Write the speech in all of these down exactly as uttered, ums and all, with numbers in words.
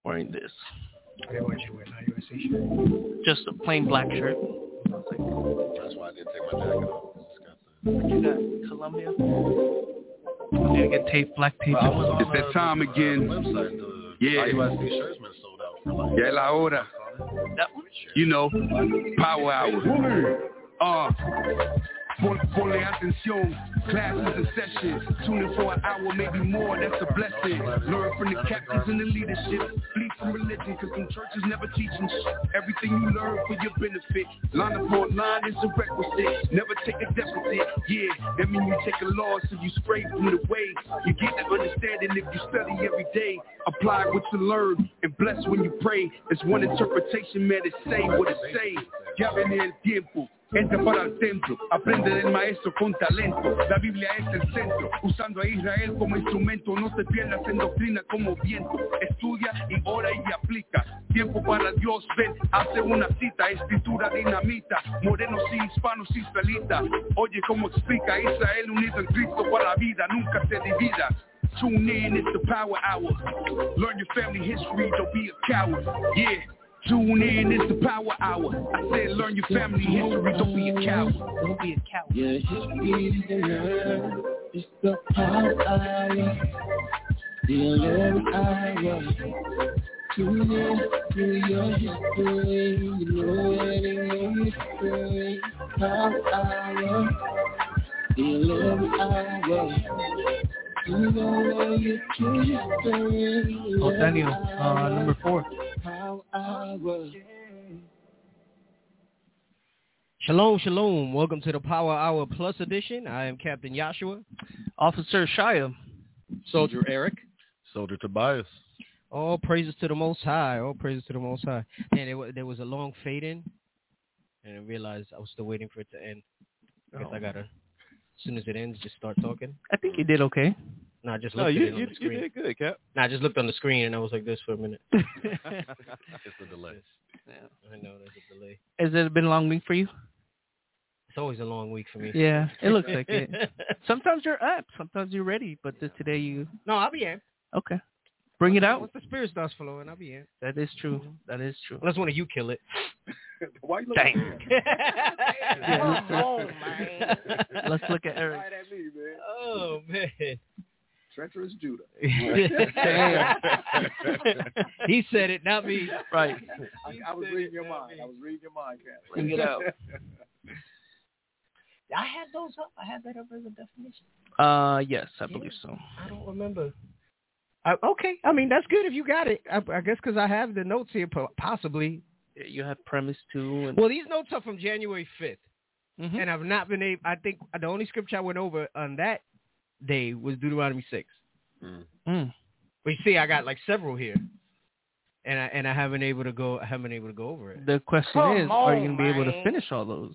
wearing this. Yeah, what you wearing? U S A shirt? Just a plain black shirt. That's why I didn't take my jacket off. You got Columbia. You need to get tape, black tape. Well, it's that time again. Website, the yeah. I U S C shirts been sold out for like. Yeah, la hora. That one? You know, power hour. Uh. Ponle atención, classes and sessions. Tune in for an hour, maybe more, that's a blessing. Learn from the captains and the leadership. Flee from religion, cause some churches never teaching shit. Everything you learn for your benefit. Line upon line is a requisite. Never take a deficit, yeah. That mean you take a loss if you spray from the way. You get the understanding if you study every day. Apply what you learn and bless when you pray. There's one interpretation, man, it say what it say. Llaven el tiempo. Entra para el templo, aprende del maestro con talento. La Biblia es el centro, usando a Israel como instrumento. No te pierdas en doctrina como viento. Estudia y ora y aplica. Tiempo para Dios, ven, hace una cita. Escritura dinamita, morenos y hispanos israelitas. Oye cómo explica Israel unido en Cristo para la vida, nunca se divida. Tune in, it's the power hour. Learn your family history, don't be a coward. Yeah. Tune in, it's the power hour. I said learn your family history, don't be a coward. Don't be a coward. Your history to learn, it's the power hour. The eleventh hour. Tune in to your history, you know it in your history. Power hour. The eleventh hour. Oh, Daniel, uh, number four. Shalom, shalom. Welcome to the Power Hour Plus edition. I am Captain Joshua. Officer Shia. Soldier Eric. Soldier Tobias. All praises to the Most High. All praises to the Most High. And there, there was a long fade in, and I realized I was still waiting for it to end. I guess oh. I gotta, as soon as it ends, just start talking. I think you did okay. No, I just no, looked you, at it on you, the screen. you did good, Cap. No, I just looked on the screen and I was like this for a minute. It's a delay. Yeah, I know there's a delay. Has it been a long week for you? It's always a long week for me. Yeah, it looks like it. Sometimes you're up, sometimes you're ready, but yeah. this today you. No, I'll be in. Okay, bring it out. Once the spirit starts flowing, I'll be in. That is true. That is true. Unless one of you kill it. Why you looking Dang. yeah, oh, man. Let's look at Eric. Right at me, man. Oh man. Treacherous Judah. He said it, not me. Right. I, I was reading your mind. I was reading your mind, Cap. Bring it out. I had those up. I had that up as a definition. Uh, yes, I yeah, believe so. I don't remember. I, okay, I mean that's good if you got it. I, I guess because I have the notes here, possibly. You have premise too. And... Well, these notes are from January fifth, mm-hmm. and I've not been able. I think the only scripture I went over on that day was Deuteronomy six. Mm. Mm. But you see, I got like several here, and I and I haven't able to go. I haven't been able to go over it. The question Come is, on, are you gonna be man. able to finish all those?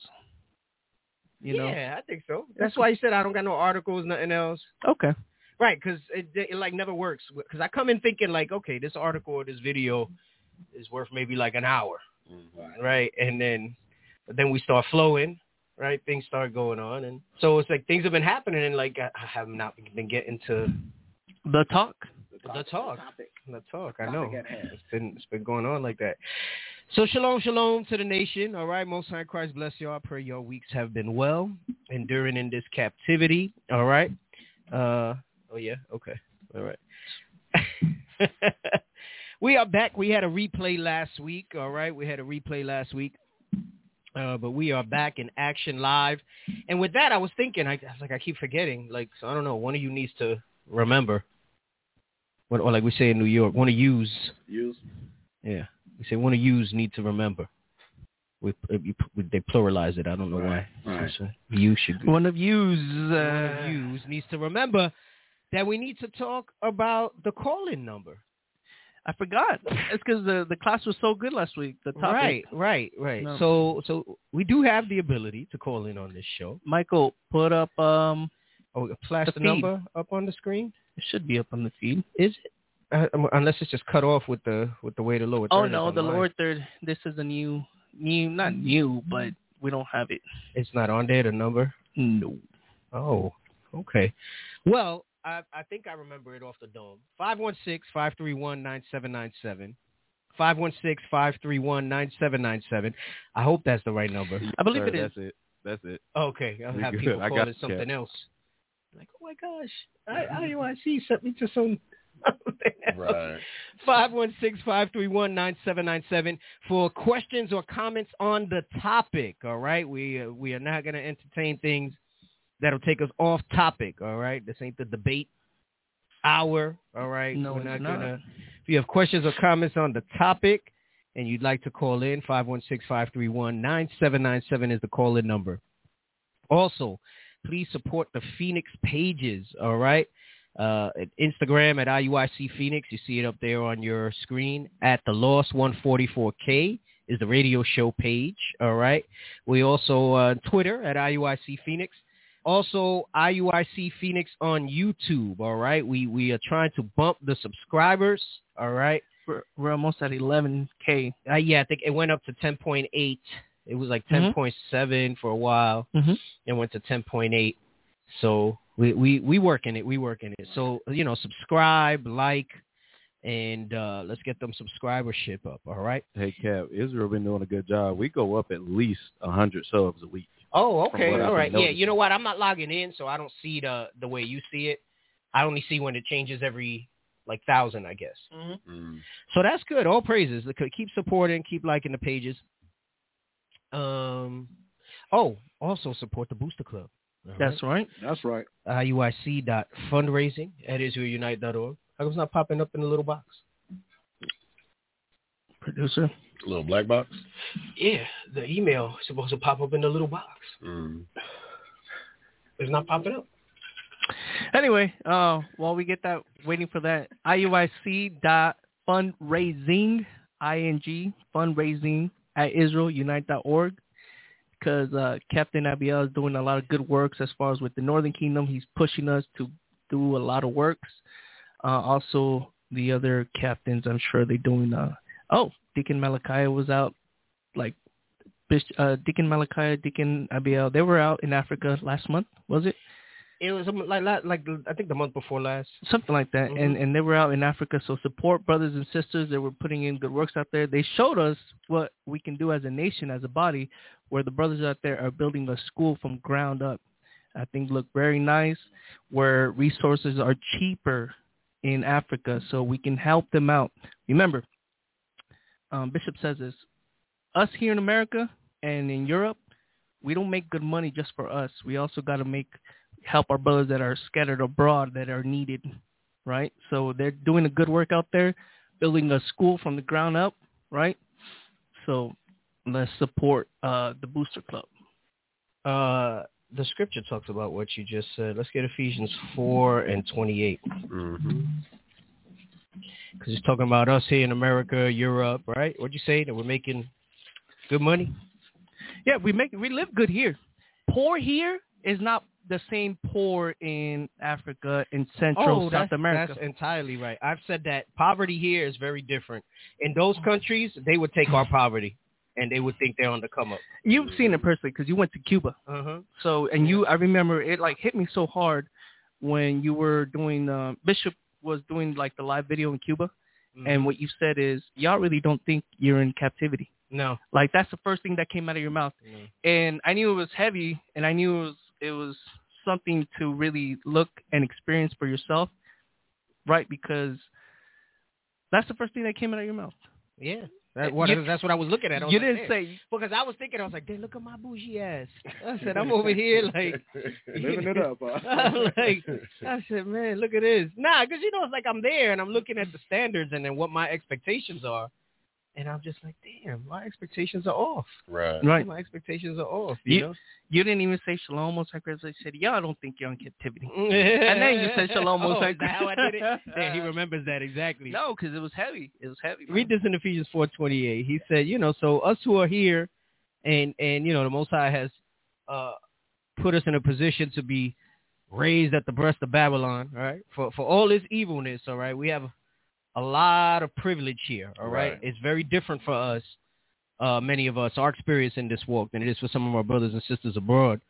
You know? Yeah, I think so. That's why you said I don't got no articles, nothing else. Okay. Right, because it, it like never works. Because I come in thinking like, okay, this article or this video is worth maybe like an hour, Mm-hmm. right? And then, but then we start flowing, right? Things start going on, and so it's like things have been happening, and like I have not been getting to the talk. The talk, the talk. I know it's been it's been going on like that. So shalom, shalom to the nation. All right, Most High Christ bless y'all. Pray your weeks have been well, enduring in this captivity. All right. Uh, oh yeah. Okay. All right. We are back. We had a replay last week. All right, we had a replay last week. Uh, but we are back in action live. And with that, I was thinking, I, I was like, I keep forgetting. Like, so I don't know. One of you needs to remember. What, or like we say in New York, one of yous. Use. Yeah. We say one of yous need to remember. We, we, we they pluralize it. I don't know right. why. Right. So you should. Be. One of yous. Uh... One of yous needs to remember that we need to talk about the call-in number. I forgot. It's because the, the class was so good last week. The topic. Right, right, right. No. So so we do have the ability to call in on this show. Michael, put up um. Oh, flash the, the number up on the screen. It should be up on the feed. Is it? Uh, unless it's just cut off with the with the way the lower third. Oh no, is the online. lower third. This is a new, new, not new, but we don't have it. It's not on there. The number. No. Oh, okay. Well, I, I think I remember it off the dome. five one six, five three one, nine seven nine seven. five one six, five three one, nine seven nine seven. I hope that's the right number. I believe Sir, it is. That's it. That's it. Okay, I'll We have good. people I call got it the something cap. else. Like, oh my gosh, I, I U I C sent me to some. Right. five one six, five three one, nine seven nine seven for questions or comments on the topic. All right, we uh, we are not going to entertain things that'll take us off topic. All right, this ain't the debate hour. All right, No, we're it's not, not. gonna. If you have questions or comments on the topic and you'd like to call in, five one six, five three one, nine seven nine seven is the call-in number. Also, please support the Phoenix pages. All right. Uh, at Instagram at I U I C Phoenix. You see it up there on your screen. At the Lost one forty-four K is the radio show page. All right. We also uh, Twitter at I U I C Phoenix. Also, I U I C Phoenix on YouTube. All right. We we are trying to bump the subscribers. All right. We're, we're almost at eleven K. Uh, yeah, I think it went up to ten point eight. It was like ten point seven mm-hmm. for a while. Mm-hmm. It went to ten point eight. So we, we, we working it. We working it. So, you know, subscribe, like, and uh, let's get them subscribership up. All right. Hey, Cap, Israel been doing a good job. We go up at least one hundred subs a week. Oh, okay. All All right. noticing. Yeah, you know what? I'm not logging in, so I don't see the the way you see it. I only see when it changes every, like, thousand, I guess. Mm-hmm. Mm. So that's good. All praises. Keep supporting. Keep liking the pages. Um. Oh, also support the Booster Club. All That's right. That's right. I U I C dot fundraising at Israel Unite dot org. How come it's not popping up in the little box? Producer. Little black box. Yeah, the email is supposed to pop up in the little box. Mm. It's not popping up. Anyway, uh, while we get that, waiting for that, I U I C dot fundraising, I N G, fundraising at Israel Unite dot org. Because uh, Captain Abiel is doing a lot of good works as far as with the Northern Kingdom. He's pushing us to do a lot of works. Uh, also, the other captains, I'm sure they're doing. Uh, oh, Deacon Malachi was out. Like uh, Deacon Malachi, Deacon Abiel, they were out in Africa last month, was it? It was um, like like, like I think the month before last. Something like that. Mm-hmm. And and they were out in Africa. So support brothers and sisters. They were putting in good works out there. They showed us what we can do as a nation, as a body, where the brothers out there are building a school from ground up. I think look very nice, where resources are cheaper in Africa, so we can help them out. Remember, um, Bishop says this, us here in America and in Europe, we don't make good money just for us. We also got to make help our brothers that are scattered abroad that are needed, right? So they're doing a good work out there, building a school from the ground up, right? So let's support uh, the Booster Club. Uh, the scripture talks about what you just said. Let's get Ephesians four and twenty-eight. Mm-hmm. Because it's talking about us here in America, Europe, right? What'd you say? That we're making good money? Yeah, we make we live good here. Poor here is not the same poor in Africa, in Central oh, South that's, America. That's entirely right. I've said that poverty here is very different. In those countries, they would take our poverty, and they would think they're on the come up. You've seen it personally because you went to Cuba. Uh-huh. So, and you, I remember it like hit me so hard when you were doing, uh, Bishop was doing like the live video in Cuba. Mm-hmm. And what you said is, y'all really don't think you're in captivity. No. Like, that's the first thing that came out of your mouth. Mm-hmm. And I knew it was heavy, and I knew it was, it was something to really look and experience for yourself, right? Because that's the first thing that came out of your mouth. Yeah. That, what, you, that's what I was looking at. I was you like, didn't hey. say... Because I was thinking, I was like, hey, look at my bougie ass. I said, I'm over here like... Living it up. Huh? I'm like, I said, man, look at this. Nah, because, you know, it's like I'm there and I'm looking at the standards and then what my expectations are. And I'm just like, damn, my expectations are off. Right. Right. My expectations are off, you, you know? You didn't even say shalom, Most High Christ. You said, y'all don't think you're in captivity. And then you said shalom, Most High Christ. Oh, is that how I did it? Yeah, he remembers that exactly. No, because it was heavy. It was heavy. Man. Read this in Ephesians four twenty-eight. He said, you know, so us who are here and, and you know, the Most High has uh, put us in a position to be raised at the breast of Babylon, all right? For, for all this evilness, all right? We have a lot of privilege here, all right? right. It's very different for us, uh, many of us, our experience in this walk, than it is for some of our brothers and sisters abroad.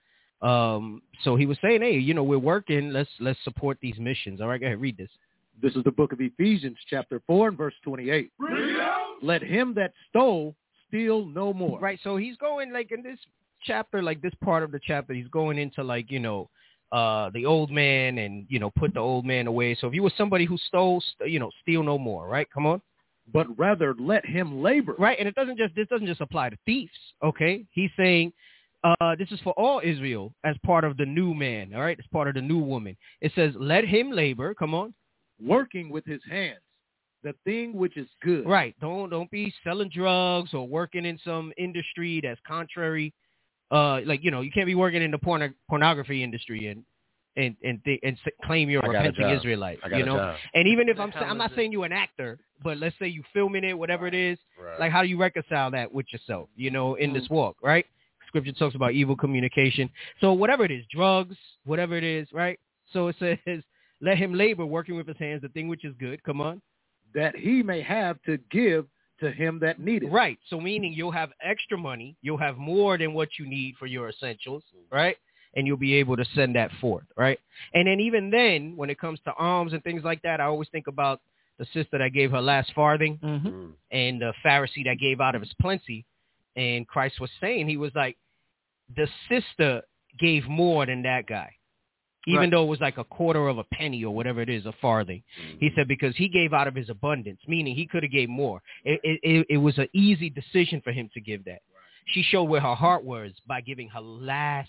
Um, so he was saying, hey, you know, we're working. Let's let's support these missions. All right, go ahead, read this. This is the book of Ephesians, chapter four and verse twenty-eight. Let him that stole steal no more. Right. So he's going like in this chapter, like this part of the chapter, he's going into like, you know, uh, the old man and, you know, put the old man away. So if you were somebody who stole, st- you know, steal no more. Right. Come on. But rather let him labor. Right. And it doesn't just this doesn't just apply to thieves. OK, he's saying uh, this is for all Israel as part of the new man. All right. It's part of the new woman. It says let him labor. Come on. Working with his hands, the thing which is good. Right. Don't don't be selling drugs or working in some industry that's contrary. Uh, like, you know, you can't be working in the porn- pornography industry and and and, th- and claim you're a repenting a Israelite. You know, job. And even if I'm sa- I'm not saying you're an actor, but let's say you filming it, whatever right. it is. Right. Like, how do you reconcile that with yourself? You know, in mm-hmm. this walk, right? Scripture talks about evil communication. So whatever it is, drugs, whatever it is, right? So it says, let him labor, working with his hands, the thing which is good. Come on. That he may have to give to him that needeth. Right. So meaning you'll have extra money. You'll have more than what you need for your essentials, right? And you'll be able to send that forth, right? And then even then, when it comes to alms and things like that, I always think about the sister that gave her last farthing mm-hmm. and the Pharisee that gave out of his plenty. And Christ was saying, he was like, the sister gave more than that guy. Even right. though it was like a quarter of a penny or whatever it is, a farthing. Mm-hmm. He said because he gave out of his abundance, meaning he could have gave more. It, it, it was an easy decision for him to give that. Right. She showed where her heart was by giving her last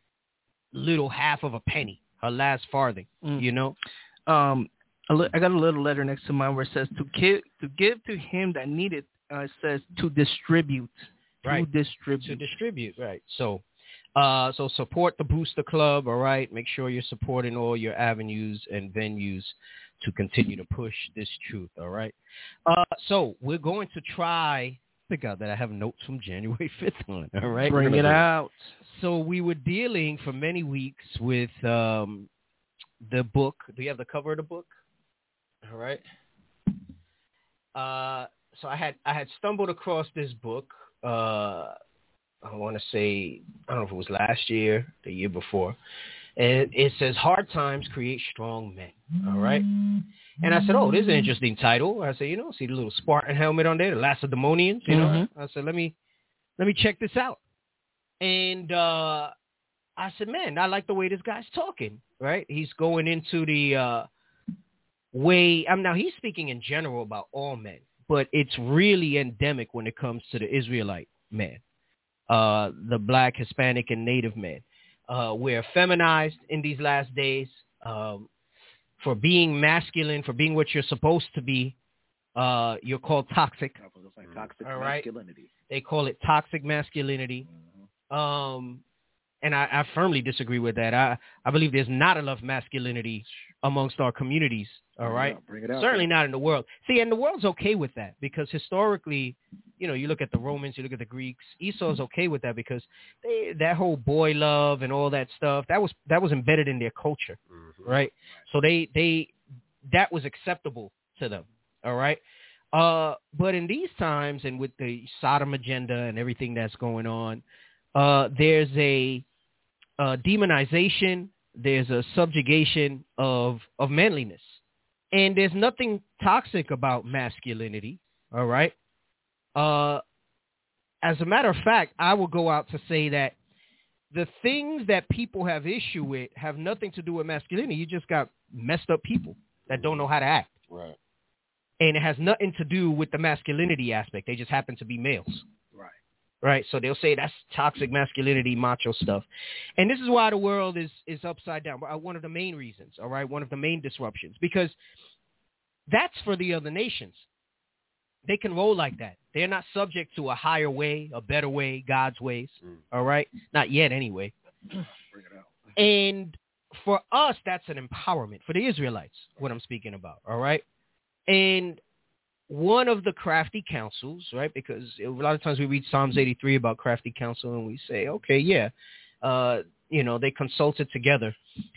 little half of a penny, her last farthing, mm. you know? Um, I got a little letter next to mine where it says to give, to give to him that needed. Uh, it says to distribute. Right. To distribute. To distribute, right. So... Uh, so support the Booster Club, all right? Make sure you're supporting all your avenues and venues to continue to push this truth, all right? Uh, so we're going to try, think out that I have notes from January fifth on, all right? Bring it out. So we were dealing for many weeks with um, the book. Do you have the cover of the book? All right. Uh, so I had I had stumbled across this book, uh, I want to say, I don't know if it was last year, the year before. And it says, Hard Times Create Strong Men. All right. And I said, oh, this is an interesting title. I said, you know, see the little Spartan helmet on there, the Lacedaemonians, you mm-hmm. know. I said, let me let me check this out. And uh, I said, man, I like the way this guy's talking, right? He's going into the uh, way, I mean, now he's speaking in general about all men, but it's really endemic when it comes to the Israelite man. Uh, the black, Hispanic, and Native men. Uh, we're feminized in these last days um, for being masculine, for being what you're supposed to be. Uh, you're called toxic. Toxic All right? masculinity. They call it toxic masculinity. Mm-hmm. Um, and I, I firmly disagree with that. I, I believe there's not enough masculinity amongst our communities. All right. Bring it out, Certainly man. not in the world. See, and the world's okay with that because historically, you know, you look at the Romans, you look at the Greeks, Esau's okay with that because they, that whole boy love and all that stuff, that was that was embedded in their culture, mm-hmm. right? So they they that was acceptable to them, all right? Uh, but in these times and with the Sodom agenda and everything that's going on, uh, there's a, a demonization, there's a subjugation of of manliness. And there's nothing toxic about masculinity, all right? Uh, as a matter of fact, I will go out to say that the things that people have issue with have nothing to do with masculinity. You just got messed up people that don't know how to act. Right. And it has nothing to do with the masculinity aspect. They just happen to be males. Right. Right. So they'll say that's toxic masculinity, macho stuff. And this is why the world is, is upside down. One of the main reasons, all right, one of the main disruptions, because that's for the other nations. They can roll like that. They're not subject to a higher way, a better way, God's ways, mm. all right? Not yet anyway. Bring it out. And for us, that's an empowerment, for the Israelites, what I'm speaking about, all right? And one of the crafty counsels, right, because a lot of times we read Psalms eighty-three about crafty counsel and we say, okay, yeah, uh, you know, they consulted together.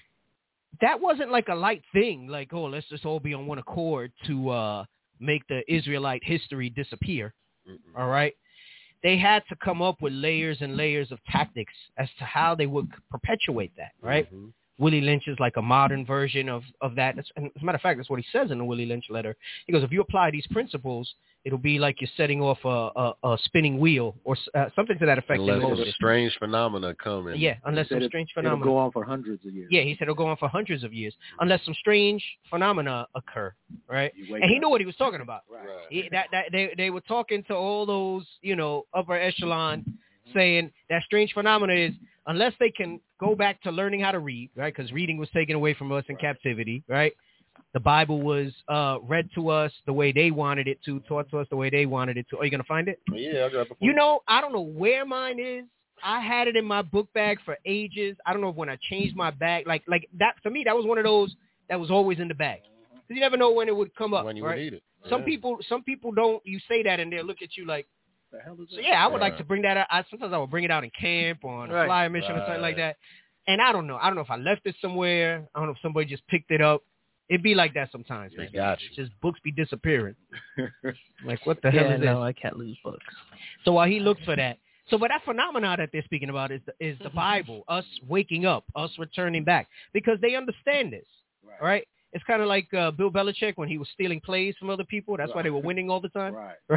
That wasn't like a light thing, like, oh, let's just all be on one accord to uh, make the Israelite history disappear, mm-mm. all right? they had to come up with layers and layers of tactics as to how they would perpetuate that, right? Mm-hmm. Willie Lynch is like a modern version of, of that. That's, and as a matter of fact, that's what he says in the Willie Lynch letter. He goes, if you apply these principles, it'll be like you're setting off a, a, a spinning wheel or uh, something to that effect. Unless some strange phenomena come in. Yeah, unless some it, strange phenomena. It'll go on for hundreds of years. Yeah, he said it'll go on for hundreds of years unless some strange phenomena occur, right? And he knew what he was talking about. Right. He, that, that, they, they were talking to all those, you know, upper echelon saying that strange phenomena is unless they can go back to learning how to read, right? Because reading was taken away from us in right. captivity, right? The Bible was uh, read to us the way they wanted it to, taught to us the way they wanted it to. Are you going to find it? Yeah, I got the You know, I don't know where mine is. I had it in my book bag for ages. I don't know if when I changed my bag, like like that, for me, that was one of those that was always in the bag. Because you never know when it would come up, when you right? would need it. Some yeah. people some people don't, you say that and they'll look at you like, the hell is so that? yeah, I would right. like to bring that out. I, sometimes I would bring it out in camp or on a Right. flyer mission right. or something like that. And I don't know. I don't know if I left it somewhere. I don't know if somebody just picked it up. It'd be like that sometimes. They man. got you. Just books be disappearing. Like, what the Yeah, hell is no, this? I can't lose books. So while he looked for that. So but that phenomenon that they're speaking about is the, is the Bible, us waking up, us returning back. Because they understand this, right? right? It's kind of like uh, Bill Belichick when he was stealing plays from other people. That's right. why they were winning all the time. Right.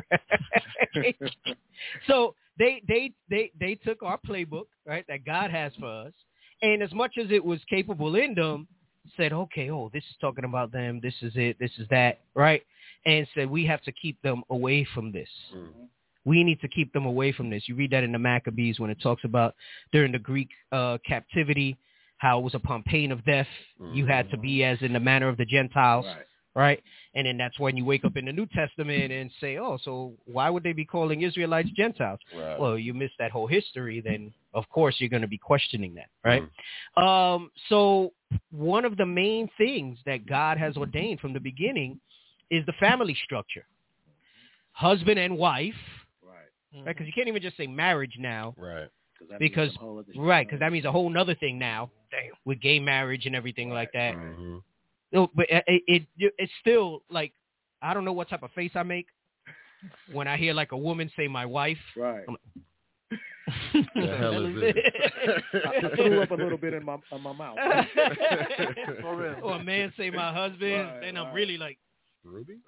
So they, they, they, they took our playbook, right, that God has for us. And as much as it was capable in them, said, okay, oh, this is talking about them. This is it. This is that, right? And said, we have to keep them away from this. Mm-hmm. We need to keep them away from this. You read that in the Maccabees when it talks about during the Greek uh, captivity, how it was upon pain of death. Mm-hmm. You had to be as in the manner of the Gentiles, right. right? And then that's when you wake up in the New Testament and say, oh, so why would they be calling Israelites Gentiles? Right. Well, you missed that whole history. Then, of course, you're going to be questioning that, right? Mm-hmm. Um, so one of the main things that God has ordained from the beginning is the family structure. Husband and wife, right? Because you can't even just say marriage now. Right. Because, right, because that means a whole nother thing now. Damn. With gay marriage and everything right. like that. Mm-hmm. No, but it, it it's still like, I don't know what type of face I make when I hear like a woman say my wife. Right. I'm like, the hell is it? I threw up a little bit in my in my mouth. For real. Or a man say my husband, right, then I'm right. really like, Ruby?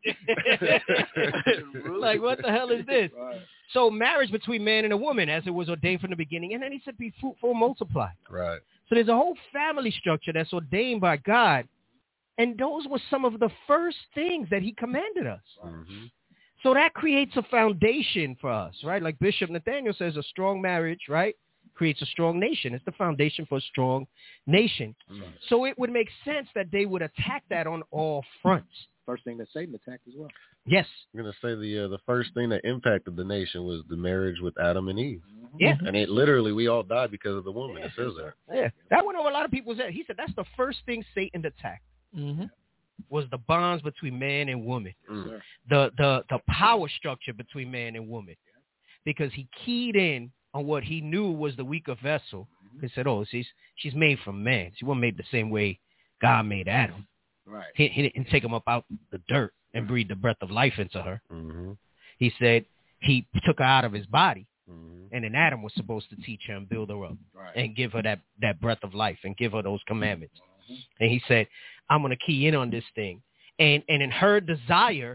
Like, what the hell is this? Right. So marriage between man and a woman, as it was ordained from the beginning, and then he said, be fruitful, multiply. Right. So there's a whole family structure that's ordained by God, and those were some of the first things that he commanded us. Mm-hmm. So that creates a foundation for us, right? Like Bishop Nathaniel says, a strong marriage, right, creates a strong nation. It's the foundation for a strong nation. Mm-hmm. So it would make sense that they would attack that on all fronts. First thing that Satan attacked as well. Yes. I'm going to say the uh, the first thing that impacted the nation was the marriage with Adam and Eve. Mm-hmm. Yeah. And it literally, we all died because of the woman. Yeah. It says that. Yeah. That went over a lot of people's head. He said that's the first thing Satan attacked. Mm-hmm. Was the bonds between man and woman. Mm. The, the, the power structure between man and woman. Because he keyed in on what he knew was the weaker vessel. Mm-hmm. He said, oh, she's, she's made from man. She wasn't made the same way God made Adam. Right. He, he didn't take him up out the dirt and breathe the breath of life into her. Mm-hmm. He said he took her out of his body, mm-hmm. and then Adam was supposed to teach her and build her up, right. and give her that, that breath of life and give her those commandments. Mm-hmm. And he said, I'm going to key in on this thing. And and in her desire,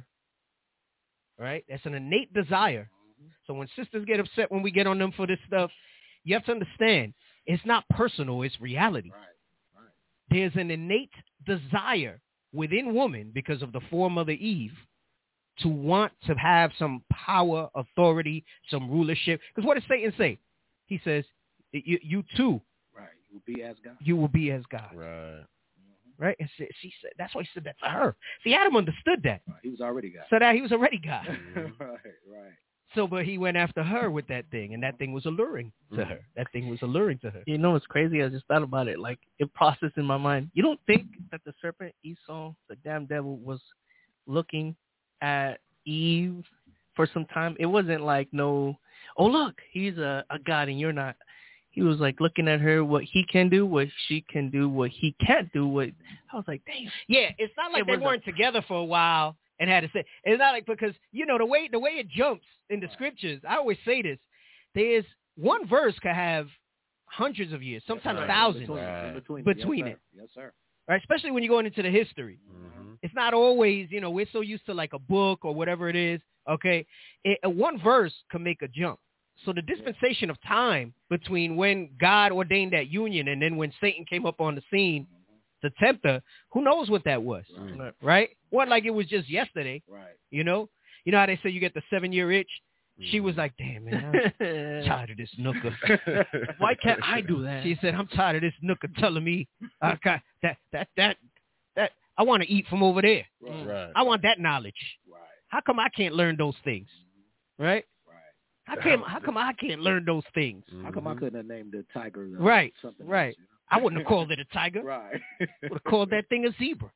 right, that's an innate desire. Mm-hmm. So when sisters get upset when we get on them for this stuff, you have to understand, it's not personal, it's reality. Right. Right. There's an innate desire within woman because of the foremother Eve to want to have some power, authority, some rulership. Because what does Satan say? He says, you, you too. Right. You will be as God. You will be as God. Right. Right? And she, she said, that's why he said that to her. See, Adam understood that. Right. He was already God. So that he was already God. right, right. So, but he went after her with that thing, and that thing was alluring to Mm. her. That thing was alluring to her. You know what's crazy? I just thought about it. Like, it processed in my mind. You don't think that the serpent, Esau, the damn devil, was looking at Eve for some time? It wasn't like, no, oh, look, he's a, a god and you're not. He was like looking at her, what he can do, what she can do, what he can't do. What I was like, damn. Yeah, it's not like It they was weren't a- together for a while, and had to say. It's not like because you know the way the way it jumps in the scriptures. I always say this: there's one verse could have hundreds of years, sometimes right. thousands Right. between, between yes, it. Yes, sir. Right, especially when you're going into the history. Mm-hmm. It's not always, you know, we're so used to like a book or whatever it is. Okay, it, one verse can make a jump. So the dispensation of time between when God ordained that union and then when Satan came up on the scene to tempt her, who knows what that was, Right. right? What like it was just yesterday, Right. you know? You know how they say you get the seven-year itch? She was like, damn, man, I'm tired of this nooker. Why can't I do that? She said, I'm tired of this nooker telling me I got that, that, that, that, I want to eat from over there. Right. Right. I want that knowledge. Right. How come I can't learn those things? Right? Right. How come, how come I can't learn those things? How come I couldn't have named the tiger? Uh, Right, Something right. else, you know? I wouldn't have called it a tiger. Right. Would have called that thing a zebra.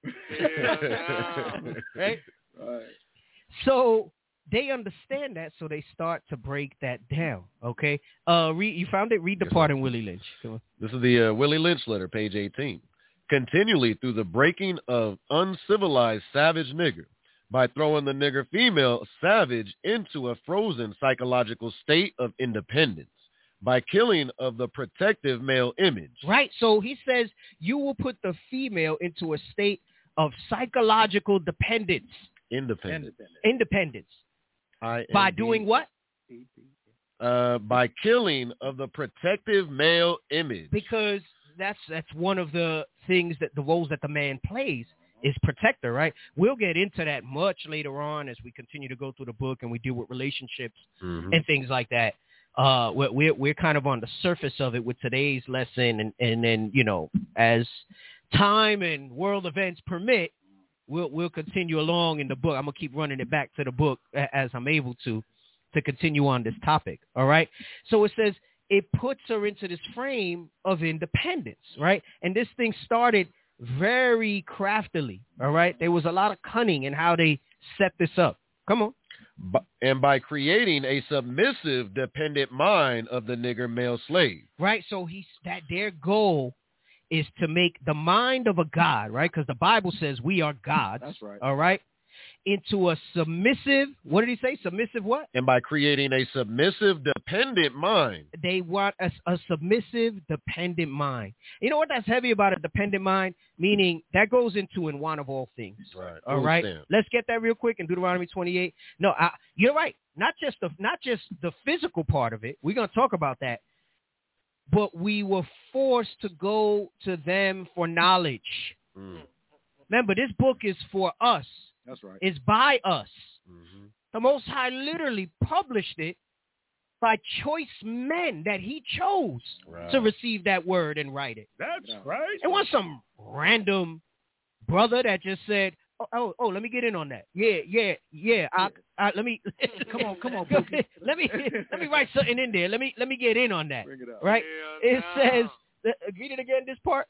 Right? Right. So they understand that, so they start to break that down. Okay. Uh, read, you found it? Read the Yes, part sir. in Willie Lynch. Come on. This is the uh, Willie Lynch letter, page eighteen. Continually through the breaking of uncivilized savage nigger by throwing the nigger female savage into a frozen psychological state of independence by killing of the protective male image. Right. So he says you will put the female into a state of psychological dependence, Independent. independence, I by N D. doing what? Uh, by killing of the protective male image. Because that's that's one of the things that the roles that the man plays is protector, right? We'll get into that much later on as we continue to go through the book and we deal with relationships Mhm. and things like that. Uh, we're, we're we're kind of on the surface of it with today's lesson, and and then you know as time and world events permit, we'll we'll continue along in the book. I'm gonna keep running it back to the book as I'm able to to continue on this topic. All right. So it says it puts her into this frame of independence, right? And this thing started very craftily. All right. There was a lot of cunning in how they set this up. Come on. B- and by creating a submissive, dependent mind of the nigger male slave. Right. So he's that their goal is to make the mind of a God, right? Because the Bible says we are gods. That's right. All right. Into a submissive, what did he say? Submissive what? And by creating a submissive, dependent mind. They want a, a submissive, dependent mind. You know what that's heavy about a dependent mind? Meaning that goes into in one of all things. Right. All right. Understand. Let's get that real quick in Deuteronomy twenty-eight. No, I, you're right. Not just the not just the physical part of it. We're going to talk about that. But we were forced to go to them for knowledge. Mm. Remember, this book is for us. That's right. It's by us. Mm-hmm. The Most High literally published it by choice men that he chose Right. to receive that word and write it. That's right. It wasn't some random brother that just said, oh, oh, oh let me get in on that. Yeah, yeah, yeah. I, I, let me Come on, come on, Go Pookie. ahead. let me let me write something in there. Let me let me get in on that. Bring it up. Right? It says, uh, read it again. This part.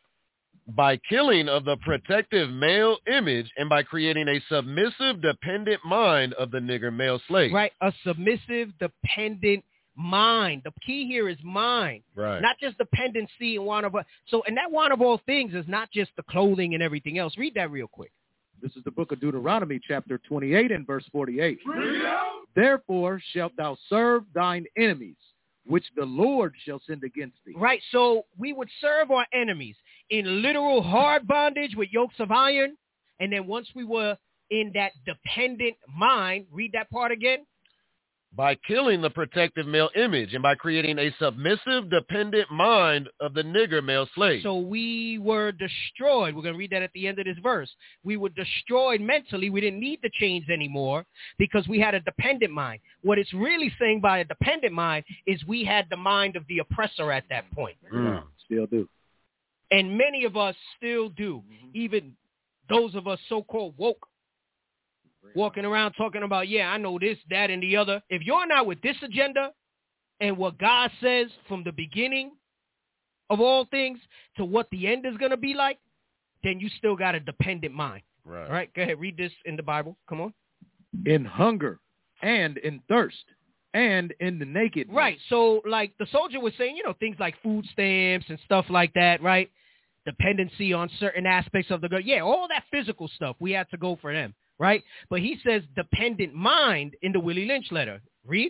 By killing of the protective male image and by creating a submissive, dependent mind of the nigger male slave. Right? A submissive, dependent mind. The key here is mind. Right. Not just dependency and one of a, so and that one of all things is not just the clothing and everything else. Read that real quick. This is the book of Deuteronomy, chapter twenty-eight and verse forty-eight. Therefore shalt thou serve thine enemies, which the Lord shall send against thee. Right. So we would serve our enemies in literal hard bondage with yokes of iron. And then once we were in that dependent mind, read that part again. By killing the protective male image and by creating a submissive, dependent mind of the nigger male slave. So we were destroyed. We're going to read that at the end of this verse. We were destroyed mentally. We didn't need the chains anymore because we had a dependent mind. What it's really saying by a dependent mind is we had the mind of the oppressor at that point. Mm. Still do. And many of us still do, even those of us so-called woke, walking around talking about, yeah, I know this, that, and the other. If you're not with this agenda and what God says from the beginning of all things to what the end is going to be like, then you still got a dependent mind. Right. All right, go ahead. Read this in the Bible. Come on. In hunger and in thirst and in the naked. Right. So like the soldier was saying, you know, things like food stamps and stuff like that, right? Dependency on certain aspects of the, yeah, all that physical stuff. We had to go for them. right? But he says dependent mind in the Willie Lynch letter. Read.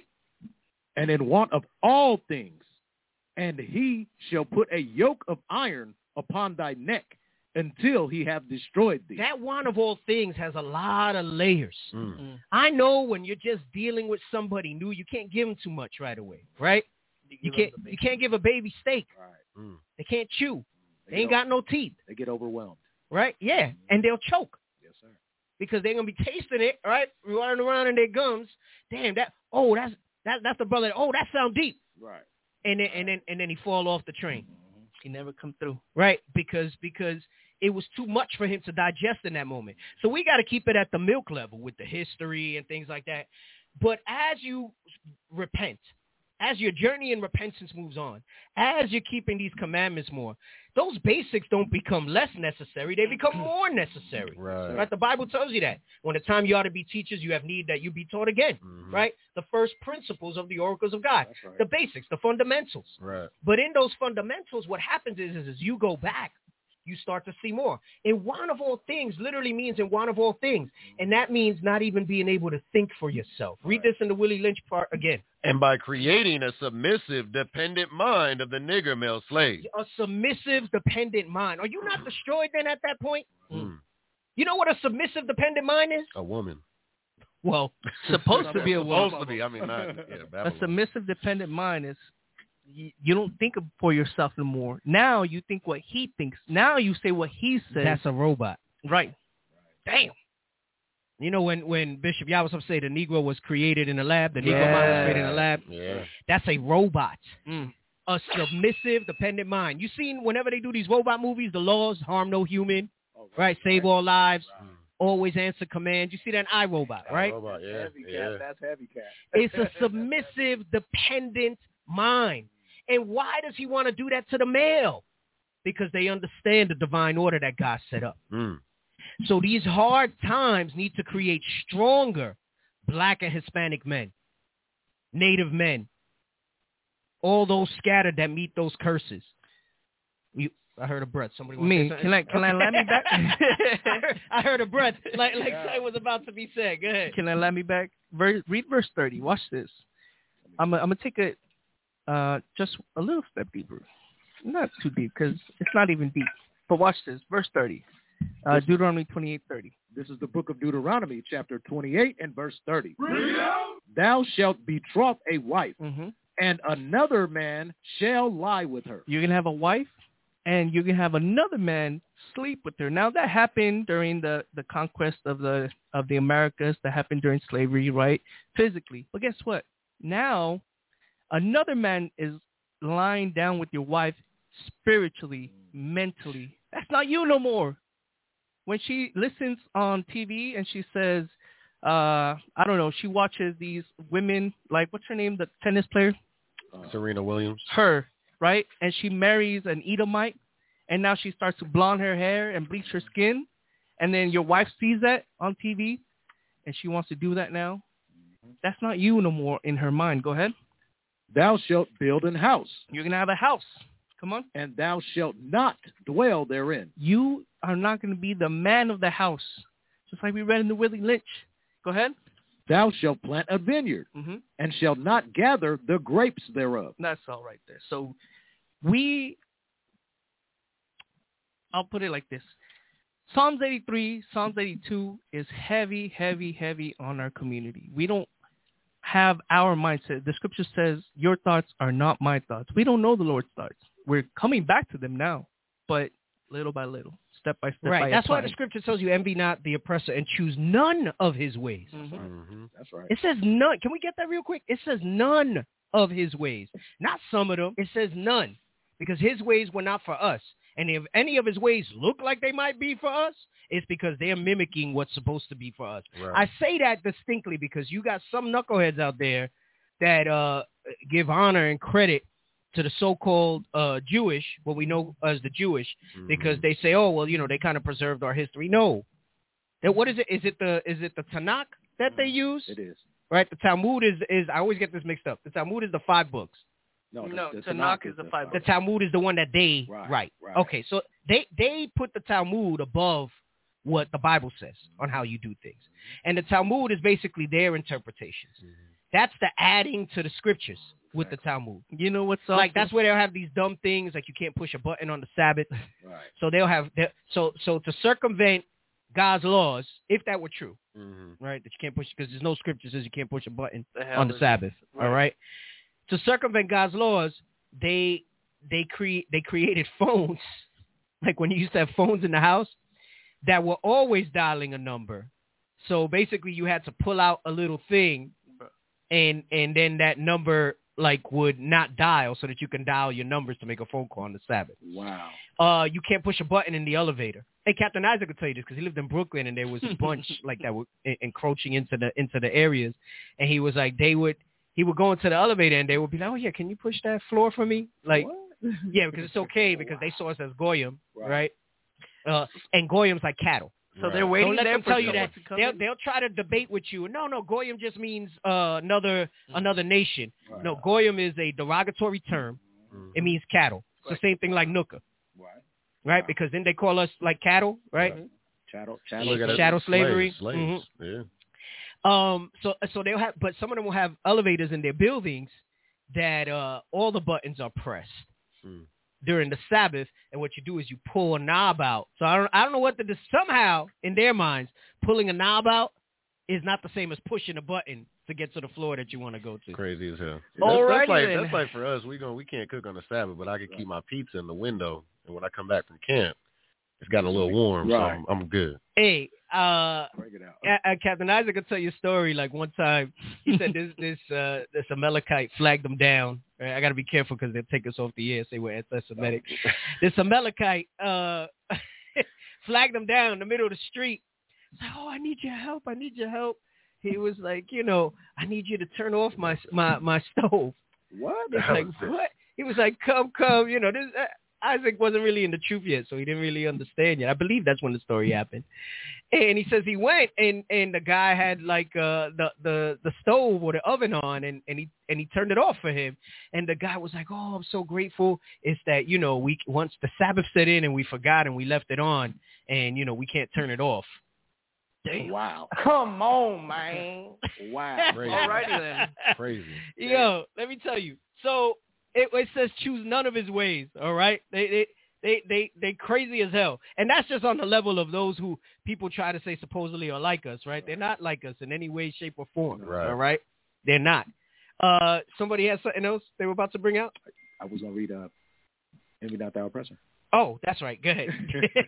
And in want of all things, and he shall put a yoke of iron upon thy neck until he have destroyed thee. That want of all things has a lot of layers. Mm. Mm. I know when you're just dealing with somebody new, you can't give them too much right away, right? You can't you can't give a baby steak. Right. Mm. They can't chew. They, they ain't got no teeth. They get overwhelmed. Right? Yeah. And they'll choke. Yes, sir. Because they're going to be tasting it, right? Running around in their gums. Damn, that, oh, that's that, that's the brother. Oh, that sound deep. Right. And then, and then, and then he fall off the train. Mm-hmm. He never come through. Right? Because, because it was too much for him to digest in that moment. So we got to keep it at the milk level with the history and things like that. But as you repent, as your journey in repentance moves on, as you're keeping these commandments more, those basics don't become less necessary. They become more necessary. Right. Right? The Bible tells you that. When the time you ought to be teachers, you have need that you be taught again. Mm-hmm. Right? The first principles of the oracles of God. That's right. The basics, the fundamentals. Right. But in those fundamentals, what happens is, is as you go back, you start to see more. In one of all things literally means in one of all things. And that means not even being able to think for yourself. Read this in the Willie Lynch part again. And by creating a submissive, dependent mind of the nigger male slave. A submissive, dependent mind. Are you not destroyed then at that point? Mm. You know what a submissive, dependent mind is? A woman. Well, Supposed to be a woman. Supposed to be. I mean, not yeah, A Babylon. submissive, dependent mind is you, you don't think for yourself anymore. Now you think what he thinks. Now you say what he says. that's a robot. Right. Damn. You know when, when Bishop Yawasop say the Negro was created in a lab, the Negro Yeah. mind was created in a lab, Yeah. that's a robot. Mm. A submissive, dependent mind. You seen whenever they do these robot movies, the laws, harm no human, Oh, right? Save all lives, Right. always answer commands. You see that in iRobot, right? Robot, yeah. Heavy cat. Yeah. That's heavy cat. It's a submissive, dependent mind. And why does he want to do that to the male? Because they understand the divine order that God set up. Mm. So these hard times need to create stronger black and Hispanic men, Native men, all those scattered that meet those curses. You, I heard a breath. Somebody want Me, to say can I can I let me back? I, heard, I heard a breath, like like Yeah. something was about to be said. Go ahead. Can I let me back? Ver, read verse thirty. Watch this. I'm a, I'm gonna take it uh, just a little step deeper, not too deep because it's not even deep. But watch this, verse thirty, uh, Deuteronomy twenty-eight thirty. This is the book of Deuteronomy, chapter twenty-eight and verse thirty. Thou shalt betroth a wife, Mm-hmm. and another man shall lie with her. You can have a wife, and you can have another man sleep with her. Now that happened during the, the conquest of the of the Americas. That happened during slavery, right? Physically. But guess what? Now another man is lying down with your wife spiritually, mentally. That's not you no more. When she listens on T V and she says, uh, I don't know, she watches these women, like, what's her name, the tennis player? Serena Williams. Her, right? And she marries an Edomite, and now she starts to blonde her hair and bleach her skin, and then your wife sees that on T V, and she wants to do that now. That's not you no more in her mind. Go ahead. Thou shalt build an house, You're going to have a house. Come on. and thou shalt not dwell therein. You are not going to be the man of the house, just like we read in the Willie Lynch. Go ahead. Thou shalt plant a vineyard, Mm-hmm. and shalt not gather the grapes thereof. That's all right there. So we, I'll put it like this. Psalms eighty-three, Psalms eighty-two is heavy, heavy, heavy on our community. We don't have our mindset. The scripture says, your thoughts are not my thoughts. We don't know the Lord's thoughts. We're coming back to them now, but little by little, step by step. Right. by That's why applying. the scripture tells you, envy not the oppressor and choose none of his ways. Mhm. Mm-hmm. That's right. It says none. Can we get that real quick? It says none of his ways. Not some of them. It says none. Because his ways were not for us. And if any of his ways look like they might be for us, it's because they're mimicking what's supposed to be for us. Right. I say that distinctly because you got some knuckleheads out there that uh, give honor and credit to the so-called uh, Jewish, what we know as the Jewish, Mhm. because they say, oh, well, you know, they kind of preserved our history. No. That, what is it? Is it the is it the Tanakh that they use? It is. Right? The Talmud is, is, I always get this mixed up. The Talmud is the five books. No, No, the, the Tanakh Tanakh is the the five The Talmud is the one that they Right, write. right. Okay, so they, they put the Talmud above what the Bible says on how you do things. And the Talmud is basically their interpretations. Mm-hmm. That's the adding to the scriptures with the Talmud. You know what's like that's where they'll have these dumb things like you can't push a button on the Sabbath. Right. So they'll have so so to circumvent God's laws, if that were true, mm-hmm. right? That you can't push because there's no scripture says you can't push a button the on the Sabbath. Right. All right. To circumvent God's laws, they they create they created phones, like when you used to have phones in the house, that were always dialing a number. So basically, you had to pull out a little thing, and and then that number like would not dial so that you can dial your numbers to make a phone call on the Sabbath. Wow. Uh, you can't push a button in the elevator. Hey, Captain Isaac could tell you this because he lived in Brooklyn and there was a bunch like that were en- encroaching into the into the areas, and he was like they would he would go into the elevator and they would be like, oh yeah, can you push that floor for me? Like, what? Yeah, because it's okay because they saw us as goyim, right? right? Uh, and goyim's like cattle. So right. they're waiting Don't let there them for tell you that. to They'll, they'll try to debate with you. No, no, goyim just means uh, another mm-hmm. another nation. Right. No, goyim is a derogatory term. Mm-hmm. It means cattle. It's right. the same thing like nuka. Right. Right? Wow. Because then they call us like cattle, right? right. Chattel, chattel, chattel slavery. Slaves, slaves. Mm-hmm. Yeah. Um. So so they'll have, but some of them will have elevators in their buildings that uh, all the buttons are pressed. Mm. During the Sabbath, and what you do is you pull a knob out. So I don't, I don't know what the somehow in their minds, pulling a knob out is not the same as pushing a button to get to the floor that you want to go to. Crazy as hell. That's, that's like then. that's like for us. We going we can't cook on the Sabbath, but I can keep my pizza in the window, and when I come back from camp, it's gotten a little warm, right. so I'm, I'm good. Hey, uh, break it out. Uh, Captain Isaac could tell you a story. Like one time, he said this this uh, this Amalekite flagged them down. Right? I got to be careful because they'll take us off the air and say we're anti-Semitic. Oh. This Amalekite uh, flagged them down in the middle of the street. Like, oh, I need your help. I need your help. He was like, you know, I need you to turn off my my my stove. What? Like what? He was like, come, come. You know, this. Uh, Isaac wasn't really in the truth yet, so he didn't really understand yet. I believe that's when the story happened. And he says he went, and, and the guy had like uh, the, the the stove or the oven on, and, and he and he turned it off for him. And the guy was like, "Oh, I'm so grateful. It's that you know we once the Sabbath set in and we forgot and we left it on, and you know we can't turn it off." Damn. Wow. Come on, man. Wow. Crazy. Alrighty then. Crazy. Yo, let me tell you. So. It, it says choose none of his ways, all right? They, they they they they crazy as hell. And that's just on the level of those who people try to say supposedly are like us, right? They're not like us in any way, shape, or form, right. all right? They're not. Uh, somebody has something else they were about to bring out? I was going to read uh, Envy Not Thou Oppressor. Oh, that's right. Go ahead.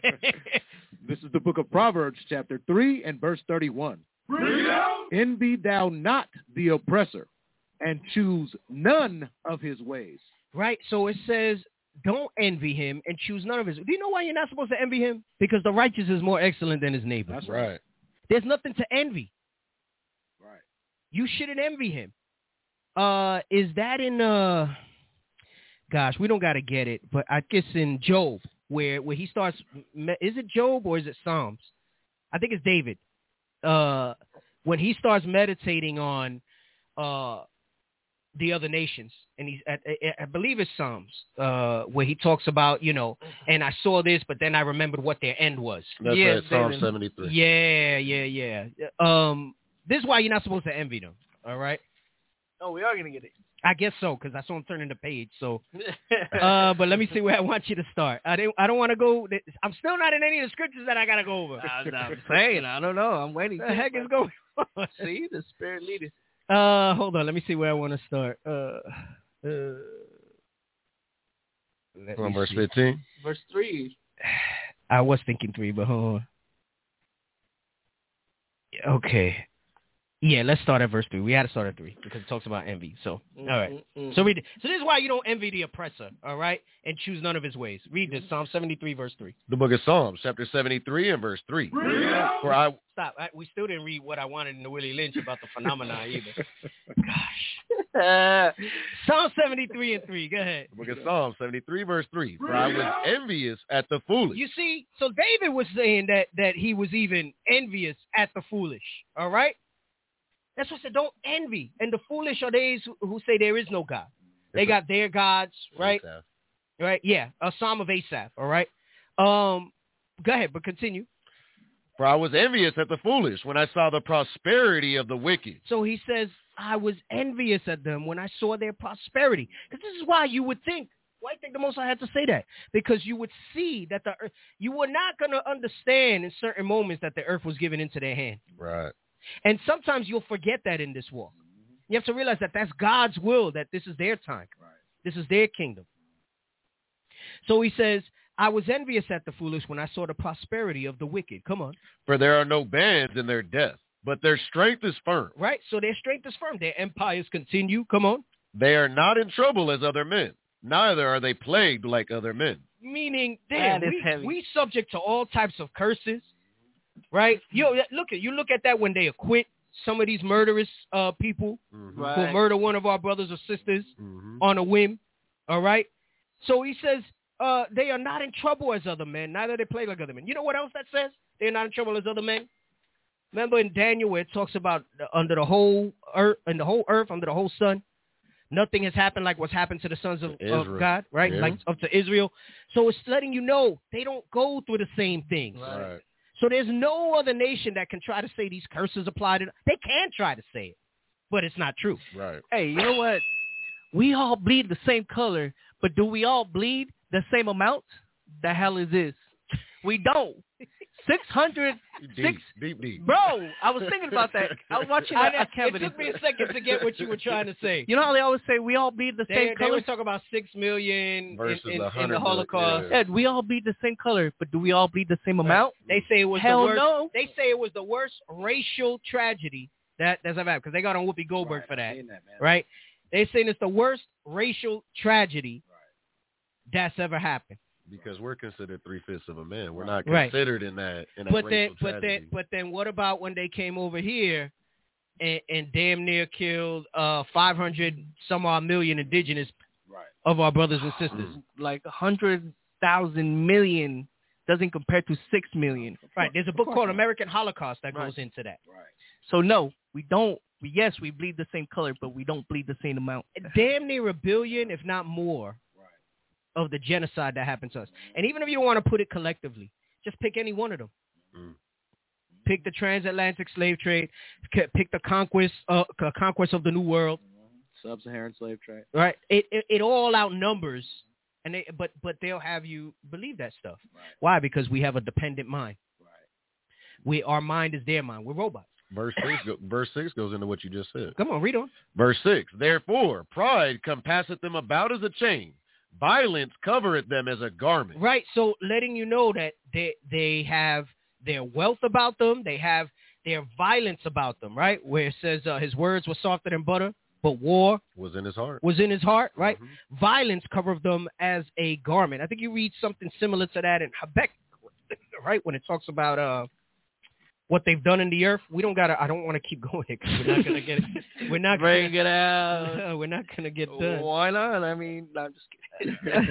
This is the book of Proverbs, chapter three and verse thirty-one. Envy thou not the oppressor, and choose none of his ways. Right. So it says, don't envy him and choose none of his. Do you know why you're not supposed to envy him? Because the righteous is more excellent than his neighbor. That's right. There's nothing to envy. Right. You shouldn't envy him. Uh, is that in, uh, gosh, we don't got to get it, but I guess in Job, where, where he starts, is it Job or is it Psalms? I think it's David. Uh, when he starts meditating on, uh, the other nations, and he's I, I believe it's Psalms uh, where he talks about, you know, and I saw this, but then I remembered what their end was. That's yeah, right, Psalm seventy-three. Yeah, yeah, yeah. Um, this is why you're not supposed to envy them. All right. Oh, we are gonna get it. I guess so, because I saw him turning the page. So, uh, but let me see where I want you to start. I didn't. I don't want to go. I'm still not in any of the scriptures that I gotta go over. I'm, I'm saying. I don't know. I'm waiting. What the heck is going on? See, the spirit leader. Uh, hold on. Let me see where I want to start. Uh, uh, on verse fifteen. Verse three. I was thinking three, but hold on. Okay. Yeah, let's start at verse three. We had to start at three because it talks about envy. So, all right. Mm-hmm. So read it. So this is why you don't envy the oppressor, all right, and choose none of his ways. Read this, Psalm seventy-three, verse three. The book of Psalms, chapter seventy-three and verse three. For I Stop. I, we still didn't read what I wanted in the Willie Lynch about the phenomena either. Gosh. Uh, Psalm seventy-three and three. Go ahead. The book of Psalms, seventy-three, verse three. For I was envious at the foolish. You see, so David was saying that that he was even envious at the foolish, all right? That's what I said, don't envy. And the foolish are those who, who say there is no God. They got their gods, right? Asaph. Right, yeah, a psalm of Asaph, all right? Um, go ahead, but continue. For I was envious at the foolish when I saw the prosperity of the wicked. So he says, I was envious at them when I saw their prosperity. Because this is why you would think, why do you think the Most High had to say that? Because you would see that the earth, you were not going to understand in certain moments that the earth was given into their hand. Right. And sometimes you'll forget that in this walk. You have to realize that that's God's will, that this is their time. Right. This is their kingdom. So he says, I was envious at the foolish when I saw the prosperity of the wicked. Come on. For there are no bands in their death, but their strength is firm. Right. So their strength is firm. Their empires continue. Come on. They are not in trouble as other men. Neither are they plagued like other men. Meaning, damn, we, we subject to all types of curses. Right. You know, look at you look at that when they acquit some of these murderous uh, people mm-hmm. right. who murder one of our brothers or sisters mm-hmm. on a whim. All right. So he says, Uh, they are not in trouble as other men, neither they plague like other men. You know what else that says? They're not in trouble as other men. Remember in Daniel where it talks about the, under the whole earth, and the whole earth, under the whole sun, nothing has happened like what's happened to the sons of, of God, right? Yeah. Like up to Israel. So it's letting you know they don't go through the same things. Right. So there's no other nation that can try to say these curses apply to them. They can try to say it, but it's not true. Right. Hey, you know what? We all bleed the same color, but do we all bleed the same amount? The hell is this? We don't. six hundred. Deep, six, deep, deep. Bro, I was thinking about that. I was watching that. I, it took me a second to get what you were trying to say. You know how they always say we all bleed the they, same they color? They always talk about six million versus in, in, the, in the Holocaust. Yeah. Ed, we all bleed the same color, but do we all bleed the same amount? They say it was Hell the worst. No. They say it was the worst racial tragedy that, that's ever happened, because they got on Whoopi Goldberg right, for that, that right? They're saying it's the worst racial tragedy right. that's ever happened. Because we're considered three-fifths of a man. We're not right. considered in that in that but racial then, tragedy. But then, but then what about when they came over here and, and damn near killed uh, five hundred some odd million indigenous right. of our brothers and sisters? Like one hundred thousand million doesn't compare to six million. Right. There's a book called American Holocaust that right. goes into that. Right. So, no, we don't. Yes, we bleed the same color, but we don't bleed the same amount. Damn near a billion, if not more, right. of the genocide that happened to us. And even if you don't want to put it collectively, just pick any one of them. Mm. Pick the transatlantic slave trade. Pick the conquest, uh, conquest of the New World. Sub-Saharan slave trade. Right. It, it it all outnumbers, and they but but they'll have you believe that stuff. Right. Why? Because we have a dependent mind. Right. We our mind is their mind. We're robots. Verse six, go, verse six goes into what you just said. Come on, read on. Verse six, therefore pride compasseth them about as a chain. Violence covereth them as a garment. Right, so letting you know that they they have their wealth about them. They have their violence about them, right? Where it says uh, his words were softer than butter, but war was in his heart. Was in his heart, right? Mm-hmm. Violence covereth them as a garment. I think you read something similar to that in Habakkuk, right? When it talks about... uh. what they've done in the earth. We don't gotta. I don't want to keep going here because we're not gonna get it. We're not bring gonna, it out. We're not gonna get done. Why not? I mean, no, I'm just kidding.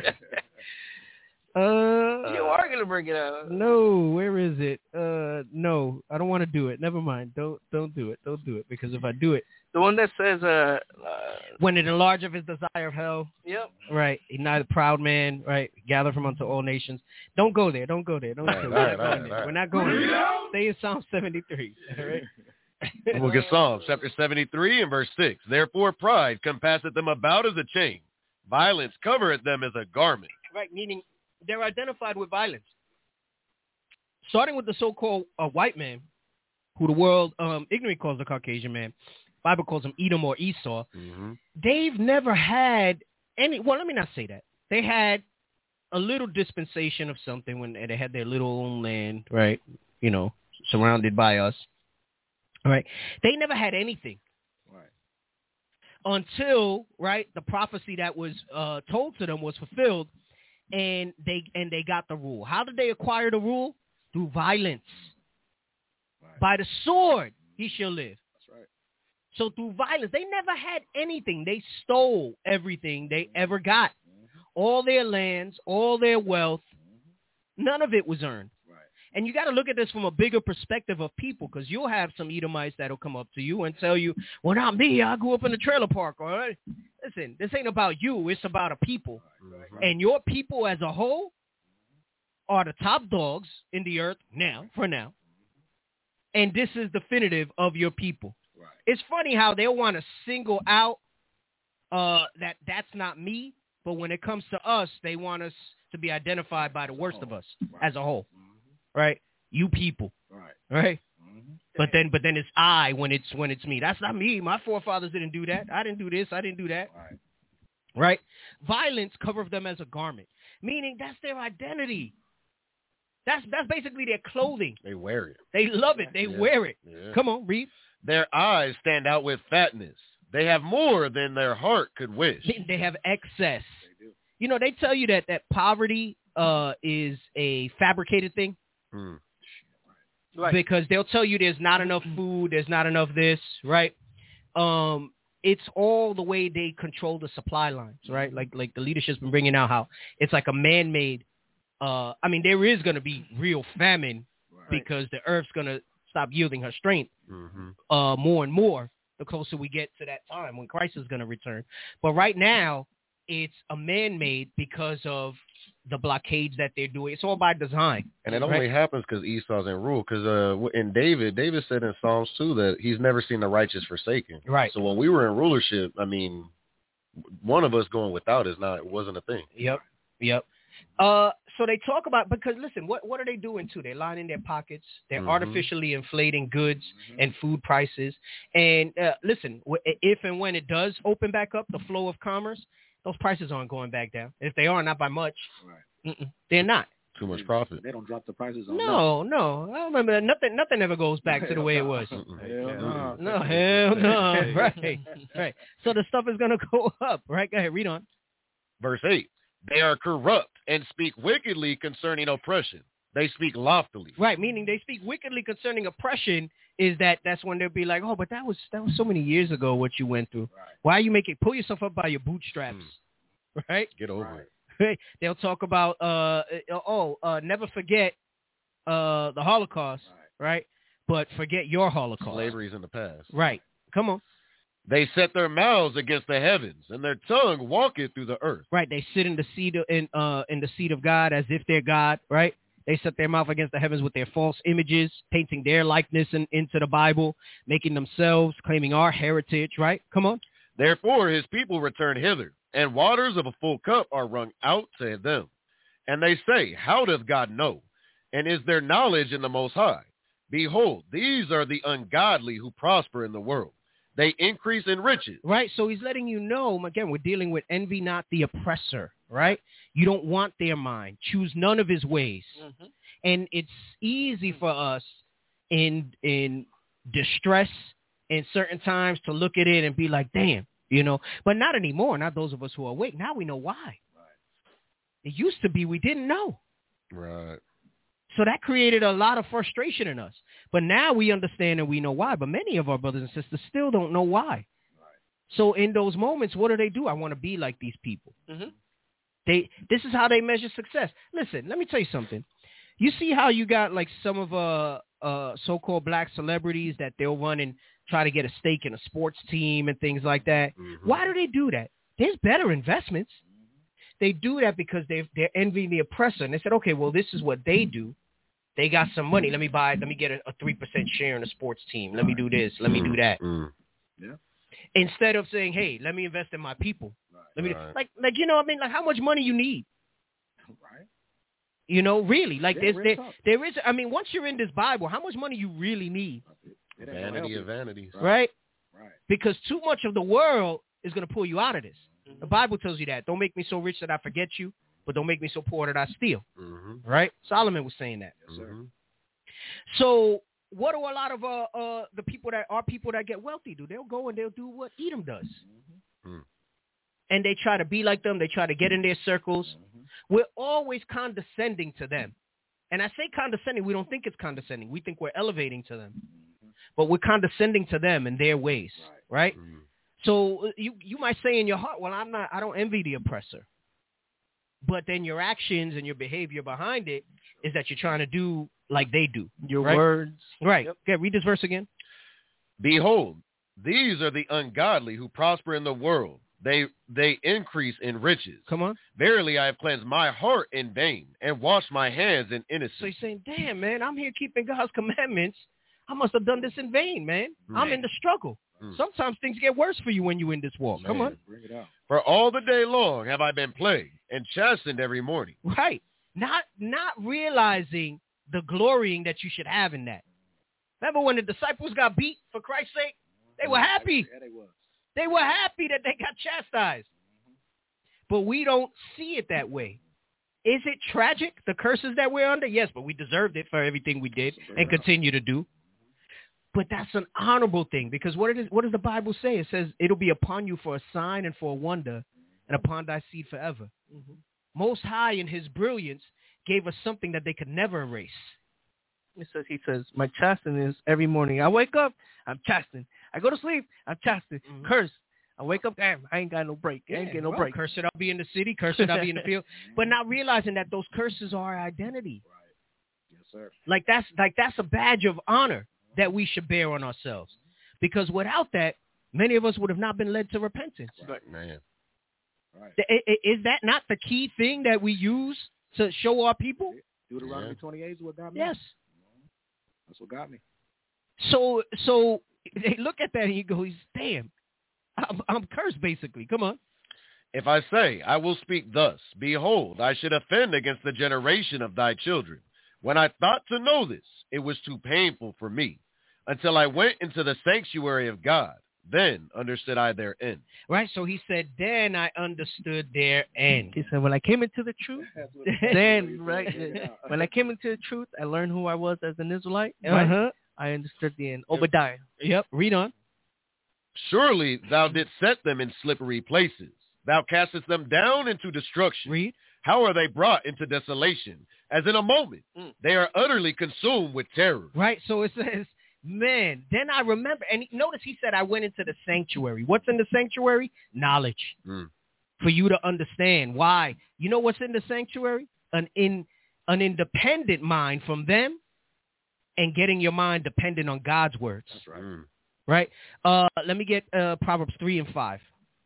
uh, you are gonna bring it out. No, where is it? Uh, no, I don't want to do it. Never mind. Don't don't do it. Don't do it because if I do it, the one that says, uh, uh when it enlargeth his desire of hell. Yep. Right. Neither proud man. Right. Gather from unto all nations. Don't go there. Don't go there. Don't go there. We're not going there. We're not going there. Stay in Psalm seventy-three. All right. We'll get Psalms chapter seventy-three and verse six. Therefore pride compasseth them about as a chain. Violence covereth them as a garment. Right. Meaning they're identified with violence. Starting with the so-called uh, white man, who the world um, ignorantly calls the Caucasian man. Bible calls him Edom or Esau. Mm-hmm. They've never had any, well, let me not say that. They had a little dispensation of something when they had their little own land, right? You know, surrounded by us. All right. They never had anything. Right. Until, right, the prophecy that was uh, told to them was fulfilled, and they and they got the rule. How did they acquire the rule? Through violence. Right. By the sword he shall live. So through violence, they never had anything. They stole everything they ever got. mm-hmm. All their lands, all their wealth, mm-hmm. none of it was earned. Right. And you got to look at this from a bigger perspective of people, because you'll have some Edomites that'll come up to you and tell you, well, not me. I grew up in a trailer park. All right. Listen, this ain't about you. It's about a people. Right. Right. And your people as a whole are the top dogs in the earth now, for now. and this is definitive of your people. Right. It's funny how they'll want to single out uh, that that's not me, but when it comes to us, they want us to be identified by the worst of us right. as a whole, mm-hmm. right? You people, right? Right? Mm-hmm. But then, but then it's I when it's when it's me. That's not me. My forefathers didn't do that. I didn't do this. I didn't do that. Right. Right? Violence covers them as a garment, meaning that's their identity. That's that's basically their clothing. They wear it. They love it. They yeah. wear it. Yeah. Come on, read. Their eyes stand out with fatness. They have more than their heart could wish. They, they have excess. They do. You know, they tell you that, that poverty uh, is a fabricated thing. Hmm. Right. Because they'll tell you there's not enough food, there's not enough this, right? Um, it's all the way they control the supply lines, right? Like like the leadership's been bringing out how it's like a man-made. Uh, I mean, there is going to be real famine right. because the earth's going to stop yielding her strength mm-hmm. uh, more and more the closer we get to that time when Christ is going to return. But right now, it's a man-made because of the blockades that they're doing. It's all by design. And it only right? happens because Esau's in rule. Because uh, in David, David said in Psalms two that he's never seen the righteous forsaken. Right. So when we were in rulership, I mean, one of us going without is not, it wasn't a thing. Yep. Yep. Uh, so they talk about, because listen, what, what are they doing too? They're lining their pockets. They're mm-hmm. artificially inflating goods mm-hmm. and food prices. And uh, listen, if and when it does open back up, the flow of commerce, those prices aren't going back down. If they are, not by much. Right. They're not. Too much profit. They don't drop the prices on No, nothing. no. I remember that. Nothing, nothing ever goes back to the way it was. Hell no. No, hell no. Right, right. So the stuff is going to go up, right? Go ahead, read on. Verse eight. They are corrupt and speak wickedly concerning oppression. They speak loftily. Right, meaning they speak wickedly concerning oppression. Is that that's when they'll be like, oh, but that was that was so many years ago what you went through. Right. Why are you making pull yourself up by your bootstraps? Mm. Right? Get over right. it. They'll talk about uh oh uh never forget uh the Holocaust, right? right? But forget your Holocaust. Slavery's in the past. Right. Come on. They set their mouths against the heavens, and their tongue walketh through the earth. Right. They sit in the seat of, in uh in the seat of God as if they're God, right? They set their mouth against the heavens with their false images, painting their likeness in, into the Bible, making themselves, claiming our heritage, right? Come on. Therefore his people return hither, and waters of a full cup are wrung out to them. And they say, how doth God know? And is there knowledge in the Most High? Behold, these are the ungodly who prosper in the world. They increase in riches. Right. So he's letting you know, again, we're dealing with envy, not the oppressor, right? You don't want their mind. Choose none of his ways. Mm-hmm. And it's easy for us in in distress in certain times to look at it and be like, damn, you know, but not anymore. Not those of us who are awake. Now we know why. Right. It used to be we didn't know. Right. So that created a lot of frustration in us. But now we understand and we know why. But many of our brothers and sisters still don't know why. Right. So in those moments, what do they do? I want to be like these people. Mm-hmm. They. This is how they measure success. Listen, let me tell you something. You see how you got like some of uh, uh, so-called black celebrities that they'll run and try to get a stake in a sports team and things like that. Mm-hmm. Why do they do that? There's better investments. They do that because they they're envying the oppressor. And they said, okay, well, this is what they do. They got some money. Let me buy, let me get a, a three percent share in a sports team. Let me do this. Let me do that. Mm. Yeah. Instead of saying, hey, let me invest in my people. Right. Let me right. do, like, like, you know what I mean? Like how much money you need. Right. You know, really, like yeah, there's, there, there is, I mean, once you're in this Bible, how much money you really need? It Vanity of vanities. Right? right? Right. Because too much of the world is going to pull you out of this. Mm-hmm. The Bible tells you that. Don't make me so rich that I forget you, but don't make me so poor that I steal. Mm-hmm. Right? Solomon was saying that. Yes, sir. Mm-hmm. So what do a lot of uh, uh, the people that are people that get wealthy do? They'll go and they'll do what Edom does. Mm-hmm. And they try to be like them. They try to get in their circles. Mm-hmm. We're always condescending to them. And I say condescending. We don't think it's condescending. We think we're elevating to them. Mm-hmm. But we're condescending to them in their ways, right? right? Mm-hmm. So you you might say in your heart, well, I'm not, I don't envy the oppressor. But then your actions and your behavior behind it is that you're trying to do like they do. Your right? words. Right. Yep. Okay, read this verse again. Behold, these are the ungodly who prosper in the world. They they increase in riches. Come on. Verily, I have cleansed my heart in vain and washed my hands in innocence. So you're saying, damn, man, I'm here keeping God's commandments. I must have done this in vain, man. Mm. I'm in the struggle. Mm. Sometimes things get worse for you when you in this walk. Man, come on. Bring it out. For all the day long have I been plagued and chastened every morning. Right. Not not realizing the glorying that you should have in that. Remember when the disciples got beat for Christ's sake? They were happy. Yeah, they was. They were happy that they got chastised. But we don't see it that way. Is it tragic, the curses that we're under? Yes, but we deserved it for everything we did and continue to do. But that's an honorable thing because what, it is, what does the Bible say? It says it'll be upon you for a sign and for a wonder and upon thy seed forever. Mm-hmm. Most High in his brilliance gave us something that they could never erase. It says, he says, my chastening is every morning. I wake up, I'm chastened. I go to sleep, I'm chastened. Mm-hmm. Curse. I wake up, damn, I ain't got no break. I ain't yeah, getting no well, break. Cursed I'll be in the city, cursed I'll be in the field. But not realizing that those curses are our identity. Right. Yes, sir. Like that's like that's a badge of honor that we should bear on ourselves. Because without that, many of us would have not been led to repentance. Right. Man. Right. Is that not the key thing that we use to show our people? Deuteronomy yeah. twenty-eight is what got me? Yes. That's what got me. So so they look at that and you go, damn, I'm, I'm cursed basically. Come on. If I say, I will speak thus, behold, I should offend against the generation of thy children. When I thought to know this, it was too painful for me, until I went into the sanctuary of God. Then understood I their end. Right, so he said, then I understood their end. He said, when I came into the truth, then, right, when I came into the truth, I learned who I was as an Israelite. Right? Uh-huh. I understood the end. Obadiah. Yep, read on. Surely thou didst set them in slippery places. Thou castest them down into destruction. Read. How are they brought into desolation? As in a moment, mm. they are utterly consumed with terror. Right, so it says, man, then I remember, and notice he said I went into the sanctuary. What's in the sanctuary? Knowledge. Mm. For you to understand why. You know what's in the sanctuary? An in an independent mind from them and getting your mind dependent on God's words. That's right. Mm. Right? Uh, let me get uh, Proverbs three and five.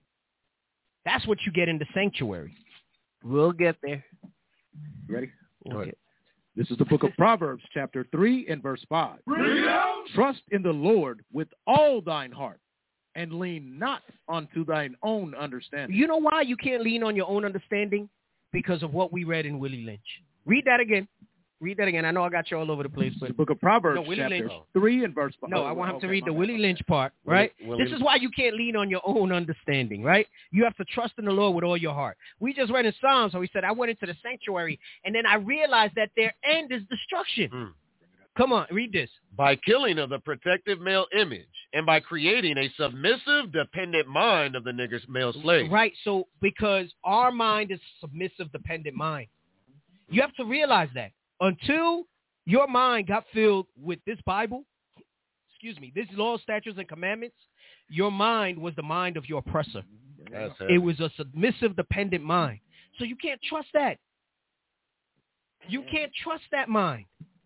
That's what you get in the sanctuary. We'll get there. You ready? We'll Go ahead. This is the book of Proverbs, chapter three and verse five. Trust in the Lord with all thine heart, and lean not unto thine own understanding. You know why you can't lean on your own understanding? Because of what we read in Willie Lynch. Read that again. Read that again. I know I got you all over the place. But the book of Proverbs, no, chapter Lynch. three and verse five. No, I want him okay, to read the Willie Lynch part, right? Willie, this is why you can't lean on your own understanding, right? You have to trust in the Lord with all your heart. We just read in Psalms, so he said, I went into the sanctuary, and then I realized that their end is destruction. Mm. Come on, read this. By killing of the protective male image, and by creating a submissive, dependent mind of the nigger's male slave. Right, so because our mind is submissive, dependent mind. You have to realize that. Until your mind got filled with this Bible, excuse me, this law, statutes, and commandments, your mind was the mind of your oppressor. That's it was a submissive, dependent mind. So you can't trust that. You can't trust that mind.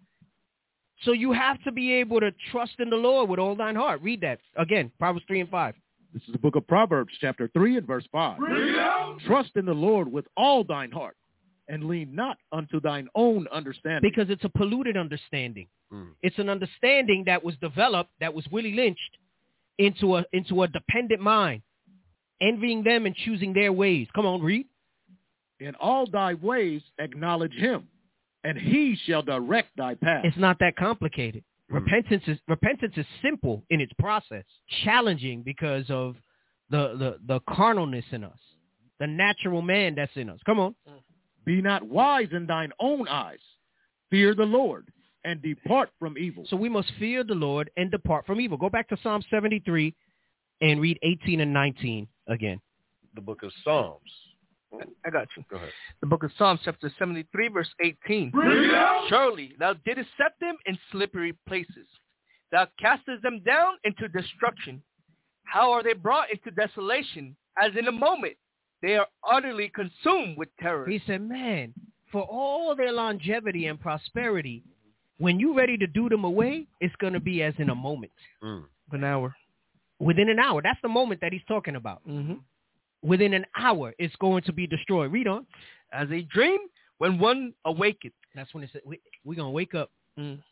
So you have to be able to trust in the Lord with all thine heart. Read that. Again, Proverbs three and five. This is the book of Proverbs, chapter three and verse five. Trust in the Lord with all thine heart, and lean not unto thine own understanding. Because it's a polluted understanding. Mm. It's an understanding that was developed, that was Willie Lynched, into a into a dependent mind, envying them and choosing their ways. Come on, read. In all thy ways acknowledge him, and he shall direct thy path. It's not that complicated. Mm. Repentance is repentance is simple in its process, challenging because of the, the, the carnalness in us, the natural man that's in us. Come on. Mm. Be not wise in thine own eyes. Fear the Lord and depart from evil. So we must fear the Lord and depart from evil. Go back to Psalm seventy-three and read eighteen and nineteen again. The book of Psalms. I got you. Go ahead. The book of Psalms, chapter seventy-three, verse eighteen. Surely thou didst set them in slippery places. Thou castest them down into destruction. How are they brought into desolation? As in a moment. They are utterly consumed with terror. He said, man, for all their longevity and prosperity, when you're ready to do them away, it's going to be as in a moment. Mm. An hour. Within an hour. That's the moment that he's talking about. Mm-hmm. Within an hour, it's going to be destroyed. Read on. As a dream when one awaketh. That's when it said, we, we're going to wake up. Mm.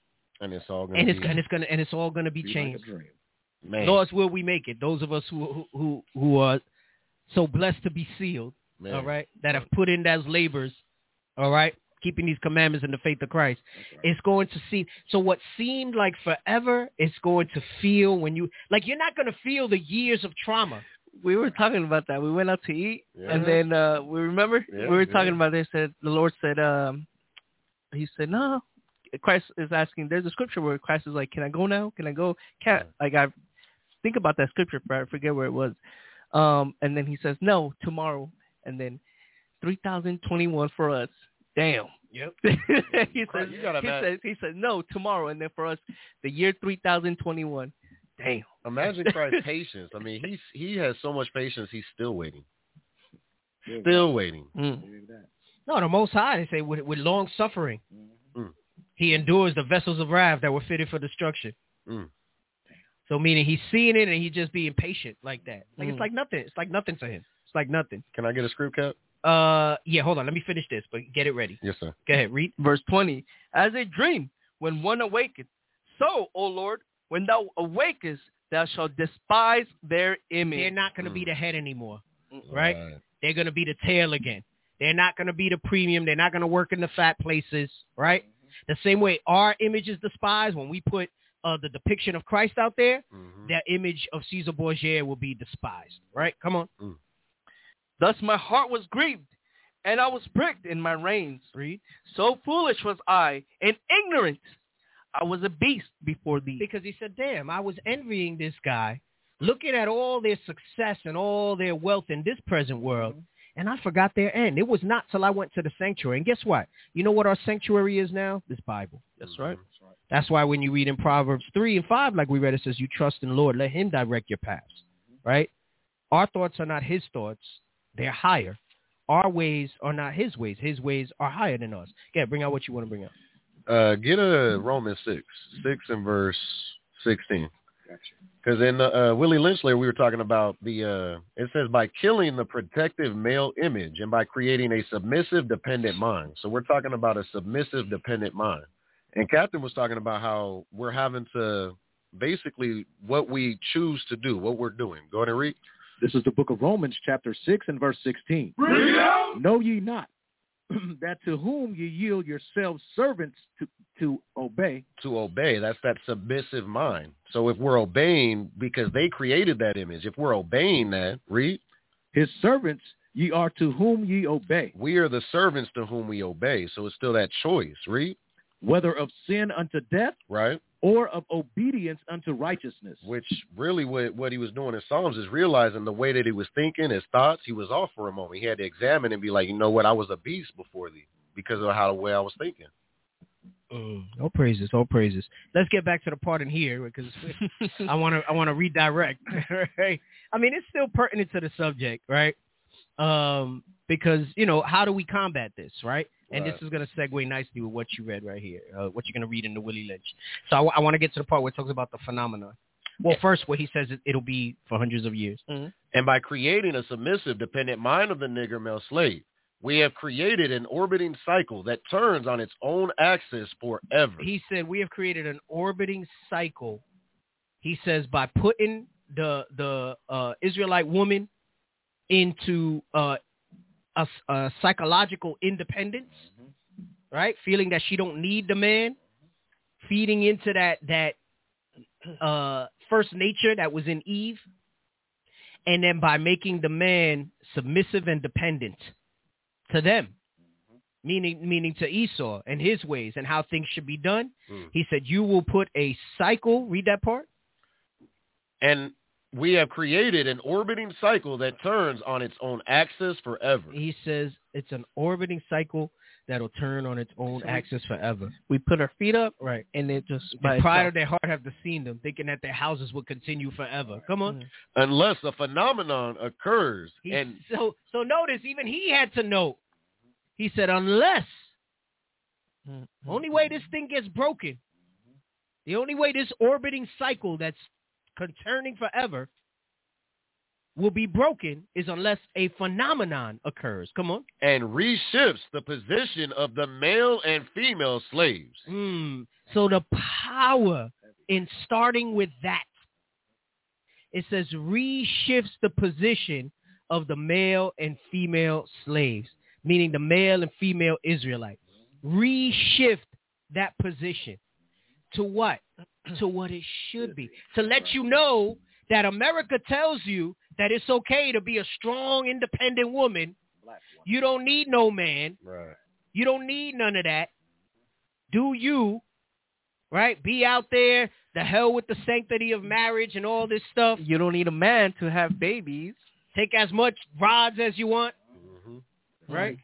And it's all gonna and it's be, and it's gonna and it's all gonna be, Be changed. like a dream. man, Lord's will we make it. Those of us who who who are so blessed to be sealed, man. all right, that have put in those labors, all right, keeping these commandments in the faith of Christ. Right. It's going to seem so. What seemed like forever, it's going to feel when you like. You're not going to feel the years of trauma. We were talking about that. We went out to eat, Yeah. and then uh, we remember Yeah, we were yeah. talking about this. Said the Lord said, um, He said, no. Christ is asking. There's a scripture where Christ is like, "Can I go now? Can I go? Can't." Like I think about that scripture, but I forget where it was. Um, and then he says, "No, tomorrow." And then three thousand twenty-one for us. Damn. Yep. he says, You gotta he imagine- says, he says, "No, tomorrow." And then for us, the year three thousand twenty-one. Damn. Imagine Christ's patience. I mean, he's he has so much patience. He's still waiting. Yeah. Still waiting. Mm. Believe that. No, the Most High, they say, with, with long suffering, Mm. he endures the vessels of wrath that were fitted for destruction. Mm. So meaning he's seeing it and he's just being patient like that. Like Mm. it's like nothing. It's like nothing to him. It's like nothing. Can I get a screw cap? Uh, yeah. Hold on. Let me finish this, but get it ready. Yes, sir. Go ahead. Read. Verse twenty. As a dream, when one awaketh, so, O Lord, when thou awakest, thou shalt despise their image. They're not going to be Mm. the head anymore, right? They're going to be the tail again. They're not going to be the premium. They're not going to work in the fat places, right? The same way our image is despised when we put uh, the depiction of Christ out there, Mhm. that image of Caesar Borgia will be despised, right? Come on. Thus my heart was grieved, and I was pricked in my reins. Read. So foolish was I, and ignorant. I was a beast before thee. Because he said, damn, I was envying this guy, looking at all their success and all their wealth in this present world, and I forgot their end. It was not till I went to the sanctuary. And guess what? You know what our sanctuary is now? This Bible. That's right. That's why when you read in Proverbs three and five, like we read, it says, you trust in the Lord. Let him direct your paths, right? Our thoughts are not his thoughts. They're higher. Our ways are not his ways. His ways are higher than us. Yeah, bring out what you want to bring out. Uh, get a Romans six, six and verse sixteen. Gotcha. Because in uh, Willie Lynchler, we were talking about the, uh, it says, by killing the protective male image and by creating a submissive, dependent mind. So we're talking about a submissive, dependent mind. And Captain was talking about how we're having to basically what we choose to do, what we're doing. Go ahead and read. This is the book of Romans, chapter six and verse sixteen. Know ye not that to whom ye yield yourselves servants to, to obey, To obey. That's that submissive mind. So if we're obeying because they created that image, if we're obeying that, read, his servants ye are to whom ye obey, we are the servants to whom we obey. So it's still that choice, read, whether of sin unto death right? or of obedience unto righteousness. Which really what, what he was doing in Psalms is realizing the way that he was thinking, his thoughts, he was off for a moment. He had to examine and be like, you know what, I was a beast before thee because of how the way I was thinking. Mm, all praises, all praises. Let's get back to the part in here because I want to I want to redirect. Right? I mean, it's still pertinent to the subject, right? Um, because you know, how do we combat this, right? And Right. this is going to segue nicely with what you read right here, uh, what you're going to read in the Willie Lynch. So I, w- I want to get to the part where it talks about the phenomenon. Well, first, what he says is it'll be for hundreds of years. Mm-hmm. And by creating a submissive, dependent mind of the nigger male slave, we have created an orbiting cycle that turns on its own axis forever. He said we have created an orbiting cycle. He says by putting the the uh, Israelite woman into uh, a, a psychological independence, right? Feeling that she don't need the man, feeding into that that uh, first nature that was in Eve, and then by making the man submissive and dependent to them, meaning meaning to Esau and his ways and how things should be done. Mm. He said, you will put a cycle, read that part. And we have created an orbiting cycle that turns on its own axis forever. He says it's an orbiting cycle that'll turn on its own axis forever. We put our feet up, Right. and it just The by pride itself. of their heart have deceived them, thinking that their houses would continue forever. Come on. Mm. Unless a phenomenon occurs. He, and so so notice, even he had to note. He said, unless, Mm. only way this thing gets broken, the only way this orbiting cycle that's con- turning forever will be broken is unless a phenomenon occurs. Come on. And reshifts the position of the male and female slaves. Mm. So the power in starting with that, it says reshifts the position of the male and female slaves, meaning the male and female Israelites. Reshift that position to what? To what it should be. To let you know that America tells you that it's okay to be a strong, independent woman. You don't need no man. Right. You don't need none of that. Do you, right? Be out there, the hell with the sanctity of marriage and all this stuff. You don't need a man to have babies. Take as much rods as you want. Mm-hmm. Right?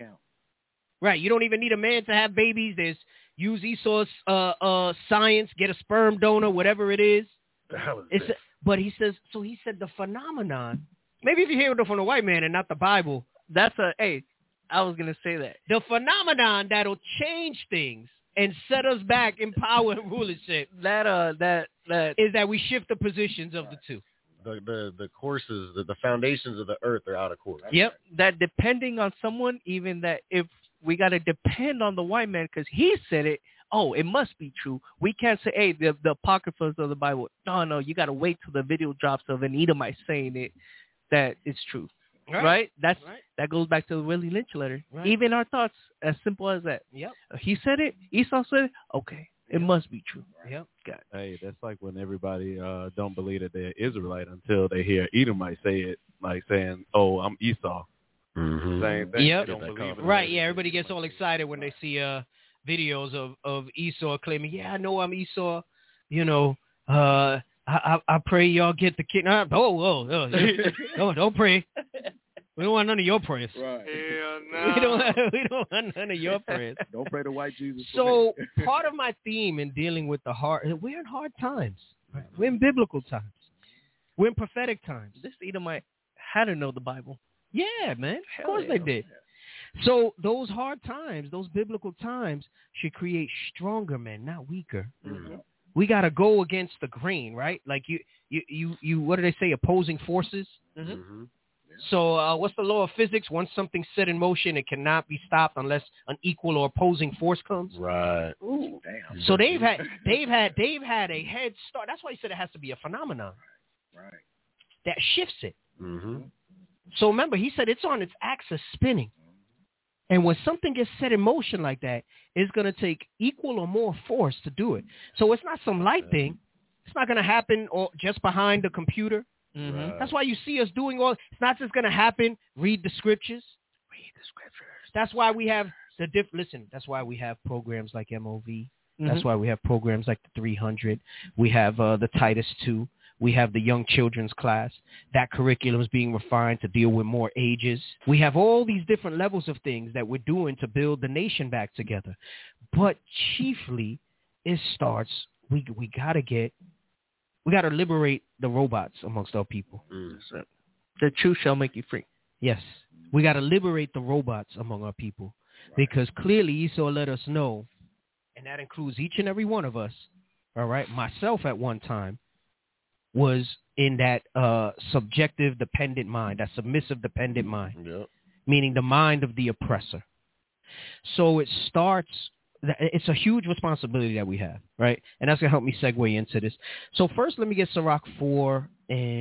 Right. You don't even need a man to have babies. There's use Esau's uh, uh, science, get a sperm donor, whatever it is. The hell is it's this? a, but he says, so he said the phenomenon, maybe if you hear it from the white man and not the Bible. That's a, hey, I was going to say that. The phenomenon that'll change things and set us back in power and rulership. That, uh, that, that is that we shift the positions of the two. The, the, the courses, the, the foundations of the earth are out of course. Yep. That depending on someone, even that if we got to depend on the white man because he said it, oh, it must be true. We can't say, hey, the, the apocryphas of the Bible. No, no, you got to wait till the video drops of an Edomite saying it, that it's true. Right? right? That's right. That goes back to the Willie Lynch letter. Right. Even our thoughts, as simple as that. Yep. He said it. Esau said it. Okay. It must be true. Yep. Got it. Hey, that's like when everybody uh, don't believe that they're Israelite until they hear Edomite say it, like saying, oh, I'm Esau. Mm-hmm. Same thing. Yep. They don't believe it. Right, yeah, everybody gets all excited when they see uh, videos of, of Esau claiming, yeah, I know I'm Esau. You know, uh, I, I I pray y'all get the kid. Oh, oh, oh, oh, don't pray. We don't want none of your prayers. Right. Hell no. We don't, we don't want none of your prayers. Don't pray to white Jesus. So part of my theme in dealing with the hard, we're in hard times. We're in biblical times. We're in prophetic times. This Edomite had to know the Bible. Yeah, man. Of Hell course yeah. they did. So those hard times, those biblical times should create stronger men, not weaker. Mm-hmm. We got to go against the grain, right? Like you, you, you, you what do they say? Opposing forces. Mm-hmm. So uh, what's the law of physics? Once something's set in motion, it cannot be stopped unless an equal or opposing force comes. Right. Ooh, damn. So they've had, they've had, they've had a head start. That's why he said it has to be a phenomenon Right. that shifts it. Mm-hmm. So remember, he said it's on its axis spinning. And when something gets set in motion like that, it's going to take equal or more force to do it. So it's not some light thing. It's not going to happen or just behind the computer. Mm-hmm. Right. That's why you see us doing all. It's not just going to happen. Read the scriptures. Read the scriptures. That's why we have the diff. Listen, that's why we have programs like M O V. Mm-hmm. That's why we have programs like the three hundred. We have uh, the Titus two. We have the young children's class. That curriculum is being refined to deal with more ages. We have all these different levels of things that we're doing to build the nation back together. But chiefly, it starts, we we got to get, we got to liberate the robots amongst our people. Mm. The truth shall make you free. Yes. We got to liberate the robots among our people. Because clearly Esau let us know, and that includes each and every one of us, all right, myself at one time, was in that uh, subjective dependent mind, that submissive dependent mind, Yep. meaning the mind of the oppressor. So it starts, it's a huge responsibility that we have, right? And that's going to help me segue into this. So first, let me get Sirach four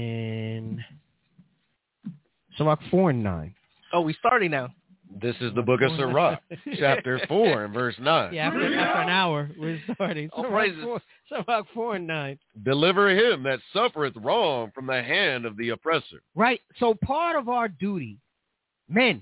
and Sirach four and nine. Oh, we starting now. This is the book of Sirach, chapter four and verse nine. Yeah, after, after an hour, we're starting. Oh, Sirach praises. four, Sirach four and nine. Deliver him that suffereth wrong from the hand of the oppressor. Right. So part of our duty, men,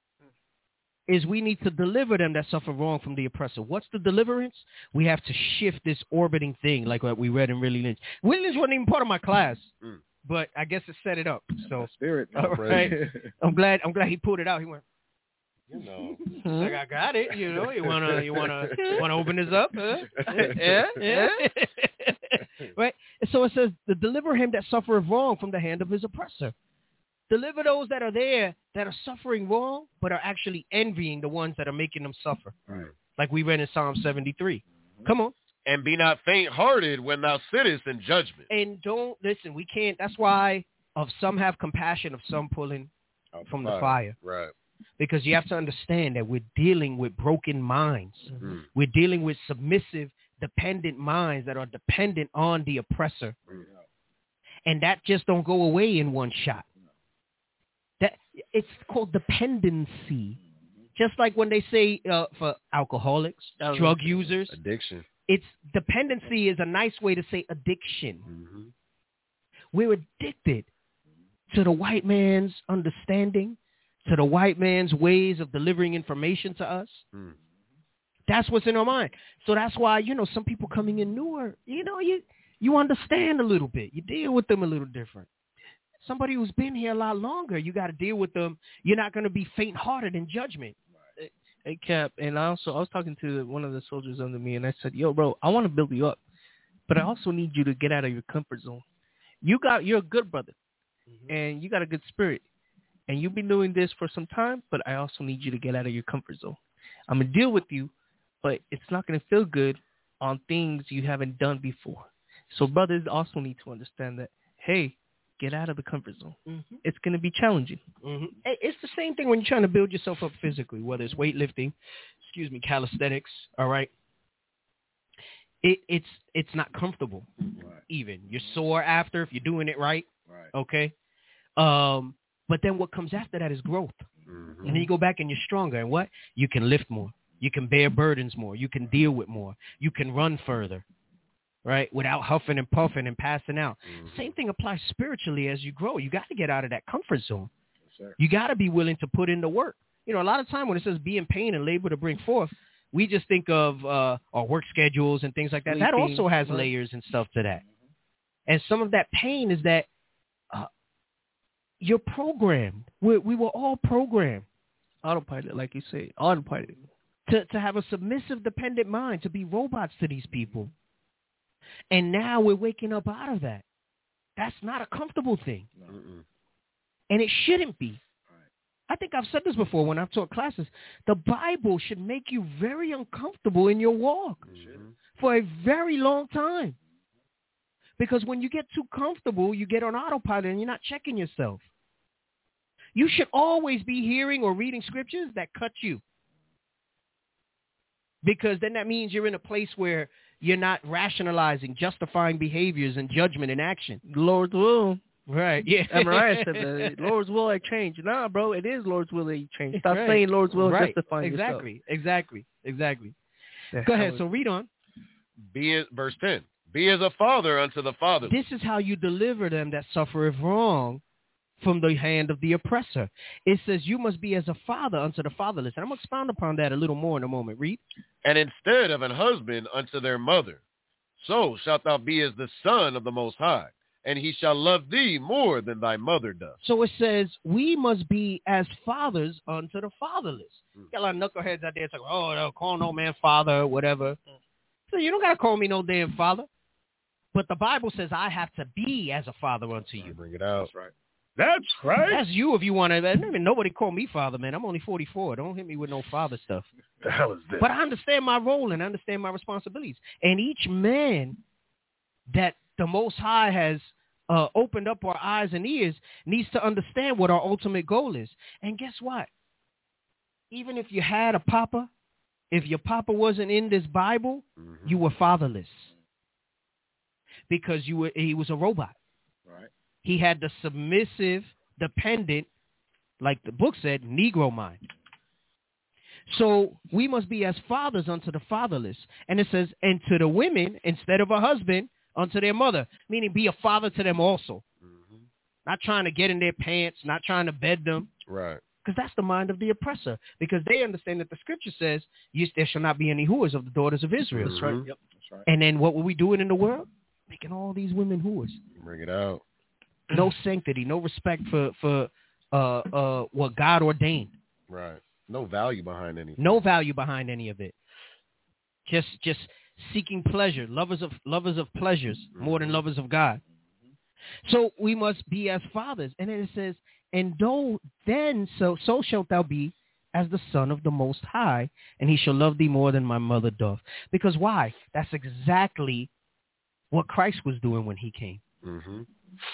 is we need to deliver them that suffer wrong from the oppressor. What's the deliverance? We have to shift this orbiting thing like what we read in Willie Lynch. Willie Lynch wasn't even part of my class, Mm. but I guess it set it up. So Spirit. all right. I'm glad I'm glad he pulled it out. He went, You know. He's like, I got it. You know, you wanna, you wanna, wanna open this up? Huh? Yeah, yeah. Right. And so it says, to deliver him that suffereth wrong from the hand of his oppressor. Deliver those that are there that are suffering wrong, but are actually envying the ones that are making them suffer. Right. Like we read in Psalm seventy-three. Come on. And be not faint-hearted when thou sittest in judgment. And don't listen. We can't. That's why of some have compassion, of some pulling Out from the the fire. Right. Because you have to understand that we're dealing with broken minds. Mm-hmm. We're dealing with submissive, dependent minds that are dependent on the oppressor. Mm-hmm. And that just don't go away in one shot. That it's called dependency. Just like when they say uh, for alcoholics, drug users. Addiction. It's dependency is a nice way to say addiction. Mm-hmm. We're addicted to the white man's understanding, to the white man's ways of delivering information to us. Mm. That's what's in our mind. So that's why, you know, some people coming in newer, you know, you you understand a little bit. You deal with them a little different. Somebody who's been here a lot longer, you got to deal with them. You're not going to be faint-hearted in judgment. Hey, hey, Cap, and I also I was talking to one of the soldiers under me, and I said, yo, bro, I want to build you up, but I also need you to get out of your comfort zone. You got, you're a good brother, mm-hmm. and you got a good spirit, and you've been doing this for some time, but I also need you to get out of your comfort zone. I'm going to deal with you, but it's not going to feel good on things you haven't done before. So brothers also need to understand that, hey, get out of the comfort zone. Mm-hmm. It's going to be challenging. Mm-hmm. It's the same thing when you're trying to build yourself up physically, whether it's weightlifting, excuse me, calisthenics, all right? It, it's it's not comfortable, right. Even. You're sore after if you're doing it right, right. Okay? Um, but then what comes after that is growth. Mm-hmm. And then you go back and you're stronger. And what? You can lift more. You can bear burdens more. You can deal with more. You can run further, right, without huffing and puffing and passing out. Mm-hmm. Same thing applies spiritually as you grow. You got to get out of that comfort zone. Yes, you got to be willing to put in the work. You know, a lot of time when it says be in pain and labor to bring forth, we just think of uh, our work schedules and things like that. Sleeping. That also has mm-hmm. layers and stuff to that. Mm-hmm. And some of that pain is that uh, you're programmed. We, we were all programmed. Autopilot, like you say. Autopilot. To, to have a submissive, dependent mind, to be robots to these people. And now we're waking up out of that. That's not a comfortable thing. Mm-mm. And it shouldn't be. I think I've said this before when I've taught classes. The Bible should make you very uncomfortable in your walk mm-hmm. for a very long time. Because when you get too comfortable, you get on autopilot and you're not checking yourself. You should always be hearing or reading scriptures that cut you. Because then that means you're in a place where you're not rationalizing, justifying behaviors and judgment and action. Lord's will. Right, yeah. Mariah said that. Lord's will I change. Nah, bro, it is Lord's will that you change. Stop right. saying Lord's will right. justifying exactly. yourself. Exactly, exactly, exactly. Go ahead, so read on. Be as, verse ten. Be as a father unto the fatherless. This is how you deliver them that suffereth wrong from the hand of the oppressor. It says you must be as a father unto the fatherless. And I'm going to expound upon that a little more in a moment. Read. And instead of an husband unto their mother, so shalt thou be as the son of the Most High, and he shall love thee more than thy mother does. So it says we must be as fathers unto the fatherless. Mm. Got a lot of knuckleheads out there talking, oh, they'll call no man father or whatever. Mm. So you don't got to call me no damn father. But the Bible says I have to be as a father unto you. Bring it out. That's right. That's right. That's you if you want to. Nobody call me father, man. I'm only forty-four. Don't hit me with no father stuff. The hell is this? But I understand my role and I understand my responsibilities. And each man that the Most High has uh, opened up our eyes and ears needs to understand what our ultimate goal is. And guess what? Even if you had a papa, if your papa wasn't in this Bible, mm-hmm. you were fatherless. Because you were, he was a robot. Right. He had the submissive, dependent, like the book said, Negro mind. So we must be as fathers unto the fatherless. And it says, and to the women, instead of a husband, unto their mother. Meaning be a father to them also. Mm-hmm. Not trying to get in their pants, not trying to bed them. Right. Because that's the mind of the oppressor. Because they understand that the scripture says, yes, there shall not be any whores of the daughters of Israel. That's right. Yep. That's right. And then what were we doing in the world? Making all these women whores. Bring it out. No sanctity, no respect for, for uh, uh, what God ordained. Right. No value behind anything. No value behind any of it. Just just seeking pleasure, lovers of lovers of pleasures mm-hmm. more than lovers of God. Mm-hmm. So we must be as fathers. And then it says, and though then so so shalt thou be as the son of the Most High, and he shall love thee more than my mother doth. Because why? That's exactly what Christ was doing when he came. Mm-hmm.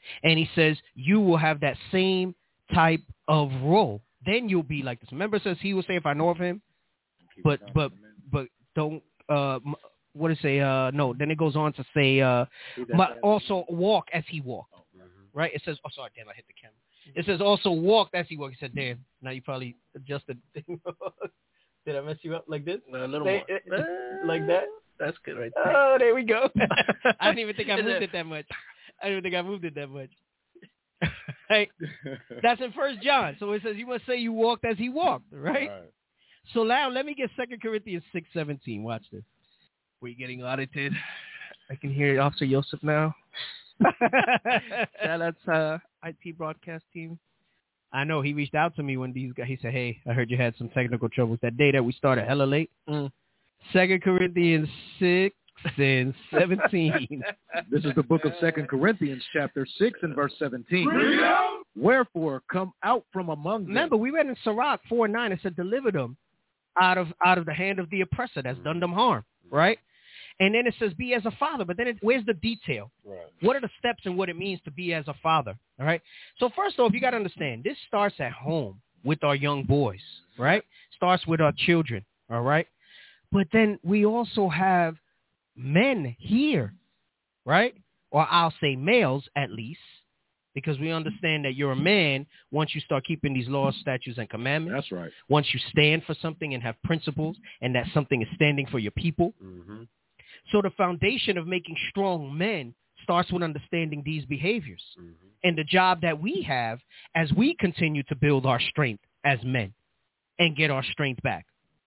And he says, you will have that same type of role. Then you'll be like this. Remember, it says he will say, if I know of him, but but but don't, uh, what does it say? Uh, no, then it goes on to say, uh, also walk as he walked. Right? It says, oh, sorry, damn, I hit the camera. It says also walked as he walked. He said, damn, now you probably adjusted. Did I mess you up like this? No, a little they, more. Uh, like that? That's good right there. Oh, there we go. I didn't even think I moved it that much. I didn't even think I moved it that much. Hey, that's in First John. So it says, you must say you walked as he walked, right? right. So now let me get Second Corinthians six seventeen. Watch this. We're getting audited. I can hear Officer Yosef now. Shout out to uh, I T broadcast team. I know he reached out to me when these guys. He said, "Hey, I heard you had some technical troubles that day that we started hella late." Mm. Second Corinthians six and seventeen. This is the book of Second Corinthians, chapter six and verse seventeen. Wherefore, come out from among them. Remember, we read in Sirach four nine. It said, "Deliver them out of out of the hand of the oppressor that's done them harm." Right. And then it says, be as a father. But then it, where's the detail? Right. What are the steps and what it means to be as a father? All right. So first off, you got to understand, this starts at home with our young boys, right? Starts with our children. All right. But then we also have men here, right? Or I'll say males at least, because we understand that you're a man once you start keeping these laws, statutes, and commandments. That's right. Once you stand for something and have principles and that something is standing for your people. Mm-hmm. So the foundation of making strong men starts with understanding these behaviors. Mm-hmm. And the job that we have as we continue to build our strength as men and get our strength back.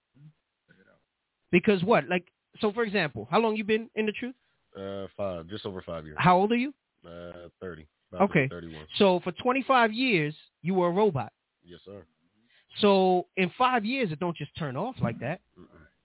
Because what? Like, so for example, how long you been in the truth? Uh, five, just over five years. How old are you? Uh, thirty. About okay. thirty-one. So for twenty-five years, you were a robot. Yes, sir. So in five years, it don't just turn off like that. Mm-mm.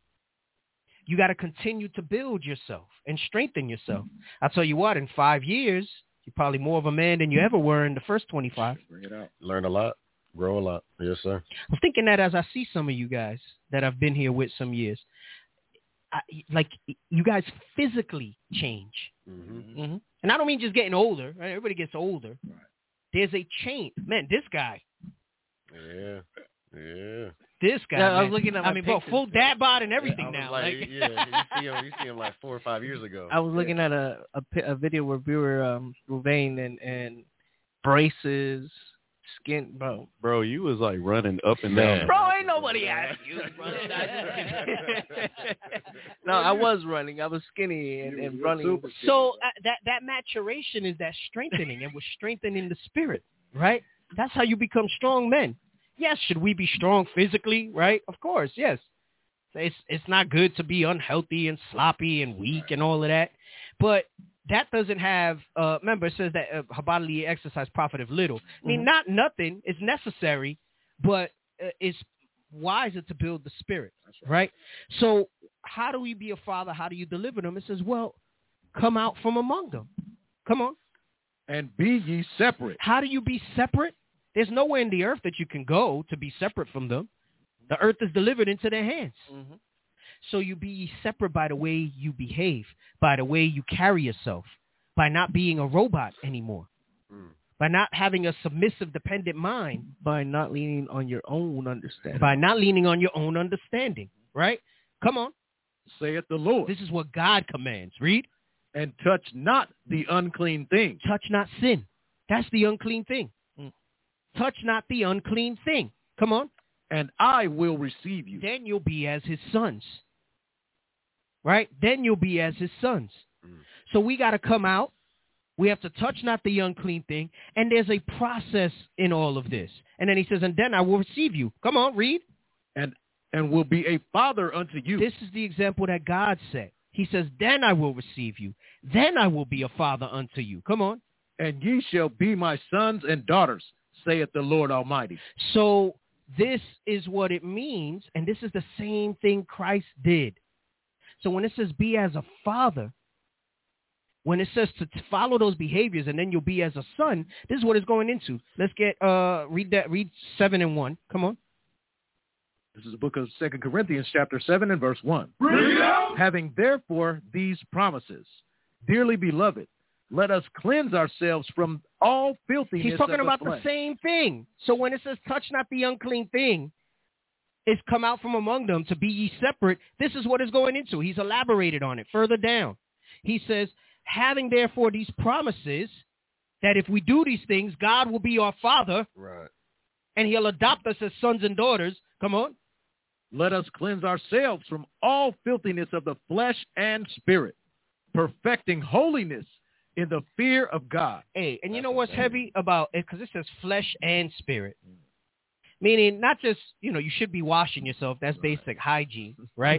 You got to continue to build yourself and strengthen yourself. I'll tell you what, in five years, you're probably more of a man than you ever were in the first twenty-five. Bring it out. Learn a lot. Grow a lot. Yes, sir. I'm thinking that as I see some of you guys that I've been here with some years, I, like you guys physically change. Mm-hmm. Mm-hmm. And I don't mean just getting older. Right? Everybody gets older. Right. There's a change. Man, this guy. Yeah. Yeah. This guy, yeah, man. I was looking at my I mean, bro, full dad bod and everything yeah, now. Like, like, yeah, you see him. You see him like four or five years ago. I was looking at a a, a video where we were um, Ruvain and and braces, skin, bro. Bro, you was like running up and down. Bro, ain't nobody asked you. No, I was running. I was skinny and, and running. So uh, that that maturation is that strengthening, and we're strengthening the spirit, right? That's how you become strong men. Yes, should we be strong physically, right? Of course, yes. It's it's not good to be unhealthy and sloppy and weak and all of that. But that doesn't have, uh, remember, it says that uh, bodily exercise profiteth little. I mean, mm-hmm. not nothing. It's necessary, but uh, it's wiser to build the spirit, right. right? So how do we be a father? How do you deliver them? It says, well, come out from among them. Come on. And be ye separate. How do you be separate? There's nowhere in the earth that you can go to be separate from them. The earth is delivered into their hands. Mm-hmm. So you be separate by the way you behave, by the way you carry yourself, by not being a robot anymore, mm. by not having a submissive, dependent mind. By not leaning on your own understanding. By not leaning on your own understanding, right? Come on. Saith the Lord. This is what God commands. Read. And touch not the unclean thing. Touch not sin. That's the unclean thing. Touch not the unclean thing. Come on. And I will receive you. Then you'll be as his sons. Right? Then you'll be as his sons. Mm. So we got to come out. We have to touch not the unclean thing. And there's a process in all of this. And then he says, and then I will receive you. Come on, read. And and will be a father unto you. This is the example that God set. He says, then I will receive you. Then I will be a father unto you. Come on. And ye shall be my sons and daughters, saith the Lord Almighty. So this is what it means, and this is the same thing Christ did. So when it says be as a father, when it says to follow those behaviors and then you'll be as a son, this is what it's going into. Let's get, uh, read that, read seven and one. Come on. This is the book of Second Corinthians chapter seven and verse one. Having therefore these promises, dearly beloved, let us cleanse ourselves from all filthiness. He's talking of the about flesh. the same thing. So when it says, touch not the unclean thing, it's come out from among them to be ye separate. This is what is going into. He's elaborated on it further down. He says, having therefore these promises that if we do these things, God will be our Father. Right. And he'll adopt us as sons and daughters. Come on. Let us cleanse ourselves from all filthiness of the flesh and spirit, perfecting holiness in the fear of God. Hey, and you know what's heavy about it? Because it says flesh and spirit. Meaning not just, you know, you should be washing yourself. That's basic hygiene, right?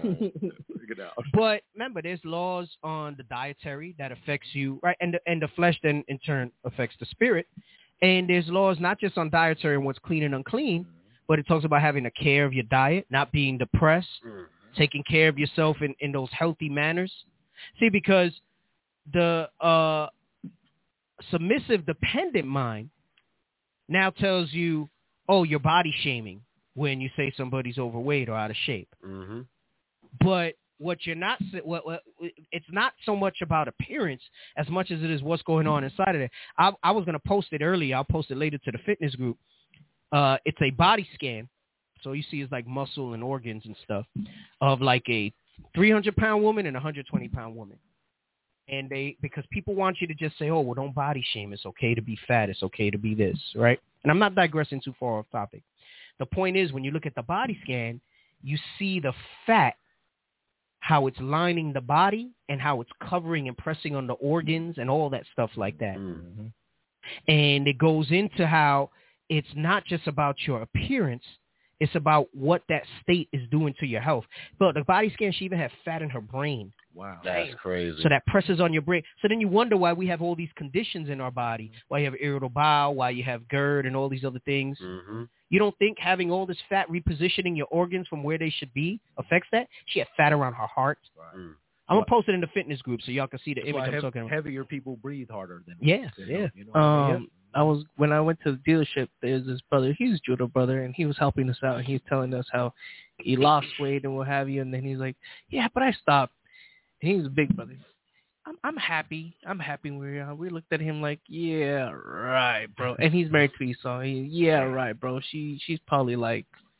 But remember, there's laws on the dietary that affects you, right? And the, and the flesh then in turn affects the spirit. And there's laws not just on dietary and what's clean and unclean, but it talks about having a care of your diet, not being depressed, mm-hmm. taking care of yourself in, in those healthy manners. See, because the uh, submissive, dependent mind now tells you, oh, you're body shaming when you say somebody's overweight or out of shape. Mm-hmm. But what you're not, what, what it's not so much about appearance as much as it is what's going on inside of it. I, I was going to post it earlier. I'll post it later to the fitness group. Uh, it's a body scan. So you see it's like muscle and organs and stuff of like a three hundred pound woman and a one hundred twenty pound woman. And they, because people want you to just say, oh, well, don't body shame. It's okay to be fat. It's okay to be this, right? And I'm not digressing too far off topic. The point is, when you look at the body scan, you see the fat, how it's lining the body and how it's covering and pressing on the organs and all that stuff like that. Mm-hmm. And it goes into how it's not just about your appearance. It's about what that state is doing to your health. But the body scan, she even had fat in her brain. Wow. That's crazy. So that presses on your brain. So then you wonder why we have all these conditions in our body, why you have irritable bowel, why you have GERD and all these other things. Mm-hmm. You don't think having all this fat repositioning your organs from where they should be affects that? She had fat around her heart. Right. Mm. I'm going to post it in the fitness group so y'all can see the That's image I'm hev- talking about. Heavier people breathe harder than Yeah, than, yeah. You know, Um, I was when I went to the dealership. There's this brother. He's a judo brother, and he was helping us out. And he's telling us how he lost weight and what have you. And then he's like, "Yeah, but I stopped." And he was a big brother. I'm I'm happy. I'm happy we are. We looked at him like, "Yeah, right, bro." And he's married to Esau. He, yeah, right, bro. She she's probably like,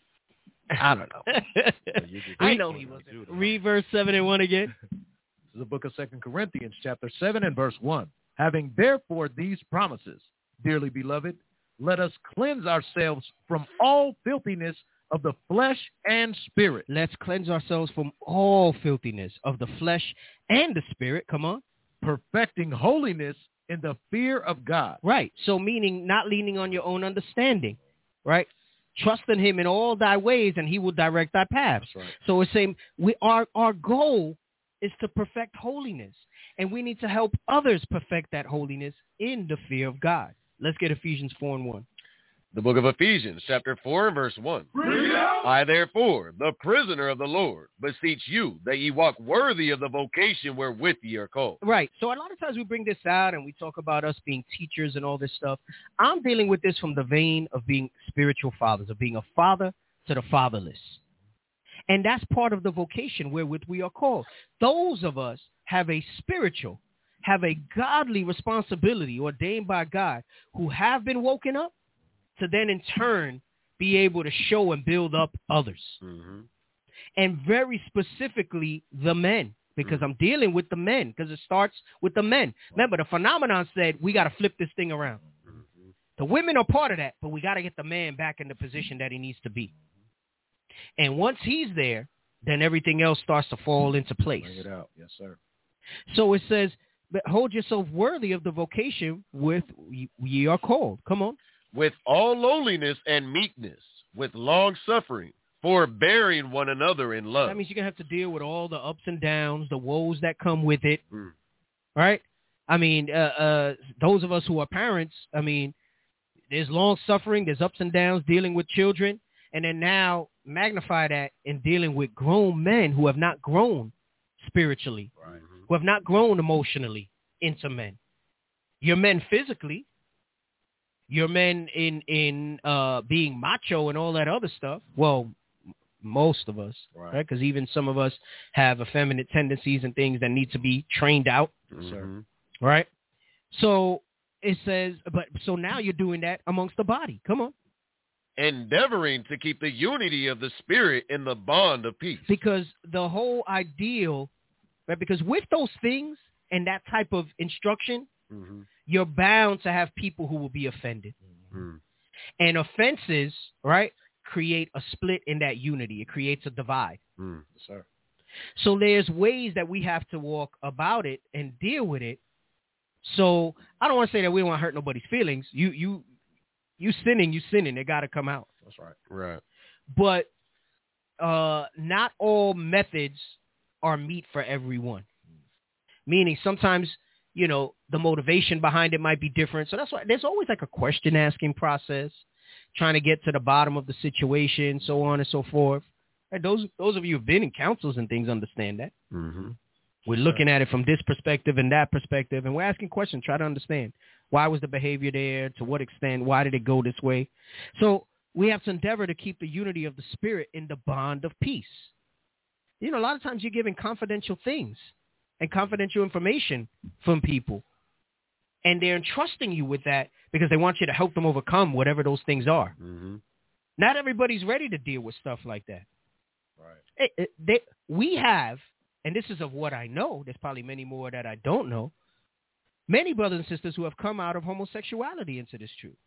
I don't know. I know he wasn't. Read verse seven and one again. This is the book of Second Corinthians, chapter seven and verse one. Having therefore these promises, dearly beloved, let us cleanse ourselves from all filthiness of the flesh and spirit. Let's cleanse ourselves from all filthiness of the flesh and the spirit. Come on. Perfecting holiness in the fear of God. Right. So meaning not leaning on your own understanding. Right. Trust in him in all thy ways and he will direct thy paths. Right. So it's saying we our our goal is to perfect holiness. And we need to help others perfect that holiness in the fear of God. Let's get Ephesians four and one. The book of Ephesians, chapter four and verse one. I, therefore, the prisoner of the Lord, beseech you that ye walk worthy of the vocation wherewith ye are called. Right. So a lot of times we bring this out and we talk about us being teachers and all this stuff. I'm dealing with this from the vein of being spiritual fathers, of being a father to the fatherless. And that's part of the vocation wherewith we are called. Those of us have a spiritual, have a godly responsibility ordained by God who have been woken up to then in turn be able to show and build up others. Mm-hmm. And very specifically the men, because mm-hmm. I'm dealing with the men, because it starts with the men. Remember, the phenomenon said we got to flip this thing around. Mm-hmm. The women are part of that, but we got to get the man back in the position that he needs to be. And once he's there, then everything else starts to fall into place. Bring it out. Yes, sir. So it says, hold yourself worthy of the vocation with ye are called. Come on. With all lowliness and meekness, with long suffering, forbearing one another in love. That means you're going to have to deal with all the ups and downs, the woes that come with it. Mm. Right? I mean, uh, uh, those of us who are parents, I mean, there's long suffering, there's ups and downs dealing with children. And then now magnify that in dealing with grown men who have not grown spiritually, right. who have not grown emotionally into men. You're men physically. You're men in, in uh, being macho and all that other stuff. Well, m- most of us, right? Because right? even some of us have effeminate tendencies and things that need to be trained out, mm-hmm. right? So it says, but so now you're doing that amongst the body. Come on. Endeavoring to keep the unity of the spirit in the bond of peace. Because the whole ideal, right? Because with those things and that type of instruction, mm-hmm. you're bound to have people who will be offended. Mm-hmm. And offenses, right, create a split in that unity. It creates a divide. Mm. Yes, sir. So there's ways that we have to walk about it and deal with it. So I don't want to say that we don't want to hurt nobody's feelings. You, you, you sinning, you sinning. It got to come out. That's right. Right. But uh, not all methods are meet for everyone. Meaning sometimes, you know, the motivation behind it might be different. So that's why there's always like a question asking process, trying to get to the bottom of the situation, so on and so forth. And those those of you who've been in councils and things understand that. Mm-hmm. We're looking at it from this perspective and that perspective, and we're asking questions, try to understand why was the behavior there, to what extent, why did it go this way. So we have to endeavor to keep the unity of the spirit in the bond of peace. You know, a lot of times you're giving confidential things and confidential information from people, and they're entrusting you with that because they want you to help them overcome whatever those things are. Mm-hmm. Not everybody's ready to deal with stuff like that. Right. It, it, they, we have, and this is of what I know, there's probably many more that I don't know, many brothers and sisters who have come out of homosexuality into this truth.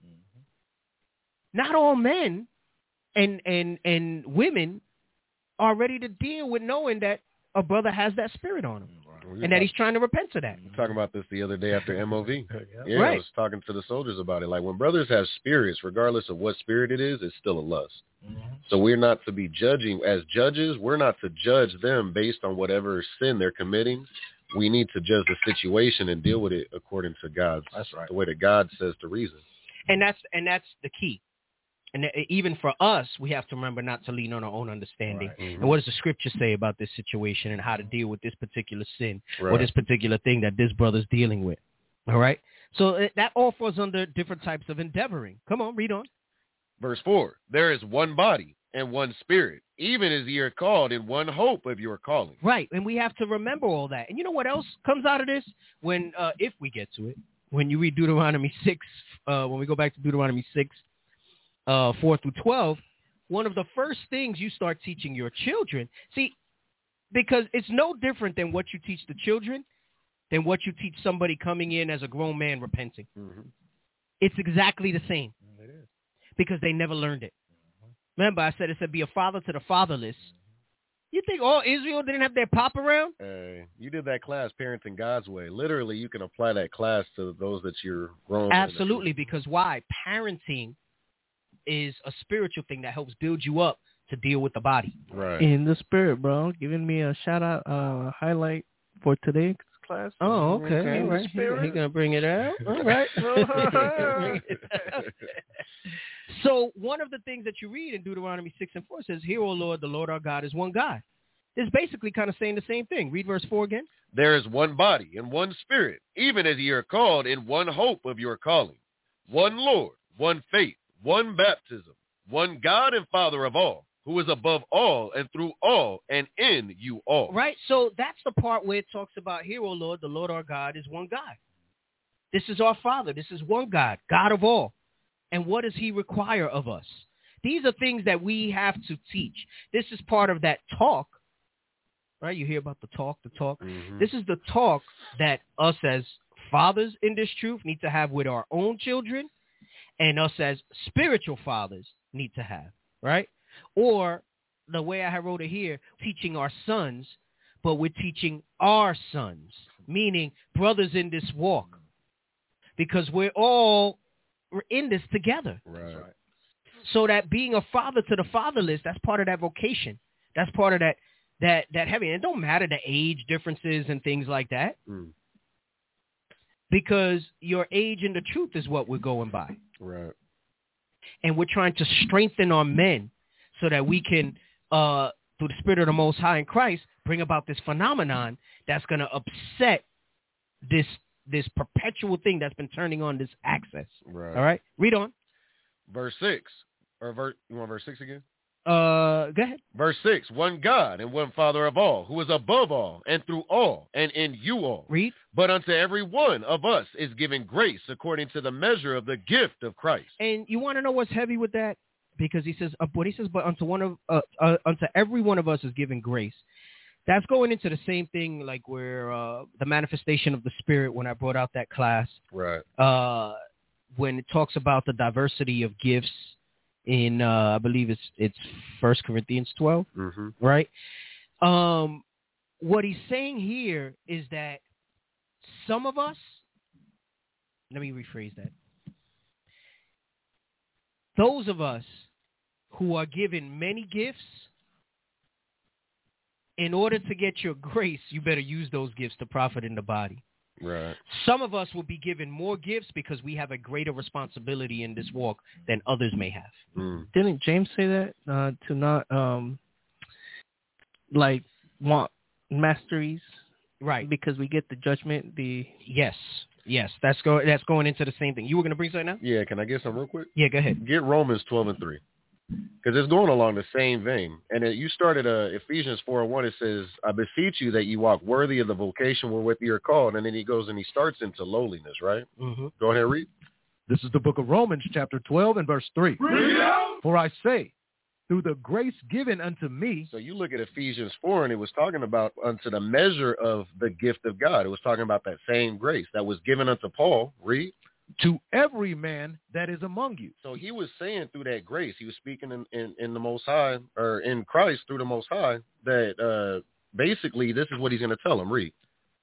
Mm-hmm. Not all men and, and, and women are ready to deal with knowing that a brother has that spirit on him. Right. And that he's trying to repent to that. We were talking about this the other day after M O V. yeah, yeah right. I was talking to the soldiers about it. Like, when brothers have spirits, regardless of what spirit it is, it's still a lust. Mm-hmm. So we're not to be judging. As judges, we're not to judge them based on whatever sin they're committing. We need to judge the situation and deal with it according to God's, that's right. the way that God says to reason. And that's and that's the key. And even for us, we have to remember not to lean on our own understanding. Right. Mm-hmm. And what does the scripture say about this situation and how to deal with this particular sin right. or this particular thing that this brother's dealing with? All right? So that all falls under different types of endeavoring. Come on, read on. Verse four, there is one body and one spirit, even as ye are called in one hope of your calling. Right, and we have to remember all that. And you know what else comes out of this? When, uh, if we get to it, when you read Deuteronomy six, uh, when we go back to Deuteronomy six, Uh, four through twelve, one of the first things you start teaching your children, see, because it's no different than what you teach the children than what you teach somebody coming in as a grown man repenting. Mm-hmm. It's exactly the same. It is. Because they never learned it. Mm-hmm. Remember, I said it said be a father to the fatherless. Mm-hmm. You think all Israel didn't have their pop around? Uh, you did that class, Parenting God's Way. Literally, you can apply that class to those that you're growing. Absolutely, because why? Parenting is a spiritual thing that helps build you up to deal with the body. Right. In the spirit, bro. Giving me a shout out, uh, highlight for today's class. Oh, okay. okay. All right. He's he gonna bring it out. All right. So one of the things that you read in Deuteronomy six and four says, "Hear, O Lord, the Lord our God is one God." It's basically kind of saying the same thing. Read verse four again. There is one body and one spirit, even as ye are called in one hope of your calling, one Lord, one faith, one baptism, one God and Father of all, who is above all and through all and in you all. Right. So that's the part where it talks about, "Hear, O Lord, the Lord our God is one God." This is our Father. This is one God, God of all. And what does he require of us? These are things that we have to teach. This is part of that talk, right? You hear about the talk, the talk. Mm-hmm. This is the talk that us as fathers in this truth need to have with our own children, and us as spiritual fathers need to have, right? Or the way I wrote it here, teaching our sons, but we're teaching our sons, meaning brothers in this walk, because we're all we're in this together. Right. So that being a father to the fatherless, that's part of that vocation. That's part of that that that heavy. And it don't matter the age differences and things like that, mm. because your age and the truth is what we're going by. Right. And we're trying to strengthen our men so that we can, uh, through the Spirit of the Most High in Christ, bring about this phenomenon that's going to upset this this perpetual thing that's been turning on this access. Right. All right? Read on. Verse six. Or verse, you want verse six again? Uh, go ahead. Verse six, one God and one Father of all, who is above all and through all and in you all. Read. But unto every one of us is given grace according to the measure of the gift of Christ. And you want to know what's heavy with that? Because he says, uh, what he says, but unto one of, uh, uh, unto every one of us is given grace. That's going into the same thing, like where uh, the manifestation of the Spirit, when I brought out that class, right? Uh, when it talks about the diversity of gifts in, uh, I believe it's it's First Corinthians twelve, mm-hmm. right? Um, what he's saying here is that some of us, let me rephrase that. Those of us who are given many gifts, in order to get your grace, you better use those gifts to profit in the body. Right. Some of us will be given more gifts because we have a greater responsibility in this walk than others may have. Mm. Didn't James say that uh, to not um, like want masteries, right? Because we get the judgment. The yes, yes, that's go that's going into the same thing. You were going to bring something now? Yeah. Can I get some real quick? Yeah, go ahead. Get Romans twelve and three. Because it's going along the same vein. And it, you started uh, Ephesians four and one. It says, I beseech you that you walk worthy of the vocation wherewith you are called. And then he goes and he starts into lowliness, right? Mm-hmm. Go ahead and read. This is the book of Romans, chapter twelve and verse three. For I say, through the grace given unto me. So you look at Ephesians four, and it was talking about unto the measure of the gift of God. It was talking about that same grace that was given unto Paul. Read. To every man that is among you. So he was saying through that grace, he was speaking in, in, in the Most High, or in Christ through the Most High, that uh, basically this is what he's going to tell him. Read.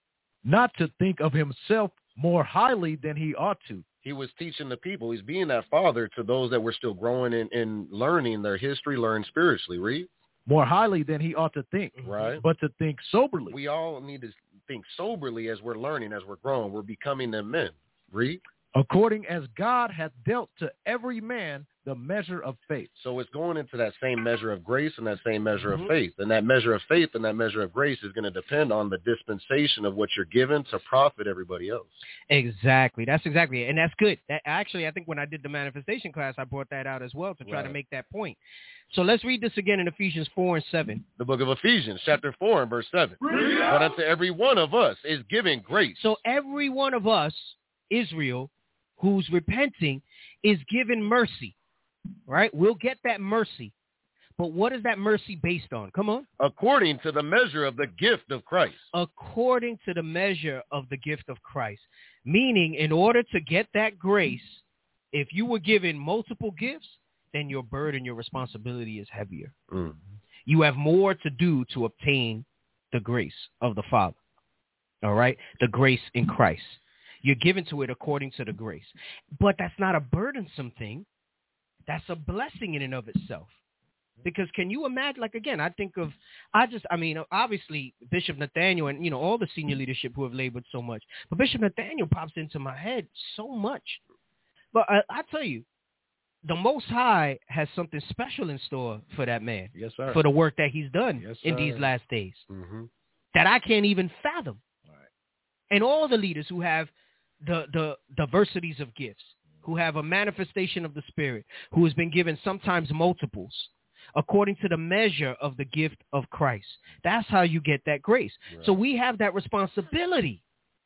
Not to think of himself more highly than he ought to. He was teaching the people. He's being that father to those that were still growing and, and learning their history, learn spiritually. Read. More highly than he ought to think. Right. But to think soberly. We all need to think soberly as we're learning, as we're growing. We're becoming them men. Read. According as God hath dealt to every man the measure of faith. So it's going into that same measure of grace and that same measure mm-hmm. of faith. And that measure of faith and that measure of grace is going to depend on the dispensation of what you're given to profit everybody else. Exactly. That's exactly it. And that's good. That, actually, I think when I did the manifestation class, I brought that out as well to try right. to make that point. So let's read this again in Ephesians four and seven. The book of Ephesians, chapter four and verse seven. But unto every one of us is given grace. So every one of us, Israel, who's repenting, is given mercy, right? We'll get that mercy. But what is that mercy based on? Come on. According to the measure of the gift of Christ. According to the measure of the gift of Christ. Meaning, in order to get that grace, if you were given multiple gifts, then your burden, your responsibility is heavier. Mm. You have more to do to obtain the grace of the Father. All right? The grace in Christ. You're given to it according to the grace. But that's not a burdensome thing. That's a blessing in and of itself. Because can you imagine, like, again, I think of, I just, I mean, obviously, Bishop Nathaniel and, you know, all the senior leadership who have labored so much. But Bishop Nathaniel pops into my head so much. But I, I tell you, the Most High has something special in store for that man. Yes, sir. For the work that he's done yes, in these last days. Mm-hmm. That I can't even fathom. Right. And all the leaders who have the the diversities of gifts, who have a manifestation of the Spirit, who has been given sometimes multiples, according to the measure of the gift of Christ. That's how you get that grace. Right. So we have that responsibility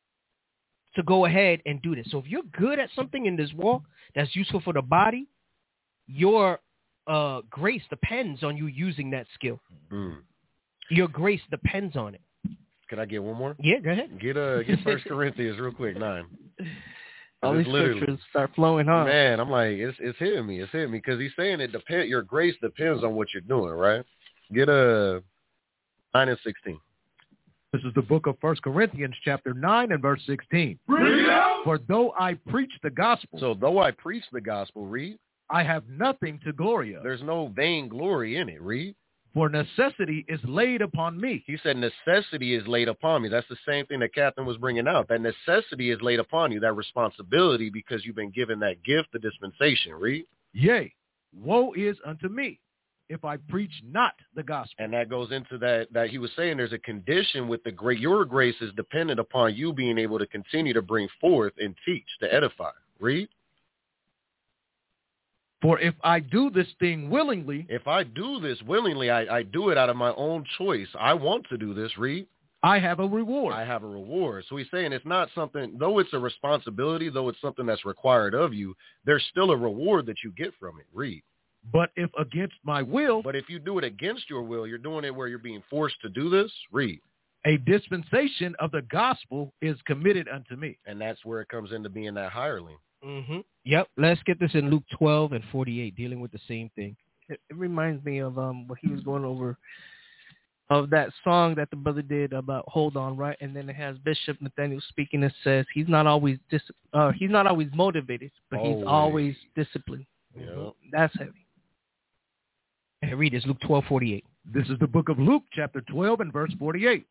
to go ahead and do this. So if you're good at something in this walk that's useful for the body, your uh, grace depends on you using that skill. Mm. Your grace depends on it. Can I get one more? Yeah, go ahead. Get uh, get First Corinthians real quick, nine. All these scriptures start flowing, huh? Man, I'm like, it's it's hitting me. It's hitting me because he's saying it depend. Your grace depends on what you're doing, right? Get a uh, nine and sixteen. This is the book of First Corinthians, chapter nine and verse sixteen. For though I preach the gospel, so though I preach the gospel, read, I have nothing to glory of. There's no vain glory in it. Read. For necessity is laid upon me. He said necessity is laid upon me. That's the same thing that Captain was bringing out. That necessity is laid upon you, that responsibility, because you've been given that gift, the dispensation. Read. Yea, woe is unto me if I preach not the gospel. And that goes into that, that he was saying there's a condition with the great, your grace is dependent upon you being able to continue to bring forth and teach, to edify. Read. For if I do this thing willingly, if I do this willingly, I, I do it out of my own choice. I want to do this, read. I have a reward. I have a reward. So he's saying it's not something, though it's a responsibility, though it's something that's required of you, there's still a reward that you get from it. Read. But if against my will. But if you do it against your will, you're doing it where you're being forced to do this. Read. A dispensation of the gospel is committed unto me. And that's where it comes into being that hireling. Mm-hmm. Yep. Let's get this in Luke twelve and forty-eight, dealing with the same thing. It, it reminds me of um what he was going over of that song that the brother did about Hold On, right? And then it has Bishop Nathaniel speaking. It says he's not always dis- uh, he's not always motivated, but always. he's always disciplined. Yep. That's heavy. Hey, read this, Luke twelve forty-eight. This is the book of Luke, chapter twelve and verse forty-eight.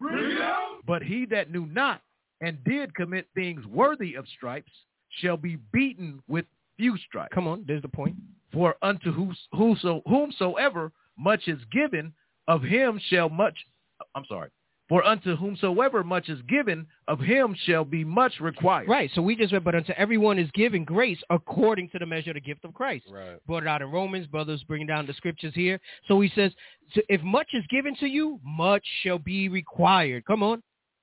But he that knew not and did commit things worthy of stripes shall be beaten with few stripes. Come on, there's the point. For unto whos, whoso, whomsoever much is given, of him shall much, I'm sorry, for unto whomsoever much is given, of him shall be much required. Right, so we just read, but unto everyone is given grace according to the measure of the gift of Christ. Right. Brought it out in Romans, brothers bringing down the scriptures here. So he says, so if much is given to you, much shall be required. Come on.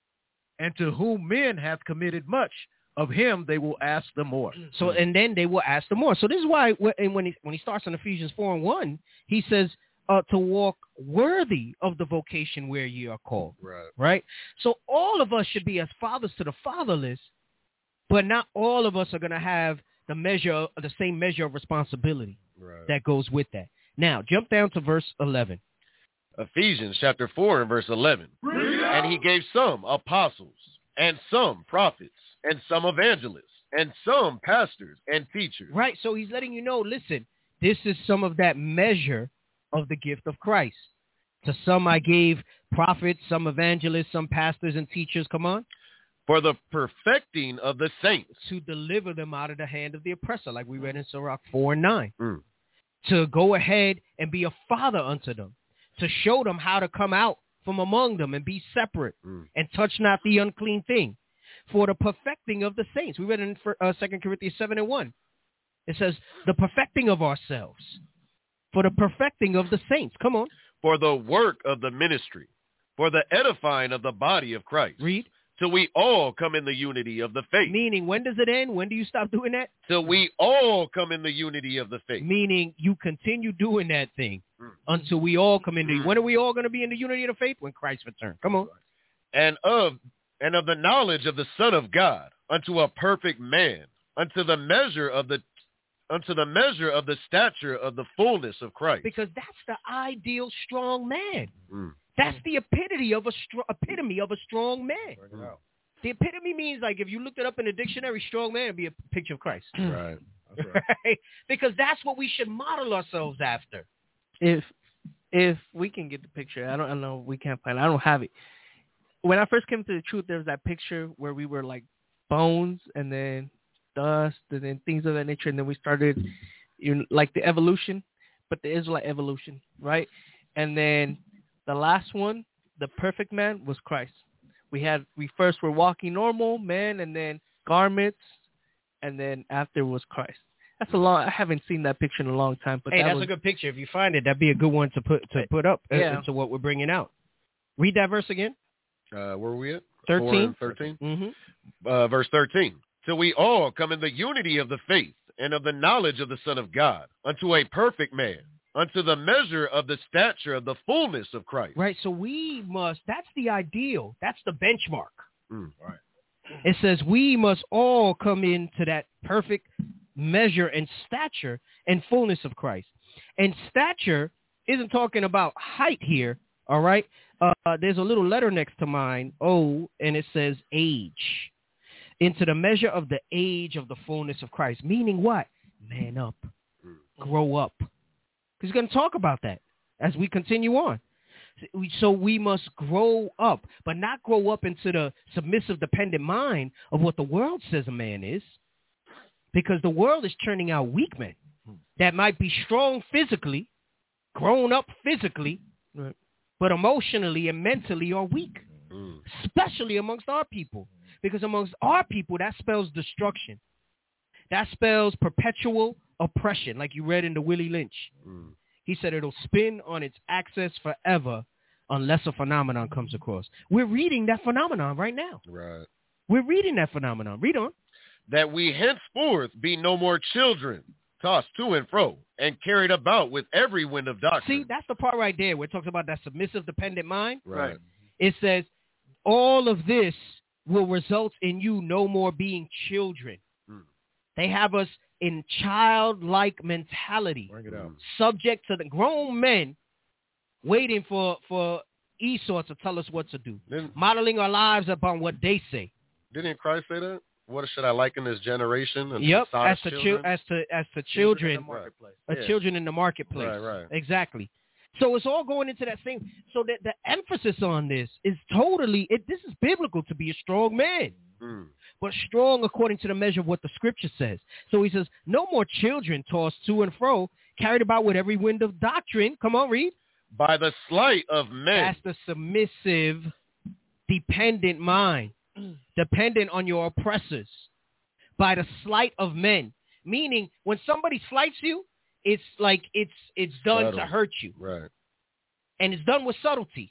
And to whom men have committed much, of him they will ask the more. So, and then they will ask the more. So this is why and when he, when he starts in Ephesians four and one, he says, Uh, to walk worthy of the vocation where ye are called. Right. Right? So all of us should be as fathers to the fatherless, but not all of us are going to have the measure, the same measure of responsibility Right. that goes with that. Now, jump down to verse eleven. Ephesians chapter four and verse eleven. And he gave some apostles, and some prophets, and some evangelists, and some pastors and teachers. Right? So he's letting you know, listen, this is some of that measure of the gift of Christ. To some I gave prophets, some evangelists, some pastors and teachers. Come on. For the perfecting of the saints. To deliver them out of the hand of the oppressor, like we read in Sirach four and nine. Mm. To go ahead and be a father unto them. To show them how to come out from among them and be separate Mm. and touch not the unclean thing. For the perfecting of the saints. We read in uh, Second Corinthians seven and one. It says, the perfecting of ourselves. For the perfecting of the saints. Come on. For the work of the ministry. For the edifying of the body of Christ. Read. Till we all come in the unity of the faith. Meaning, when does it end? When do you stop doing that? Till we all come in the unity of the faith. Meaning, you continue doing that thing mm. until we all come into. Mm. When are we all going to be in the unity of the faith? When Christ returns. Come on. And of and of the knowledge of the Son of God, unto a perfect man, unto the measure of the unto the measure of the stature of the fullness of Christ. Because that's the ideal strong man. Mm. That's the epitome of a str- epitome of a strong man. Mm. The epitome means, like, if you looked it up in the dictionary, strong man would be a picture of Christ. Right. That's right. Right? Because that's what we should model ourselves after. If if we can get the picture, I don't I know we can't find it. I don't have it. When I first came to the truth, there was that picture where we were like bones and then dust and then things of that nature, and then we started, you know, like the evolution, but the Israelite evolution, right? And then the last one, the perfect man, was Christ. We had we first were walking normal man, and then garments, and then after was Christ. That's a long. I haven't seen that picture in a long time, but hey, that that's was, a good picture. If you find it, that'd be a good one to put to put up uh, yeah. to what we're bringing out. Read that verse again. Uh, where were we at? Thirteen. Thirteen. Mm-hmm. Uh, verse thirteen. Till we all come in the unity of the faith and of the knowledge of the Son of God, unto a perfect man, unto the measure of the stature of the fullness of Christ. Right. So we must. That's the ideal. That's the benchmark. Mm. Right. It says we must all come into that perfect measure and stature and fullness of Christ. And stature isn't talking about height here. All right. Uh, there's a little letter next to mine, O, and it says age. Into the measure of the age of the fullness of Christ. Meaning what? Man up. Grow up. Because he's going to talk about that as we continue on. So we must grow up, but not grow up into the submissive, dependent mind of what the world says a man is. Because the world is churning out weak men that might be strong physically, grown up physically, right, but emotionally and mentally are weak, Mm. especially amongst our people. Because amongst our people, that spells destruction. That spells perpetual oppression, like you read in the Willie Lynch. Mm. He said it'll spin on its axis forever unless a phenomenon comes across. We're reading that phenomenon right now. Right. We're reading that phenomenon. Read on. That we henceforth be no more children, tossed to and fro, and carried about with every wind of doctrine. See, that's the part right there. We're talking about that submissive, dependent mind. Right. It says all of this will result in you no more being children. Mm. They have us in childlike mentality, Bring it out. subject to the grown men waiting for, for Esau to tell us what to do, Didn't, modeling our lives upon what they say. didn't Christ say that? What should I liken this generation? And Yep, sodden as to children? chi- as to as to children, Right. uh, Yeah. children in the marketplace. Right, right. Exactly. So it's all going into that same. So that the emphasis on this is totally. It, this is biblical to be a strong man, Mm. but strong according to the measure of what the scripture says. So he says, no more children tossed to and fro, carried about with every wind of doctrine. Come on, read. By the sleight of men. That's the submissive, dependent mind, dependent on your oppressors. By the sleight of men, meaning when somebody slights you, it's like it's it's done Subtle. to hurt you, Right. and it's done with subtlety.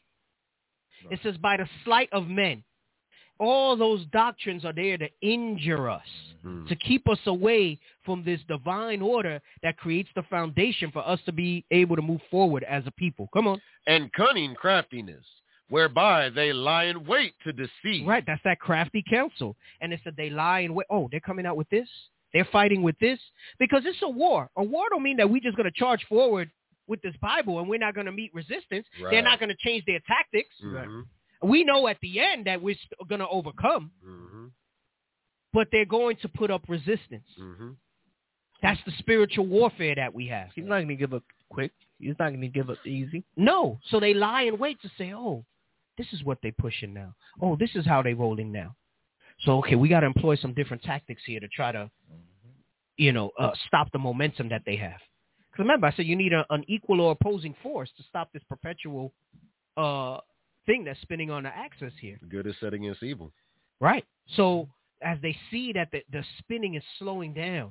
It says by the sleight of men. All those doctrines are there to injure us, Mm. to keep us away from this divine order that creates the foundation for us to be able to move forward as a people. Come on. And cunning craftiness, whereby they lie in wait to deceive. Right, that's that crafty counsel. And it said they lie and wait. Oh, they're coming out with this? They're fighting with this? Because it's a war. A war don't mean that we're just going to charge forward with this Bible and we're not going to meet resistance. Right. They're not going to change their tactics. Mm-hmm. We know at the end that we're going to overcome, Mm-hmm. but they're going to put up resistance. Mm-hmm. That's the spiritual warfare that we have. He's not going to give up quick. He's not going to give up easy. No. So they lie and wait to say, oh, this is what they're pushing now. Oh, this is how they're rolling now. So, okay, we got to employ some different tactics here to try to, you know, uh, stop the momentum that they have. Because remember, I said you need a, an equal or opposing force to stop this perpetual uh, thing that's spinning on the axis here. Good is set against evil. Right. So as they see that the, the spinning is slowing down.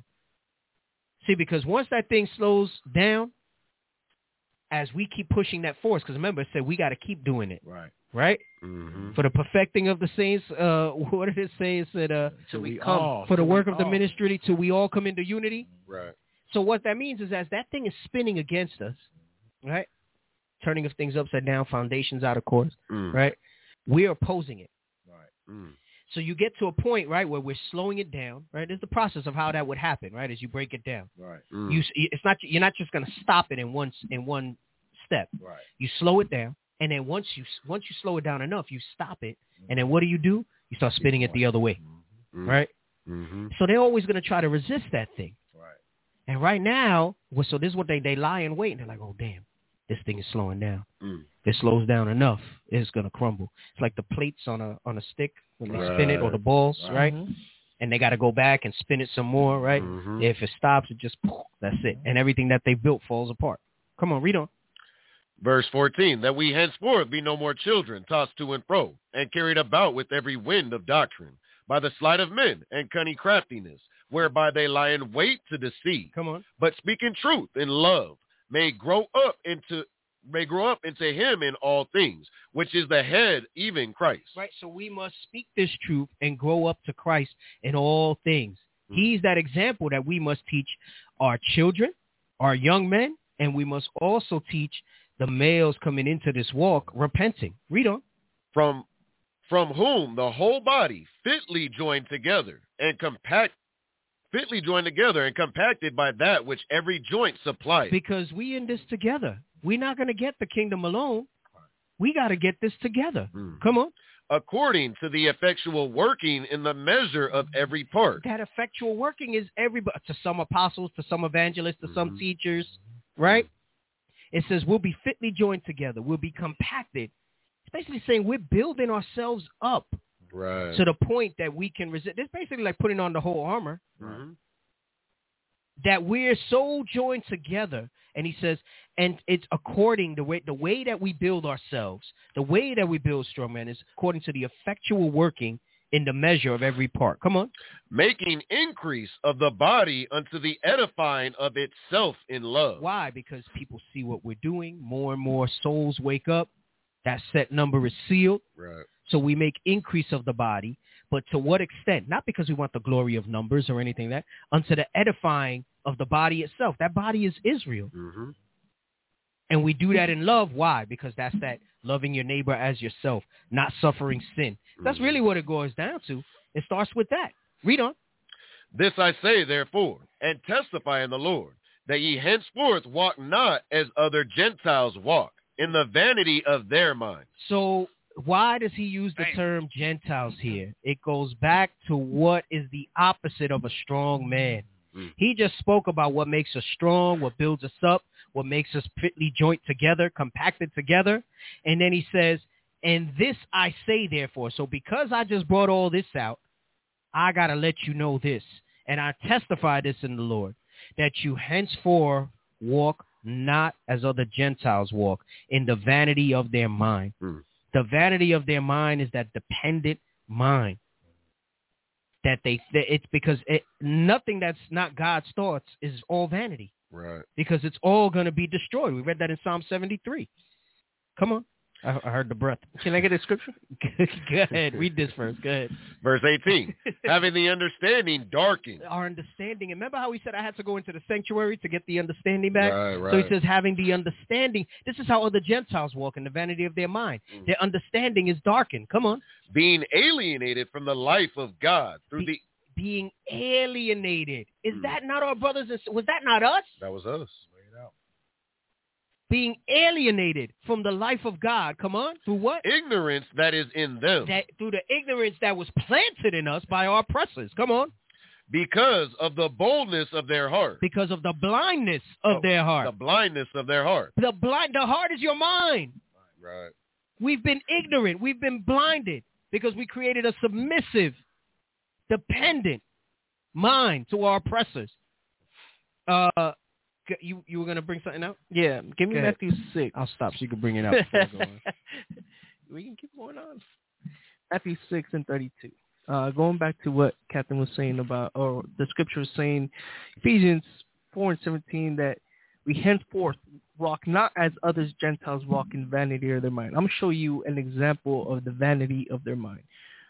See, because once that thing slows down, as we keep pushing that force, because remember, it said we got to keep doing it. Right. Right? Mm-hmm. For the perfecting of the saints, uh, what did it say? It said, uh, Till we come all- for the till work we of the all- ministry till we all come into unity. Right. So what that means is as that thing is spinning against us, right? Turning of things upside down, foundations out of course, Mm. right? We're opposing it. Mm. So you get to a point, right, where we're slowing it down, right? There's the process of how that would happen, right, as you break it down. Right. Mm. You, it's not, you're not just going to stop it in one, in one step. Right. You slow it down, and then once you, once you slow it down enough, you stop it, and then what do you do? You start spinning it the other way, Mm. right? Mm-hmm. So they're always going to try to resist that thing. Right. And right now, well, so this is what they, they lie and wait, and they're like, oh, damn, this thing is slowing down. Mm. If it slows down enough, it's going to crumble. It's like the plates on a on a stick when they spin it, or the balls, right? Mm-hmm. And they got to go back and spin it some more, right? Mhm. If it stops, it just, poof, that's it. And everything that they built falls apart. Come on, read on. Verse fourteen, that we henceforth be no more children, tossed to and fro, and carried about with every wind of doctrine, by the sleight of men and cunning craftiness, whereby they lie in wait to deceive. Come on. But speaking truth in love, may grow up into may grow up into him in all things, which is the head, even Christ. Right, so we must speak this truth and grow up to Christ in all things. Mm. He's that example that we must teach our children, our young men, and we must also teach the males coming into this walk repenting. Read on. From from whom the whole body fitly joined together and compact fitly joined together and compacted by that which every joint supplies. Because we in this together. We're not going to get the kingdom alone. We got to get this together. Mm. Come on. According to the effectual working in the measure of every part. That effectual working is everybody, to some apostles, to some evangelists, to some Mhm. teachers, right? It says we'll be fitly joined together. We'll be compacted. It's basically saying we're building ourselves up Right. to the point that we can resist. It's basically like putting on the whole armor, Mm-hmm. that we're so joined together. And he says, and it's according the way the way that we build ourselves, the way that we build strong men is according to the effectual working in the measure of every part. Come on. Making increase of the body unto the edifying of itself in love. Why? Because people see what we're doing. More and more souls wake up. That set number is sealed. Right. So we make increase of the body. But to what extent? Not because we want the glory of numbers or anything like that. Unto the edifying of the body itself. That body is Israel. Mm-hmm. And we do that in love. Why? Because that's that loving your neighbor as yourself, not suffering sin. That's really what it goes down to. It starts with that. Read on. This I say, therefore, and testify in the Lord, that ye henceforth walk not as other Gentiles walk, in the vanity of their mind. So why does he use the term Gentiles here? It goes back to what is the opposite of a strong man. Mm. He just spoke about what makes us strong, what builds us up, what makes us fitly joint together, compacted together. And then he says, and this I say, therefore. So because I just brought all this out, I got to let you know this. And I testify this in the Lord, that you henceforth walk not as other Gentiles walk, in the vanity of their mind. Mm. The vanity of their mind is that dependent mind. That they, it's because it, nothing that's not God's thoughts is all vanity. Right. Because it's all going to be destroyed. We read that in Psalm seventy-three. Come on. I, I heard the breath. Can I get a scripture? Go ahead. Read this first. Go ahead. Verse eighteen. Having the understanding darkened. Our understanding. Remember how he said I had to go into the sanctuary to get the understanding back? Right, right. So he says having the understanding. This is how other Gentiles walk, in the vanity of their mind. Mm. Their understanding is darkened. Come on. Being alienated from the life of God through Be- the... Being alienated. Is mm. that not our brothers and sisters? Was that not us? That was us. Being alienated from the life of God. Come on. Through what? Ignorance that is in them. That, through the ignorance that was planted in us by our oppressors. Come on. Because of the boldness of their heart. Because of the blindness of oh, their heart. The blindness of their heart. The blind. The heart is your mind. Right. We've been ignorant. We've been blinded because we created a submissive, dependent mind to our oppressors. Uh, You you were going to bring something out? Yeah. Give me Matthew six. I'll stop so you can bring it out. I go on. We can keep going on. Matthew six and thirty-two. Uh, going back to what Captain was saying about, or the scripture was saying, Ephesians four and seventeen, that we henceforth walk not as others Gentiles walk in vanity of their mind. I'm going to show you an example of the vanity of their mind.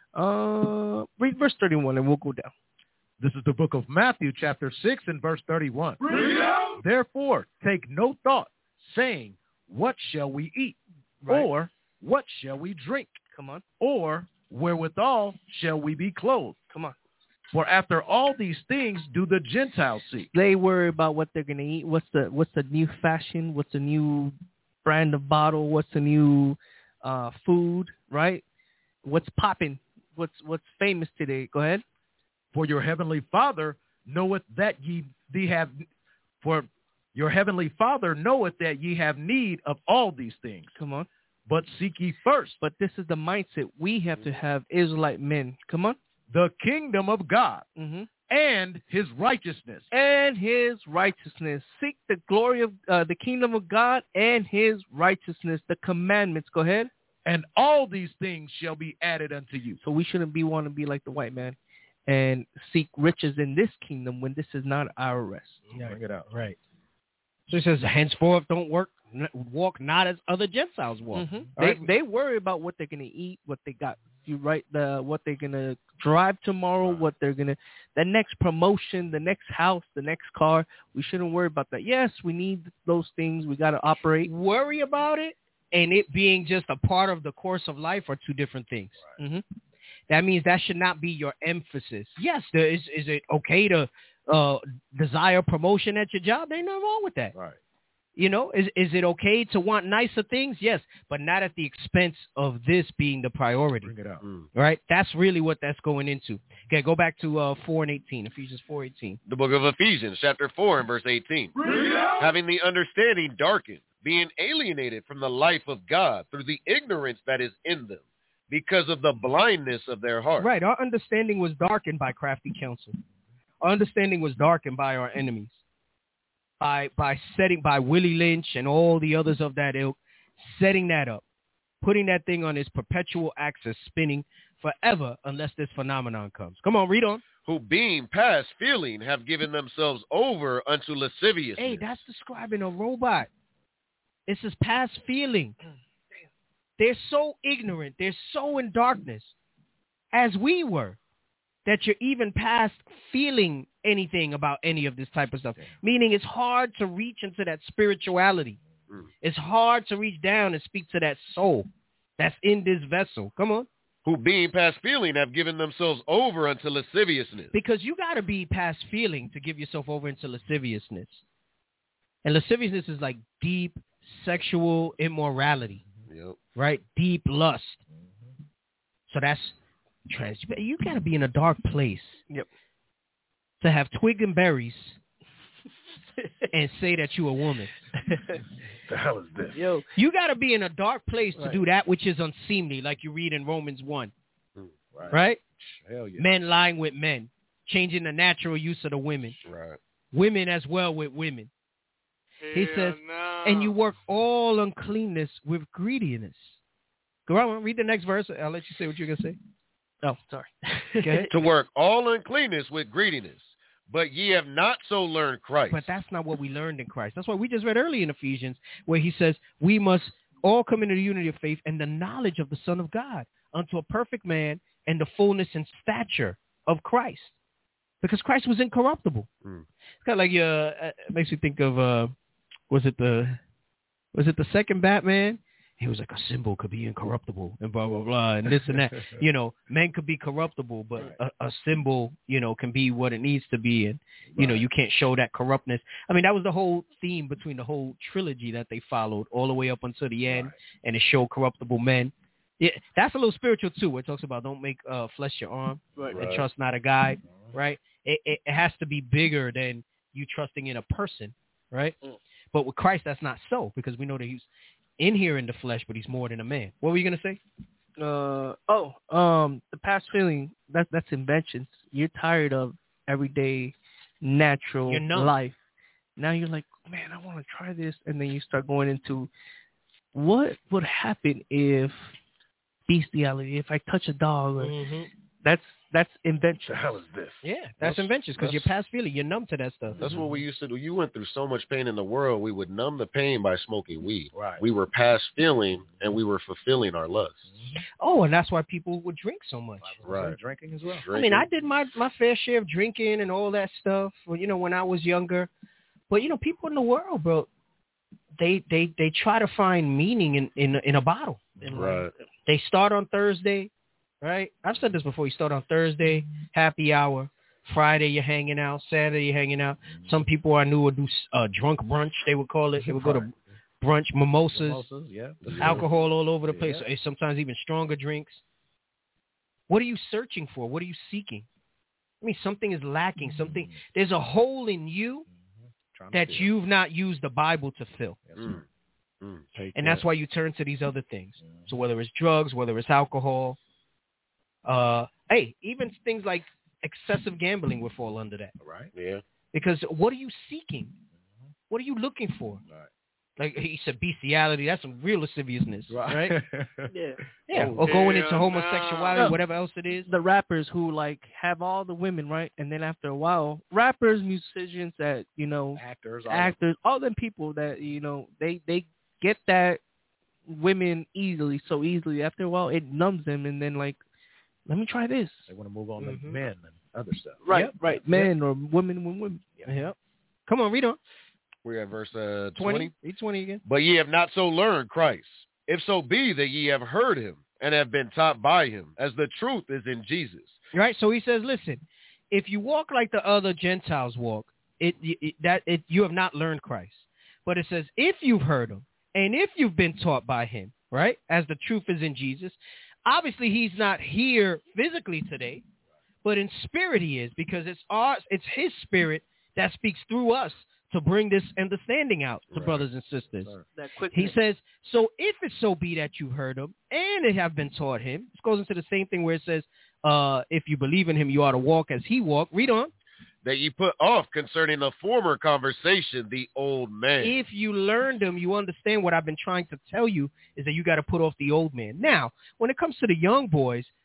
Uh, read verse thirty-one and we'll go down. This is the book of Matthew, chapter six and verse thirty-one. Therefore, take no thought, saying, what shall we eat? Right. Or what shall we drink? Come on. Or wherewithal shall we be clothed? Come on. For after all these things do the Gentiles seek. They worry about what they're going to eat. What's the what's the new fashion? What's the new brand of bottle? What's the new uh, food, right? What's popping? What's what's famous today? Go ahead. For your heavenly Father knoweth that ye thee have, for your heavenly Father knoweth that ye have need of all these things. Come on. But seek ye first. But this is the mindset we have to have, Israelite men. Come on. The kingdom of God mm-hmm. and his righteousness. And his righteousness. Seek the glory of uh, the kingdom of God and his righteousness, the commandments. Go ahead. And all these things shall be added unto you. So we shouldn't be want to be like the white man and seek riches in this kingdom when this is not our rest. Yeah, bring it out. Right. So he says, henceforth don't work, walk not as other Gentiles walk. Mm-hmm. They right? they worry about what they're going to eat, what they got. You write the what they're going to drive tomorrow, right. what they're going to, the next promotion, the next house, the next car. We shouldn't worry about that. Yes, we need those things. We got to operate. Worry about it and it being just a part of the course of life are two different things. Right. Mm-hmm. That means that should not be your emphasis. Yes, there is, is it okay to uh, desire promotion at your job? There ain't nothing wrong with that. Right. You know, is is it okay to want nicer things? Yes, but not at the expense of this being the priority. Bring it out. Mm. Right? That's really what that's going into. Okay, go back to uh, four and eighteen, Ephesians four eighteen. The book of Ephesians, chapter four and verse eighteen. Having the understanding darkened, being alienated from the life of God through the ignorance that is in them, because of the blindness of their heart. Right. Our understanding was darkened by crafty counsel. Our understanding was darkened by our enemies. By by setting, by Willie Lynch and all the others of that ilk, setting that up, putting that thing on its perpetual axis, spinning forever unless this phenomenon comes. Come on, read on. Who being past feeling have given themselves over unto lasciviousness. Hey, that's describing a robot. This is past feeling. They're so ignorant. They're so in darkness, as we were, that you're even past feeling anything about any of this type of stuff. Meaning it's hard to reach into that spirituality. Mm. It's hard to reach down and speak to that soul that's in this vessel. Come on. Who being past feeling have given themselves over unto lasciviousness. Because you got to be past feeling to give yourself over into lasciviousness. And lasciviousness is like deep sexual immorality, yep. right? Deep lust. Mm-hmm. So that's trans. You got to be in a dark place yep. to have twig and berries and say that you a woman. The hell is this? Yo, you got to be in a dark place right. to do that which is unseemly, like you read in Romans one. Right? right? Hell yeah. Men lying with men, changing the natural use of the women. Right. Women as well with women. He Hell says, no. and you work all uncleanness with greediness. Go on, read the next verse. I'll let you say what you're going to say. Oh, sorry. Okay. To work all uncleanness with greediness. But ye have not so learned Christ. But that's not what we learned in Christ. That's why we just read early in Ephesians where he says we must all come into the unity of faith and the knowledge of the Son of God unto a perfect man and the fullness and stature of Christ. Because Christ was incorruptible. Mm. It's kind of like, uh, it makes me think of, uh, was it the, was it the second Batman? He was like, a symbol could be incorruptible and blah, blah, blah, and this and that. You know, men could be corruptible, but a, a symbol, you know, can be what it needs to be. And, you right. know, you can't show that corruptness. I mean, that was the whole theme between the whole trilogy that they followed all the way up until the end. Right. And it showed corruptible men. Yeah, that's a little spiritual, too, where it talks about don't make uh, flesh your arm right. and trust not a guide, right? It, it, it has to be bigger than you trusting in a person, right? Mm. But with Christ, that's not so, because we know that he's in here in the flesh, but he's more than a man. What were you going to say? Uh, oh, um, the past feeling, that, that's inventions. You're tired of everyday, natural life. Now you're like, man, I want to try this. And then you start going into what would happen if bestiality, if I touch a dog. Or, mm-hmm. That's that's invention. The hell is this? Yeah, that's, that's inventions because you're past feeling. You're numb to that stuff. That's mm-hmm. what we used to do. You went through so much pain in the world. We would numb the pain by smoking weed. Right. We were past feeling, and we were fulfilling our lusts. Oh, and that's why people would drink so much. Right. Drinking as well. Drinking. I mean, I did my, my fair share of drinking and all that stuff, you know, when I was younger. But, you know, people in the world, bro, they they, they try to find meaning in, in, in a bottle. And right. They start on Thursday. Right? I've said this before. You start on Thursday, happy hour. Friday, you're hanging out. Saturday, you're hanging out. Some people I knew would do uh, drunk brunch, they would call it. They would go to brunch, mimosas, mimosas yeah. alcohol all over the place. Yeah. Sometimes even stronger drinks. What are you searching for? What are you seeking? I mean, something is lacking. Something. There's a hole in you mm-hmm. that you've not used the Bible to fill. Yes, mm. Mm. And that's why you turn to these other things. Mm-hmm. So whether it's drugs, whether it's alcohol, Uh, hey, even things like excessive gambling would fall under that. Right. Yeah. Because what are you seeking? Mm-hmm. What are you looking for? Right. Like he said, bestiality, that's some real lasciviousness, right? right? yeah. Yeah. Oh, or going into no. homosexuality, no. whatever else it is. The rappers who, like, have all the women, right? And then after a while, rappers, musicians that, you know, actors, all actors, all them people that, you know, they, they get that women easily, so easily. After a while, it numbs them, and then, like, let me try this. They want to move on mm-hmm. to men and other stuff. Right, yep. right. Men yep. or women with women. Yep. yep. Come on, read on. We're at verse uh, twenty. twenty. Read twenty again. But ye have not so learned Christ. If so be that ye have heard him and have been taught by him, as the truth is in Jesus. Right. So he says, listen, if you walk like the other Gentiles walk, it, it that it you have not learned Christ. But it says, if you've heard him and if you've been taught by him, right, as the truth is in Jesus. Obviously, he's not here physically today, but in spirit he is, because it's ours, it's his spirit that speaks through us to bring this understanding out to right. brothers and sisters. That quick he says, so if it so be that you heard him and it have been taught him, this goes into the same thing where it says, uh, if you believe in him, you ought to walk as he walked. Read on. That you put off concerning the former conversation, the old man. If you learned them, you understand what I've been trying to tell you is that you got to put off the old man. Now, when it comes to the young boys,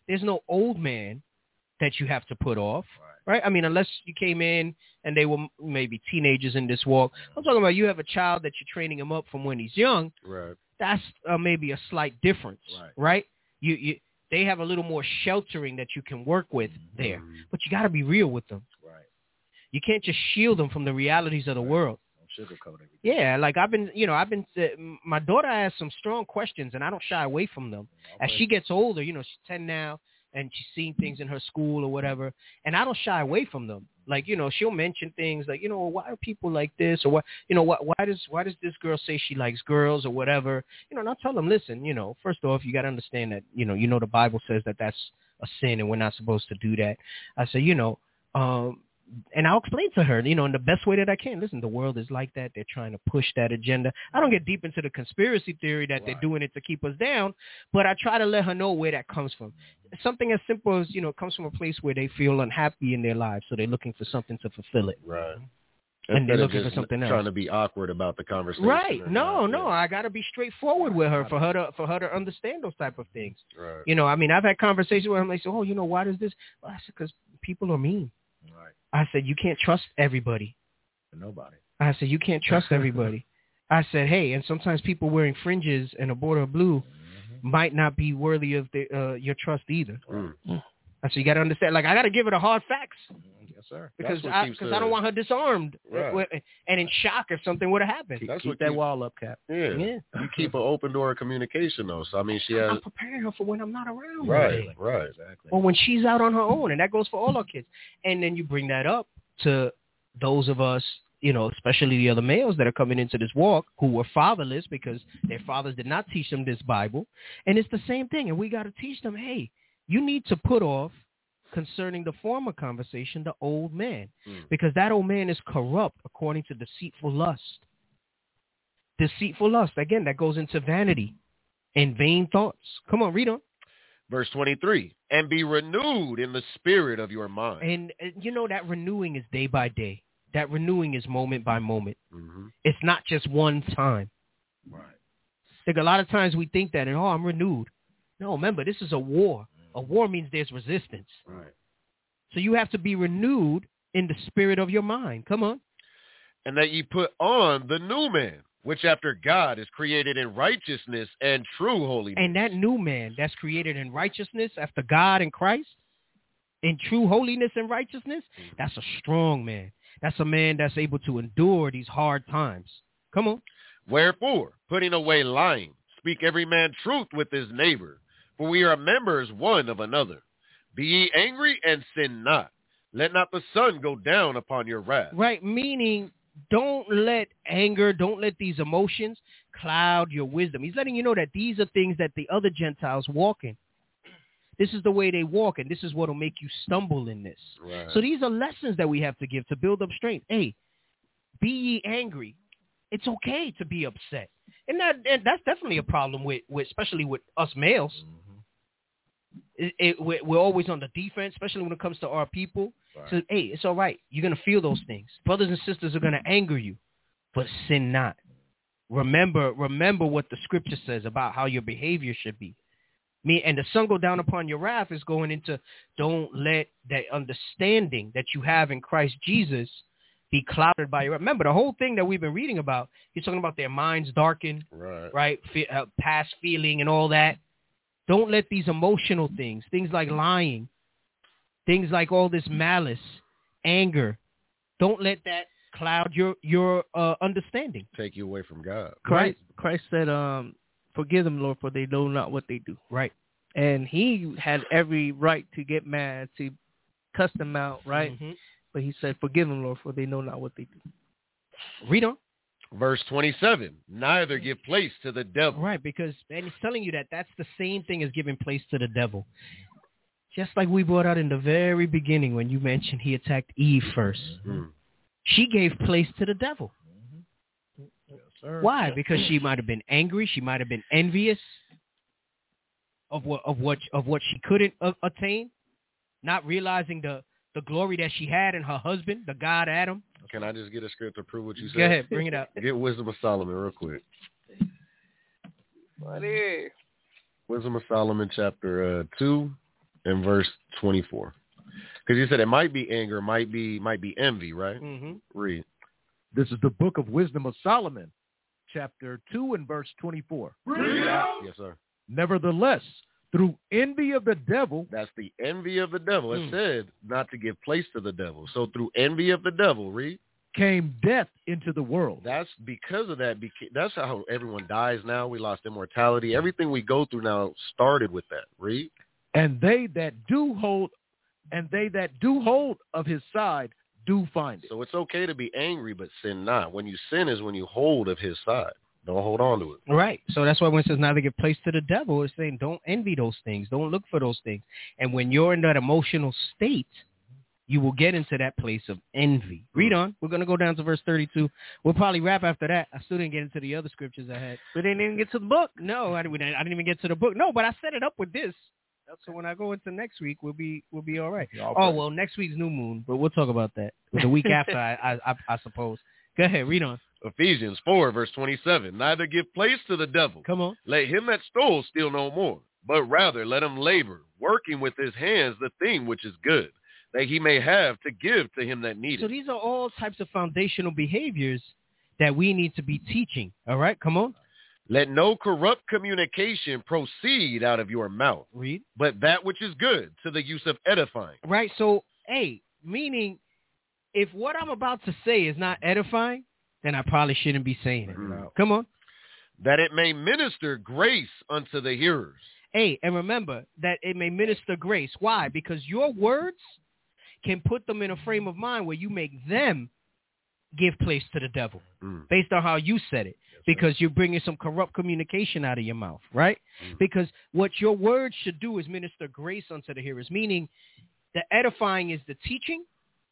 There's no old man that you have to put off, right? right? I mean, unless you came in and they were maybe teenagers in this walk. I'm talking about you have a child that you're training him up from when he's young. Right. That's uh, maybe a slight difference, right? right? You, you, they have a little more sheltering that you can work with there, mm-hmm. but you got to be real with them. Right. You can't just shield them from the realities of the right. world. Sugarcoat everything. Yeah, like I've been, you know, I've been, uh, my daughter has some strong questions, and I don't shy away from them. As she gets older, you know, she's ten now, and she's seen things in her school or whatever, and I don't shy away from them. Like, you know, she'll mention things like, you know, why are people like this, or what, you know, what, why does, why does this girl say she likes girls or whatever, you know, and I'll tell them, listen, you know, first off, you got to understand that, you know, you know, the Bible says that that's a sin, and we're not supposed to do that. I say, you know, um. And I'll explain to her, you know, in the best way that I can. Listen, the world is like that. They're trying to push that agenda. I don't get deep into the conspiracy theory that right. they're doing it to keep us down, but I try to let her know where that comes from. Something as simple as, you know, it comes from a place where they feel unhappy in their lives, so they're looking for something to fulfill it. Right. And they're looking for something else. Trying to be awkward about the conversation. Right. No, not, no. yeah. I got to be straightforward with her for her to for her to understand those type of things. Right. You know, I mean, I've had conversations with them. They say, oh, you know, why does this? Well, I said, because people are mean. Right. I said, you can't trust everybody. Nobody. I said, you can't trust everybody. I said, hey, and sometimes people wearing fringes and a border of blue mm-hmm. might not be worthy of the, uh, your trust either. Mm. I said, you got to understand. Like, I got to give her the hard facts. Yes, sir. Because I, cause I don't want her disarmed right. and in shock if something would have happened. That's keep what that keep, wall up, Cap. Yeah. yeah. You keep an open door of communication, though. So, I mean, she has... I'm preparing her for when I'm not around. Right, right. right. Exactly. Or when she's out on her own, and that goes for all our kids. And then you bring that up to those of us, you know, especially the other males that are coming into this walk who were fatherless because their fathers did not teach them this Bible. And it's the same thing. And we got to teach them, hey, you need to put off concerning the former conversation, the old man, mm. because that old man is corrupt according to deceitful lust. Deceitful lust, again, that goes into vanity and vain thoughts. Come on, read on. Verse twenty-three, and be renewed in the spirit of your mind. And, and you know, that renewing is day by day. That renewing is moment by moment. Mm-hmm. It's not just one time. Right. Like a lot of times we think that, and oh, I'm renewed. No, remember, this is a war. A war means there's resistance. Right. So you have to be renewed in the spirit of your mind. Come on. And that ye put on the new man, which after God is created in righteousness and true holiness. And that new man that's created in righteousness after God and Christ, in true holiness and righteousness, mm-hmm. that's a strong man. That's a man that's able to endure these hard times. Come on. Wherefore, putting away lying, speak every man truth with his neighbor, for we are members one of another. Be ye angry and sin not. Let not the sun go down upon your wrath. Right, meaning don't let anger, don't let these emotions cloud your wisdom. He's letting you know that these are things that the other Gentiles walk in. This is the way they walk, and this is what will make you stumble in this. Right. So these are lessons that we have to give to build up strength. Hey, be ye angry. It's okay to be upset. And that and that's definitely a problem with, with especially with us males. Mm-hmm. It, it, we're, we're always on the defense, especially when it comes to our people. Right. So, hey, it's all right. You're going to feel those things. Brothers and sisters are going to anger you, but sin not. Remember, remember what the scripture says about how your behavior should be. Me and the sun go down upon your wrath is going into don't let that understanding that you have in Christ Jesus be clouded by your. Remember, the whole thing that we've been reading about, he's talking about their minds darkened, right? right? Fe- uh, past feeling and all that. Don't let these emotional things, things like lying, things like all this malice, anger, don't let that cloud your your uh, understanding. Take you away from God. Christ, Christ said, um, forgive them, Lord, for they know not what they do. Right. And he had every right to get mad, to cuss them out, right? Mm-hmm. But he said, forgive them, Lord, for they know not what they do. Read on. Verse twenty-seven, neither give place to the devil. Right, because and he's telling you that that's the same thing as giving place to the devil. Just like we brought out in the very beginning when you mentioned he attacked Eve first. Mm-hmm. She gave place to the devil. Mm-hmm. Yes, sir. Why? Because she might have been angry. She might have been envious of what of what of what she couldn't uh, attain, not realizing the, the glory that she had in her husband, the God Adam. Can I just get a script to prove what you said? Go ahead, bring it out. Get Wisdom of Solomon real quick. What is? Wisdom of Solomon, chapter uh, two, in verse twenty-four. Because you said it might be anger, might be might be envy, right? Mm-hmm. Read. This is the book of Wisdom of Solomon, chapter two and verse twenty-four. Yes, sir. Nevertheless, through envy of the devil. That's the envy of the devil. It Mm. said not to give place to the devil. So through envy of the devil, read. Came death into the world. That's because of that. That's how everyone dies now. We lost immortality. Everything we go through now started with that. Read. And they that do hold, and they that do hold of his side do find it. So it's okay to be angry, but sin not. When you sin is when you hold of his side. Don't hold on to it. Right. So that's why when it says not to give place to the devil, it's saying don't envy those things. Don't look for those things. And when you're in that emotional state, you will get into that place of envy. Read on. We're going to go down to verse thirty-two. We'll probably wrap after that. I still didn't get into the other scriptures I had. We didn't even get to the book. No, I didn't, I didn't even get to the book. No, but I set it up with this. So when I go into next week, we'll be we'll be all right. Oh, well, next week's new moon, but we'll talk about that. The week after, I, I, I suppose. Go ahead. Read on. Ephesians four, verse twenty-seven. Neither give place to the devil. Come on. Let him that stole steal no more, but rather let him labor, working with his hands the thing which is good, that he may have to give to him that needeth. So these are all types of foundational behaviors that we need to be teaching. All right, come on. Let no corrupt communication proceed out of your mouth. Read. But that which is good to the use of edifying. Right. So, hey, meaning if what I'm about to say is not edifying, then I probably shouldn't be saying it. Mm-hmm. Come on. That it may minister grace unto the hearers. Hey, and remember that it may minister grace. Why? Because your words can put them in a frame of mind where you make them give place to the devil mm. based on how you said it. Because you're bringing some corrupt communication out of your mouth, right? Mm. Because what your words should do is minister grace unto the hearers, meaning the edifying is the teaching.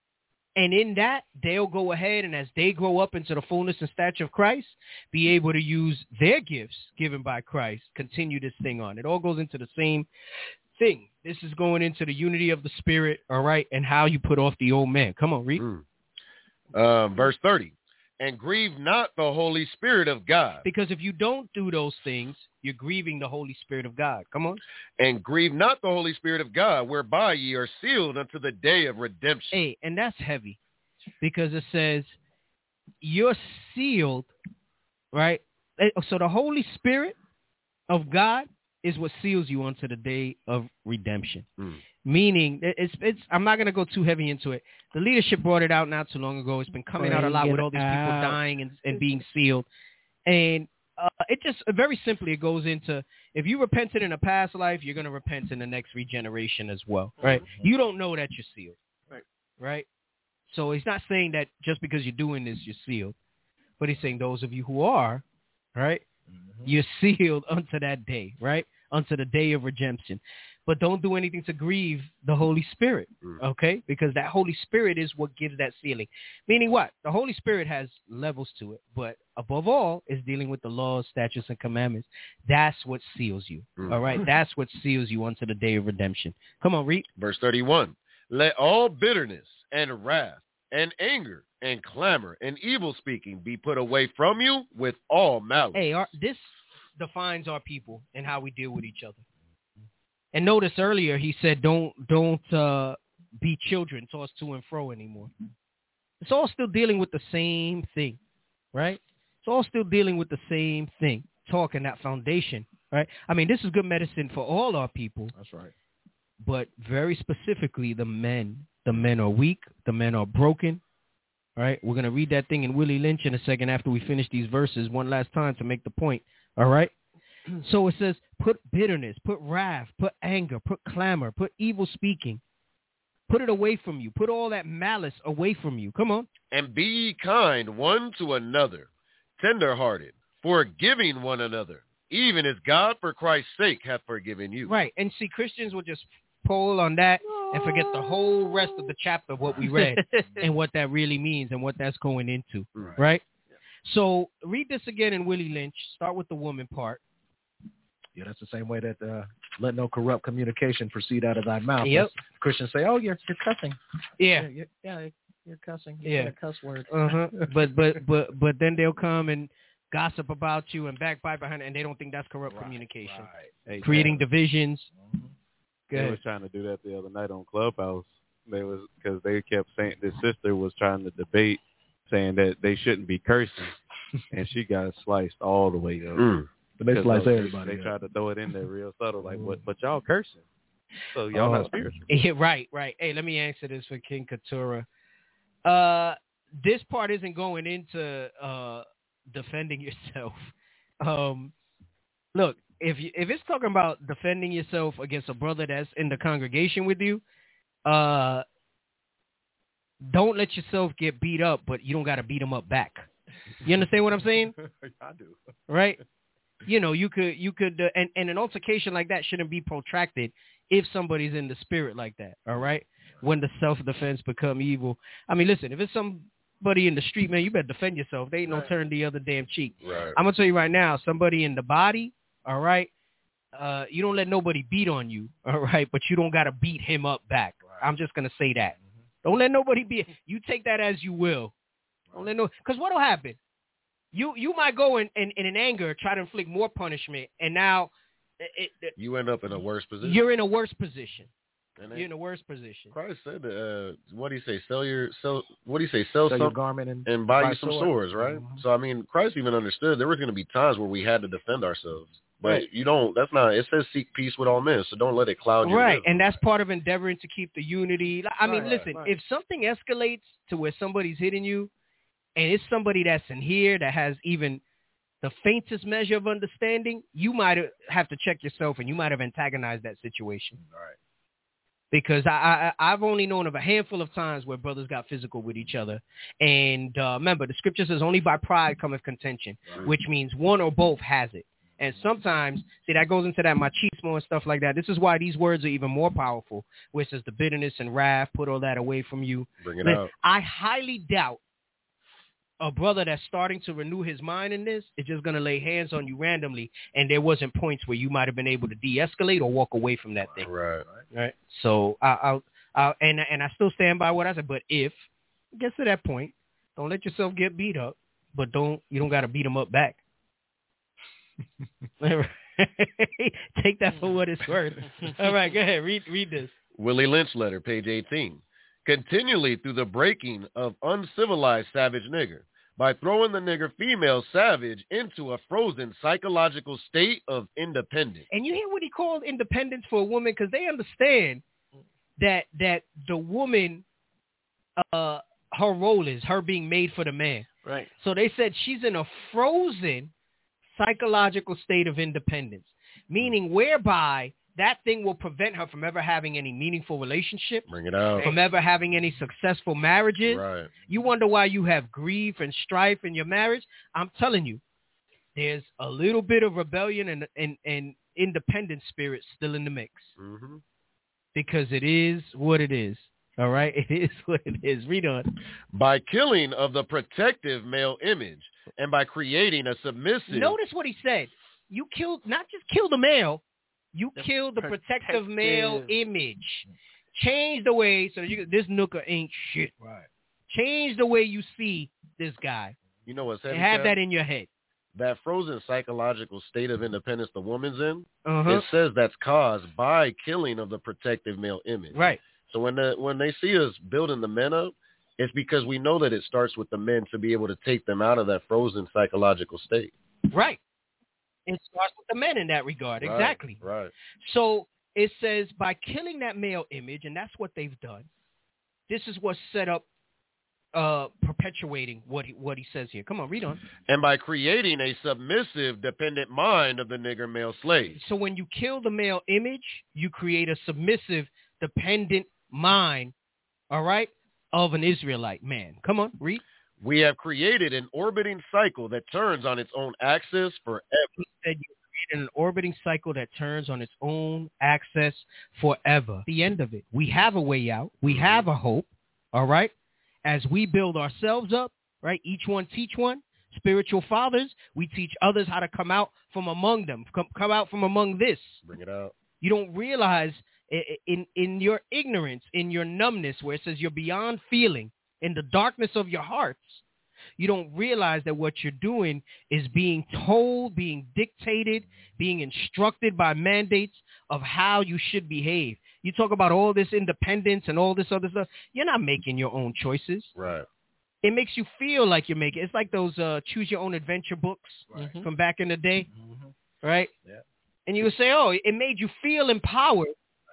And in that, they'll go ahead and as they grow up into the fullness and stature of Christ, be able to use their gifts given by Christ, continue this thing on. It all goes into the same thing. This is going into the unity of the Spirit, all right, and how you put off the old man. Come on, read. Mm. Uh, verse thirty. And grieve not the Holy Spirit of God. Because if you don't do those things, you're grieving the Holy Spirit of God. Come on. And grieve not the Holy Spirit of God, whereby ye are sealed unto the day of redemption. Hey, and that's heavy because it says you're sealed, right? So the Holy Spirit of God is what seals you unto the day of redemption. Mm. Meaning, it's it's. I'm not going to go too heavy into it. The leadership brought it out not too long ago. It's been coming Bring out a lot with all these out. people dying and, and being sealed. And uh, it just, very simply, it goes into, if you repented in a past life, you're going to repent in the next regeneration as well, right? Mm-hmm. You don't know that you're sealed, right? Right? So he's not saying that just because you're doing this, you're sealed. But he's saying those of you who are, right, mm-hmm. you're sealed unto that day, right? Unto the day of redemption. But don't do anything to grieve the Holy Spirit, okay? Because that Holy Spirit is what gives that sealing. Meaning what? The Holy Spirit has levels to it, but above all is dealing with the laws, statutes, and commandments. That's what seals you, mm. all right? That's what seals you unto the day of redemption. Come on, read. Verse thirty-one. Let all bitterness and wrath and anger and clamor and evil speaking be put away from you with all malice. Hey, our, this defines our people and how we deal with each other. And notice earlier he said, don't don't uh, be children tossed to and fro anymore. It's all still dealing with the same thing, right? It's all still dealing with the same thing, talking that foundation, right? I mean, this is good medicine for all our people. That's right. But very specifically, the men. The men are weak. The men are broken, right? We're going to read that thing in Willie Lynch in a second after we finish these verses one last time to make the point, all right? So it says, put bitterness, put wrath, put anger, put clamor, put evil speaking. Put it away from you. Put all that malice away from you. Come on. And be ye kind one to another, tenderhearted, forgiving one another, even as God for Christ's sake hath forgiven you. Right. And see, Christians will just pull on that and forget the whole rest of the chapter of what we read and what that really means and what that's going into. Right. right? So read this again in Willie Lynch. Start with the woman part. Yeah, that's the same way that uh, let no corrupt communication proceed out of thy mouth. Yep. Christians say, "Oh, you're you're cussing." Yeah, yeah, you're, yeah, you're cussing. You're yeah, a cuss word. Uh-huh. but but but but then they'll come and gossip about you and backbite behind it, and they don't think that's corrupt right, communication. Right. Creating divisions. Mm-hmm. They was trying to do that the other night on Clubhouse. They was because they kept saying this sister was trying to debate, saying that they shouldn't be cursing, and she got sliced all the way up. Mm. But they slice they, everybody. They up. tried to throw it in there real subtle, like, but but y'all cursing, so y'all Oh, not spiritual. Yeah, right, right. Hey, let me answer this for King Katura. Uh, this part isn't going into uh defending yourself. Um, look, if you, if it's talking about defending yourself against a brother that's in the congregation with you, uh, don't let yourself get beat up, but you don't got to beat him up back. You understand what I'm saying? I do. Right? You know, you could, you could, uh, and, and an altercation like that shouldn't be protracted if somebody's in the spirit like that. All right? When the self-defense become evil. I mean, listen, if it's somebody in the street, man, you better defend yourself. They ain't no turn the other damn cheek. Right. I'm going to tell you right now, somebody in the body, all right, uh, you don't let nobody beat on you, all right, but you don't got to beat him up back. Right. I'm just going to say that. Mm-hmm. Don't let nobody beat. You take that as you will. Right. Don't let no, because what will happen? You you might go in, in, in an anger, try to inflict more punishment, and now it, it, you end up in a worse position. You're in a worse position. And You're in a worse position. Christ said, uh, what do you say? Sell your sell. What do you say? Sell, Sell some your garment and, and buy, buy you some sword. swords, right? Mm-hmm. So I mean, Christ even understood there were going to be times where we had to defend ourselves. But right. you don't. That's not. It says seek peace with all men, so don't let it cloud your right. vision. And that's part of endeavoring to keep the unity. I mean, right, listen. right. If something escalates to where somebody's hitting you, and it's somebody that's in here that has even the faintest measure of understanding, you might have to check yourself, and you might have antagonized that situation. Right. Because I, I, I've only known of a handful of times where brothers got physical with each other. And uh, remember, the scripture says only by pride cometh contention, right. which means one or both has it. And sometimes, see, that goes into that machismo and stuff like that. This is why these words are even more powerful, where it says the bitterness and wrath, put all that away from you. Bring it but out. I highly doubt a brother that's starting to renew his mind in this is just going to lay hands on you randomly, and there wasn't points where you might have been able to de-escalate or walk away from that thing. Right. Right. So I, I'll, I'll, and and I still stand by what I said. But if it gets to that point, don't let yourself get beat up, but don't you don't got to beat them up back. Take that for what it's worth. All right, go ahead. Read read this. Willie Lynch letter, page eighteen. Continually through the breaking of uncivilized savage nigger by throwing the nigger female savage into a frozen psychological state of independence. And you hear what he called independence for a woman, because they understand that that the woman, uh, her role is her being made for the man. Right. So they said she's in a frozen psychological state of independence, meaning whereby that thing will prevent her from ever having any meaningful relationship. Bring it out. From ever having any successful marriages. Right. You wonder why you have grief and strife in your marriage. I'm telling you, there's a little bit of rebellion and and, and independent spirit still in the mix. Mm-hmm. Because it is what it is. All right? It is what it is. Read on. By killing of the protective male image and by creating a submissive. Notice what he said. You killed, not just kill the male, you The killed the protective, protective male image. Change the way, so you, this nooker ain't shit. Right. Change the way you see this guy. You know what's And heavy, have Kev? that in your head. That frozen psychological state of independence the woman's in, Uh-huh. it says that's caused by killing of the protective male image. Right. So when the when they see us building the men up, it's because we know that it starts with the men to be able to take them out of that frozen psychological state. Right. It starts with the men in that regard. Right, Exactly. Right. So it says by killing that male image, and that's what they've done. This is what's set up, uh, perpetuating what he, what he says here. Come on, read on. And by creating a submissive, dependent mind of the nigger male slave. So when you kill the male image, you create a submissive, dependent mind, all right, of an Israelite man. Come on, read. We have created an orbiting cycle that turns on its own axis forever. He said you created an orbiting cycle that turns on its own axis forever. The end of it. We have a way out. We have a hope, all right? As we build ourselves up, right? Each one teach one. Spiritual fathers, we teach others how to come out from among them, come, come out from among this. Bring it out. You don't realize in, in your ignorance, in your numbness, where it says you're beyond feeling, in the darkness of your hearts, you don't realize that what you're doing is being told, being dictated, being instructed by mandates of how you should behave. You talk about all this independence and all this other stuff. You're not making your own choices. Right. It makes you feel like you're making. It's like those uh, choose your own adventure books right. from back in the day, mm-hmm. right? Yeah. And you would say, oh, it made you feel empowered,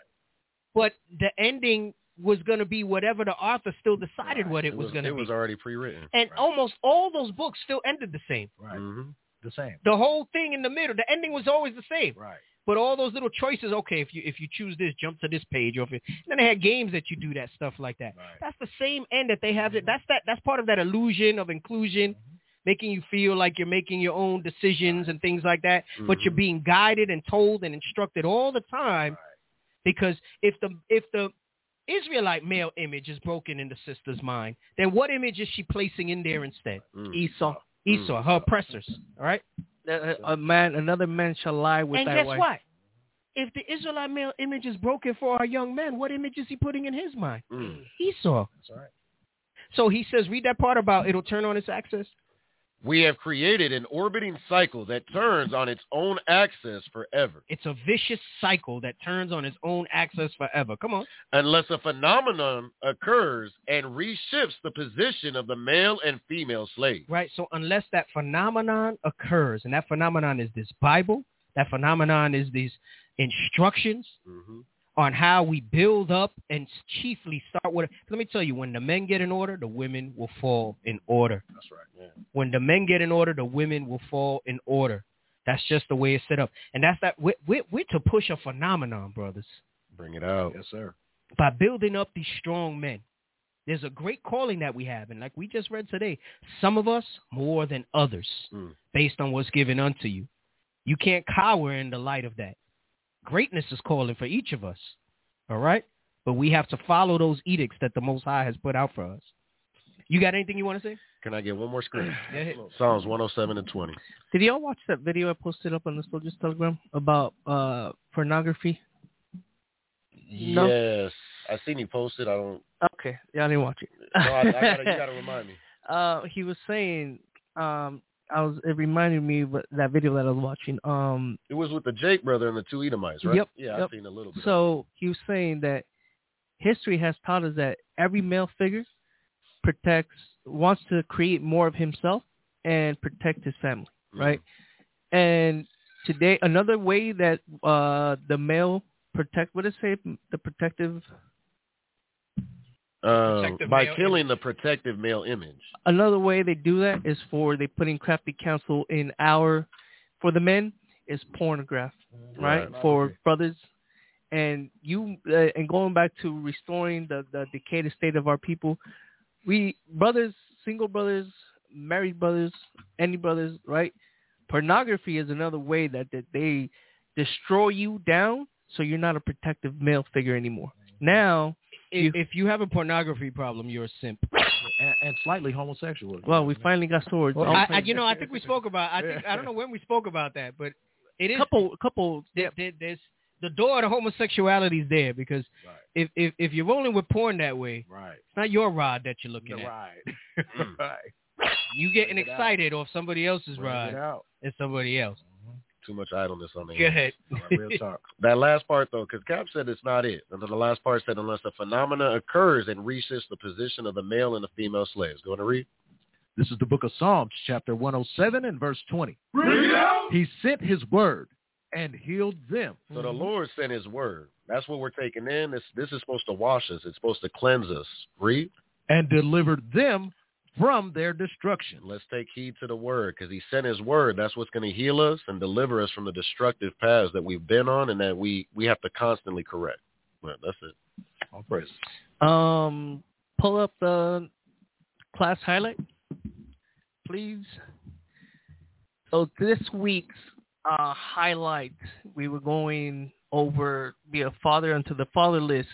but the ending was going to be whatever the author still decided right. what it, it was, was going to be. It was already pre-written. And right. almost all those books still ended the same. Right. Mm-hmm. The same. The whole thing in the middle, the ending was always the same. Right. But all those little choices, okay, if you if you choose this, jump to this page, or if you, then they had games that you do that stuff like that. Right. That's the same end that they have. Mm-hmm. That's that. That's part of that illusion of inclusion, mm-hmm. making you feel like you're making your own decisions right. and things like that. Mm-hmm. But you're being guided and told and instructed all the time, right. because if the if the Israelite male image is broken in the sister's mind, then what image is she placing in there instead? Mm. Esau. Esau, her oppressors. All right. A, a man, another man shall lie with and that guess wife. what? If the Israelite male image is broken for our young men, what image is he putting in his mind? Mm. Esau. That's right. So he says, read that part about it'll turn on its axis. We have created an orbiting cycle that turns on its own axis forever. It's a vicious cycle that turns on its own axis forever. Come on. Unless a phenomenon occurs and reshifts the position of the male and female slave. Right. So unless that phenomenon occurs, and that phenomenon is this Bible, that phenomenon is these instructions mm-hmm. on how we build up and chiefly start with. Let me tell you, when the men get in order, the women will fall in order. That's right. Yeah. When the men get in order, the women will fall in order. That's just the way it's set up. And that's that. We're, we're, we're to push a phenomenon, brothers. Bring it out. Yes, sir. By building up these strong men. There's a great calling that we have. And like we just read today, some of us more than others mm. based on what's given unto you. You can't cower in the light of that. Greatness is calling for each of us. All right? But we have to follow those edicts that the Most High has put out for us. You got anything you want to say? Can I get one more screen? Psalms one oh seven and twenty. Did y'all watch that video I posted up on the Soldiers Telegram about uh, pornography? No? Yes. I seen you post it. I don't. Okay. Yeah, I didn't watch it. No, I, I gotta, you got to remind me. Uh, he was saying, um, I was. It reminded me of that video that I was watching. Um, it was with the Jake brother and the two Edomites, right? Yep. Yeah, yep. I've seen a little bit. So he was saying that history has taught us that every male figure protects, wants to create more of himself and protect his family, mm-hmm. right? And today, another way that uh, the male protect, what does it say, the protective... Uh, by killing image. The protective male image. Another way they do that is for they putting crafty counsel in our, for the men, is pornograph, right? right? For brothers. And you, uh, and going back to restoring the, the decayed state of our people, we, brothers, single brothers, married brothers, any brothers, right? Pornography is another way that, that they destroy you down so you're not a protective male figure anymore. Now, If, if you have a pornography problem, you're a simp. And, and slightly homosexual. Well, we finally got swords. Well, I, I, you know, I think we spoke about. I think I don't know when we spoke about that, but it is couple couple. There, there, there's the door to homosexuality is there because right. if, if if you're rolling with porn that way, right. it's not your rod that you're looking the at. Right. right. You getting Bring excited off somebody else's Bring rod. It it's somebody else. Too much idleness on the Go ahead. Real talk. That last part, though, because Cap said it's not it. And then the last part said, unless a phenomena occurs and reaches the position of the male and the female slaves. Go on and read. This is the book of Psalms, chapter one oh seven and verse twenty. Read out. He sent his word and healed them. So the Lord sent his word. That's what we're taking in. This, this is supposed to wash us. It's supposed to cleanse us. Read. And delivered them from their destruction. Let's take heed to the word because he sent his word. That's what's going to heal us and deliver us from the destructive paths that we've been on and that we, we have to constantly correct. Well, that's it. All praise. Um, pull up the class highlight, please. So this week's uh, highlight, we were going over be a father unto the fatherless,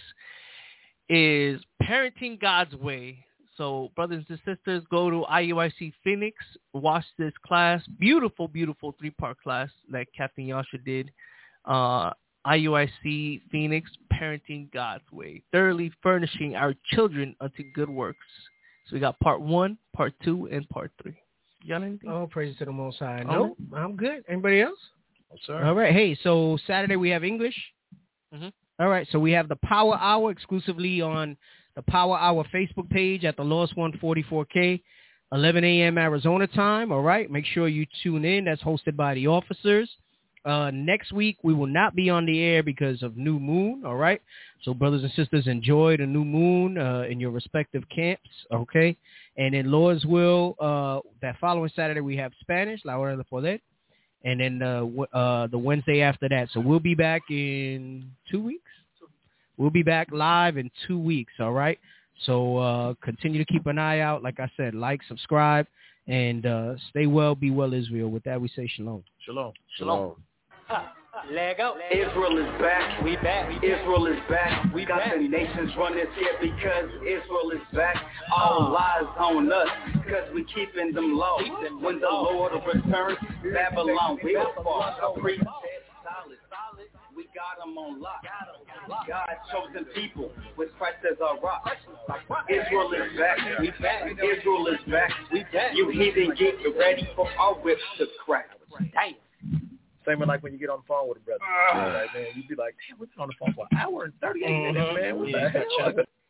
is parenting God's way. So, brothers and sisters, go to I U I C Phoenix, watch this class. Beautiful, beautiful three-part class that Captain Yasha did. Uh, I U I C Phoenix, Parenting God's Way, thoroughly furnishing our children unto good works. So we got part one, part two, and part three. You got anything? Oh, praise to the Most High. No, I'm good. Anybody else? Oh, sir. All right. Hey, so Saturday we have English. Mm-hmm. All right, so we have the Power Hour exclusively on the Power Hour Facebook page at the Lost one forty-four K, eleven a.m. Arizona time. All right, make sure you tune in. That's hosted by the officers. Uh, next week, we will not be on the air because of new moon, all right? So brothers and sisters, enjoy the new moon uh, in your respective camps, okay? And in Lord's will, uh, that following Saturday, we have Spanish, La Hora del Poder, and then uh, w- uh, the Wednesday after that. So we'll be back in two weeks. We'll be back live in two weeks, all right? So uh, continue to keep an eye out. Like I said, like, subscribe, and uh, stay well, be well, Israel. With that, we say shalom. Shalom. Shalom. Lego. Israel is back. We back. Israel is back. We got back. The nations run this here because Israel is back. All eyes on us because we keeping them low. When the Lord returns, Babylon will fall. A priest solid, solid. We got them on lock. God chosen people with Christ as our rock. Israel is back. We back. Israel is back. We back. You heathen, get ready for our whips to crack. Damn. Same like when you get on the phone with a brother. Uh, right, man, you'd be like, damn, we've been on the phone for an hour and thirty-eight minutes, man. What the hell?